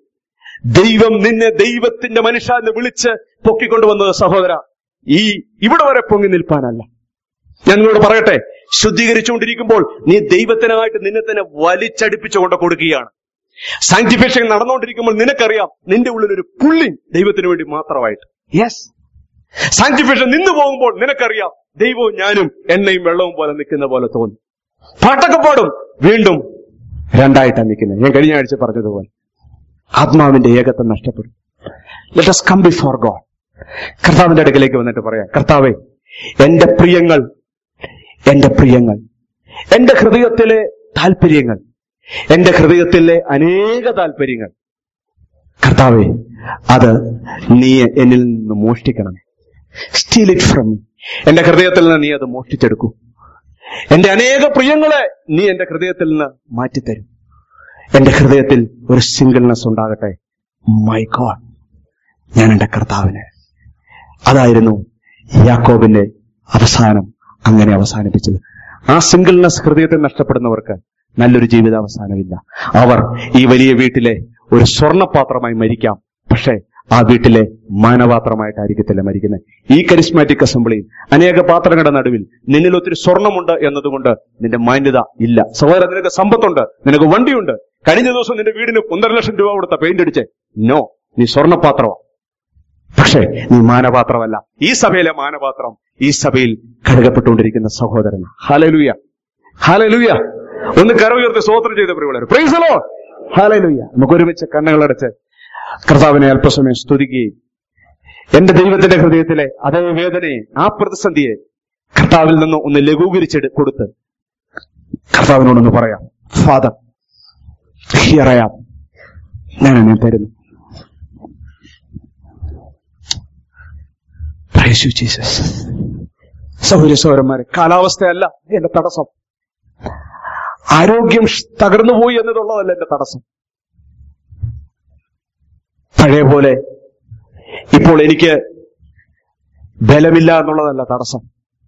ദൈവം നിന്നെ ദൈവത്തിന്റെ മനുഷ്യ എന്ന് വിളിച്ച് പൊക്കിക്കൊണ്ടുവന്നത് സഹോദര ഈ ഇവിടെ വരെ പൊങ്ങി നിൽപ്പാനല്ല. ഞാൻ നിങ്ങളോട് പറയട്ടെ, ശുദ്ധീകരിച്ചുകൊണ്ടിരിക്കുമ്പോൾ നീ ദൈവത്തിനായിട്ട് നിന്നെ തന്നെ വലിച്ചടിപ്പിച്ചുകൊണ്ട് കൊടുക്കുകയാണ്. സാങ്ക്ടിഫിക്കേഷൻ നടന്നുകൊണ്ടിരിക്കുമ്പോൾ നിനക്കറിയാം നിന്റെ ഉള്ളിൽ ഒരു പുള്ളിങ് ദൈവത്തിന് വേണ്ടി മാത്രമായിട്ട്. യെസ്, സാങ്ക്ടിഫിക്കേഷൻ നിന്നു പോകുമ്പോൾ നിനക്കറിയാം ദൈവവും ഞാനും എണ്ണയും വെള്ളവും പോലെ നിൽക്കുന്ന പോലെ തോന്നും. പാട്ടൊക്കെ പാടും, വീണ്ടും രണ്ടായിട്ടാണ് നിൽക്കുന്നത്. ഞാൻ കഴിഞ്ഞ ആഴ്ച പറഞ്ഞതുപോലെ ആത്മാവിന്റെ ഏകത്വം നഷ്ടപ്പെടും. Let us come before God. കർത്താവിന്റെ അടുക്കലേക്ക് വന്നിട്ട് പറയാം, കർത്താവേ, എന്റെ പ്രിയങ്ങൾ എന്റെ പ്രിയങ്ങൾ എന്റെ ഹൃദയത്തിലെ താല്പര്യങ്ങൾ എന്റെ ഹൃദയത്തിലെ അനേക താല്പര്യങ്ങൾ കർത്താവേ, അത് നീ എന്നിൽ നിന്ന് മോഷ്ടിക്കണമേ. Steal it from me. എന്റെ ഹൃദയത്തിൽ നിന്ന് നീ അത് മോഷ്ടിച്ചെടുക്കൂ. എന്റെ അനേക പ്രിയങ്ങളെ നീ എന്റെ ഹൃദയത്തിൽ നിന്ന് മാറ്റിത്തരും. എന്റെ ഹൃദയത്തിൽ ഒരു സിംഗിൾനെസ് ഉണ്ടാകട്ടെ. മൈ ഗോഡ്, ഞാൻ എന്റെ കർത്താവിന്. അതായിരുന്നു യാക്കോബിന്റെ അവസാനം, അങ്ങനെ അവസാനിപ്പിച്ചത്. ആ സിംഗിൾനെസ് ഹൃദയത്തിൽ നഷ്ടപ്പെടുന്നവർക്ക് നല്ലൊരു ജീവിതാവസാനമില്ല. അവർ ഈ വലിയ വീട്ടിലെ ഒരു സ്വർണപാത്രമായി മരിക്കാം, പക്ഷേ ആ വീട്ടിലെ മാനപാത്രമായിട്ടായിരിക്കത്തില്ല മരിക്കുന്നത്. ഈ കരിസ്മാറ്റിക് അസംബ്ലിയിൽ അനേക പാത്രങ്ങളുടെ നടുവിൽ നിന്നിൽ ഒത്തിരി സ്വർണമുണ്ട് എന്നതുകൊണ്ട് നിന്റെ മാന്യത ഇല്ല. സഹോദരൻ, നിനക്ക് സമ്പത്തുണ്ട്, നിനക്ക് വണ്ടിയുണ്ട്. കഴിഞ്ഞ ദിവസം നിന്റെ വീടിന് ഒന്നര ലക്ഷം രൂപ കൊടുത്ത പെയിന്റ് അടിച്ചേ. നോ, നീ സ്വർണപാത്രമാണ്, പക്ഷേ നീ മാനപാത്രമല്ല. ഈ സഭയിലെ മാനപാത്രം ഈ സഭയിൽ കഴുകപ്പെട്ടുകൊണ്ടിരിക്കുന്ന സഹോദരൻ. Hallelujah, hallelujah. ഒന്ന് കരമുയർത്തി സ്തോത്രം ചെയ്ത പ്രിയമുള്ളവരെ, പ്രൈസ് ദി ലോർഡ്, ഹല്ലേലൂയ. നമുക്ക് ഒരുമിച്ച് കണ്ണുകളടച്ച് കർത്താവിനെ അല്പസമയം സ്തുതിക്കുകയും എന്റെ ദൈവത്തിന്റെ ഹൃദയത്തിലെ അതേ വേദനയെ, ആ പ്രതിസന്ധിയെ കർത്താവിൽ നിന്ന് ഒന്ന് ലഘൂകരിച്ചെടു കൊടുത്ത് കർത്താവിനോടൊന്ന് പറയാം, ഫാദർ, ഹിയർ ഐ ആം, ഞാൻ എന്നെ തരുന്നു. Praise you Jesus. സഹോദര സഹോദരന്മാരെ, കാലാവസ്ഥയല്ല എന്റെ തടസ്സം, ആരോഗ്യം തകർന്നുപോയി എന്നതുള്ളതല്ല എന്റെ തടസ്സം. പഴയ പോലെ ഇപ്പോൾ എനിക്ക് ബലമില്ല എന്നുള്ളതല്ല തടസ്സം.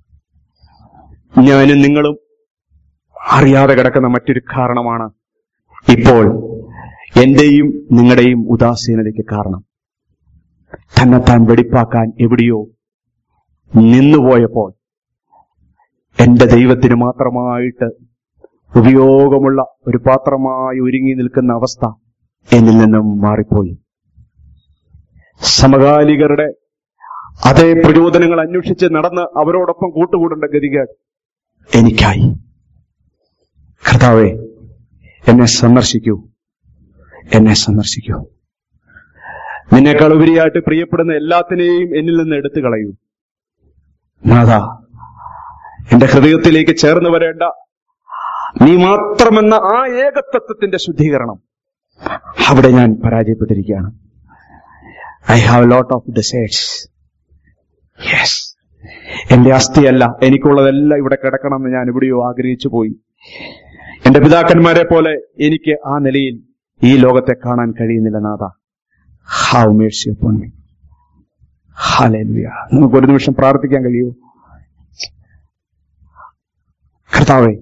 ഞാനും നിങ്ങളും അറിയാതെ കിടക്കുന്ന മറ്റൊരു കാരണമാണ് ഇപ്പോൾ എന്റെയും നിങ്ങളുടെയും ഉദാസീനതയ്ക്ക് കാരണം. തന്നെത്താൻ വെടിപ്പാക്കാൻ എവിടെയോ നിന്നുപോയപ്പോൾ എന്റെ ദൈവത്തിന് മാത്രമായിട്ട് ഉപയോഗമുള്ള ഒരു പാത്രമായി ഒരുങ്ങി നിൽക്കുന്ന അവസ്ഥ എന്നിൽ നിന്നും മാറിപ്പോയി. സമകാലികരുടെ അതേ പ്രചോദനങ്ങൾ അന്വേഷിച്ച് നടന്ന് അവരോടൊപ്പം കൂട്ടുകൂടേണ്ട ഗതികേട് എനിക്കായി. കർത്താവേ, എന്നെ സന്ദർശിക്കൂ, എന്നെ സന്ദർശിക്കൂ. നിന്നെക്കാൾ ഉപരിയായിട്ട് പ്രിയപ്പെടുന്ന എല്ലാത്തിനെയും എന്നിൽ നിന്ന് എടുത്തു കളയൂ. നാഥാ, എന്റെ ഹൃദയത്തിലേക്ക് ചേർന്ന് വരേണ്ട നീ മാത്രമെന്ന ആ ഏകതത്വത്തിന്റെ ശുദ്ധീകരണം, അവിടെ ഞാൻ പരാജയപ്പെട്ടിരിക്കുകയാണ്. I have lot of decides. Yes, എന്റെ അസ്ഥിയല്ല, എനിക്കുള്ളതെല്ലാം ഇവിടെ കിടക്കണമെന്ന് ഞാൻ എവിടെയോ ആഗ്രഹിച്ചു പോയി. എന്റെ പിതാക്കന്മാരെ പോലെ എനിക്ക് ആ നിലയിൽ ഈ ലോകത്തെ കാണാൻ കഴിയുന്നില്ല. നാഥ, have mercy upon me. Hallelujah. നമുക്ക് ഒരു നിമിഷം പ്രാർത്ഥിക്കാൻ കഴിയൂ? കർത്താവേ,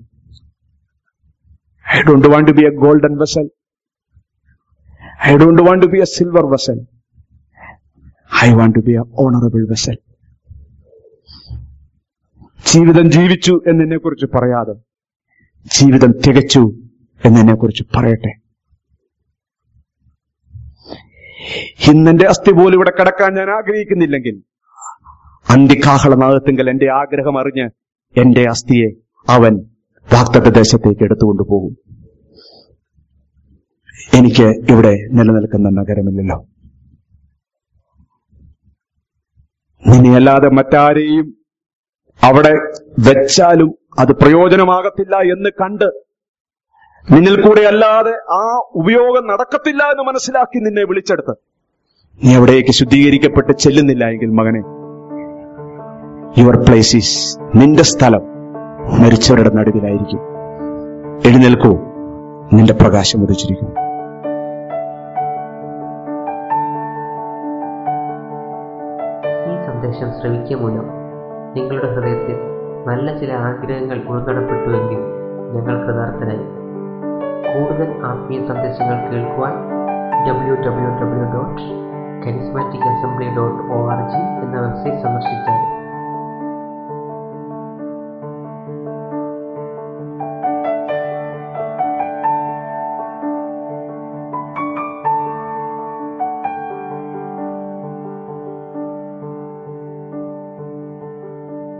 I don't want to be a golden vessel. I don't want to be a silver vessel. I want to be an honorable vessel. ജീവിതം ജീവിച്ചു എന്നെ കുറിച്ച് പറയാതെ ജീവിതം തികച്ചു എന്നെ കുറിച്ച് പറയട്ടെ. ഇന്നെന്റെ അസ്ഥി പോലും ഇവിടെ കിടക്കാൻ ഞാൻ ആഗ്രഹിക്കുന്നില്ലെങ്കിൽ അന്തികാഹളനാദത്തിങ്കൽ എന്റെ ആഗ്രഹം അറിഞ്ഞ് എന്റെ അസ്ഥിയെ അവൻ വാഗ്ദത്ത ദേശത്തേക്ക് എടുത്തുകൊണ്ടു പോകും. എനിക്ക് ഇവിടെ നിലനിൽക്കുന്ന നഗരമില്ലല്ലോ. നിന്നെയല്ലാതെ മറ്റാരെയും അവിടെ വെച്ചാലും അത് പ്രയോജനമാകത്തില്ല എന്ന് കണ്ട്, നിന്നിൽ കൂടെ അല്ലാതെ ആ ഉപയോഗം നടക്കത്തില്ല എന്ന് മനസ്സിലാക്കി നിന്നെ വിളിച്ചെടുത്ത് നീ അവിടേക്ക് ശുദ്ധീകരിക്കപ്പെട്ട് ചെല്ലുന്നില്ല എങ്കിൽ മകനെ, യുവർ പ്ലേസ് ഈസ്, നിന്റെ സ്ഥലം മരിച്ചവരുടെ നടുവിലായിരിക്കും. എഴുന്നേൽക്കൂ, നിന്റെ പ്രകാശം ഉദിച്ചിരിക്കും. ഈ സന്ദേശം ശ്രവിക്കുക മൂലം നിങ്ങളുടെ ഹൃദയത്തിൽ നല്ല ചില ആഗ്രഹങ്ങൾ ഉൾക്കടപ്പെട്ടുവെങ്കിൽ ഞങ്ങൾ കൃതാർത്ഥരായി. കൂടുതൽ ആത്മീയ സന്ദേശങ്ങൾ കേൾക്കുവാൻ W W W dot charismatic assembly dot O R G എന്ന വെബ്സൈറ്റ് സന്ദർശിച്ചാൽ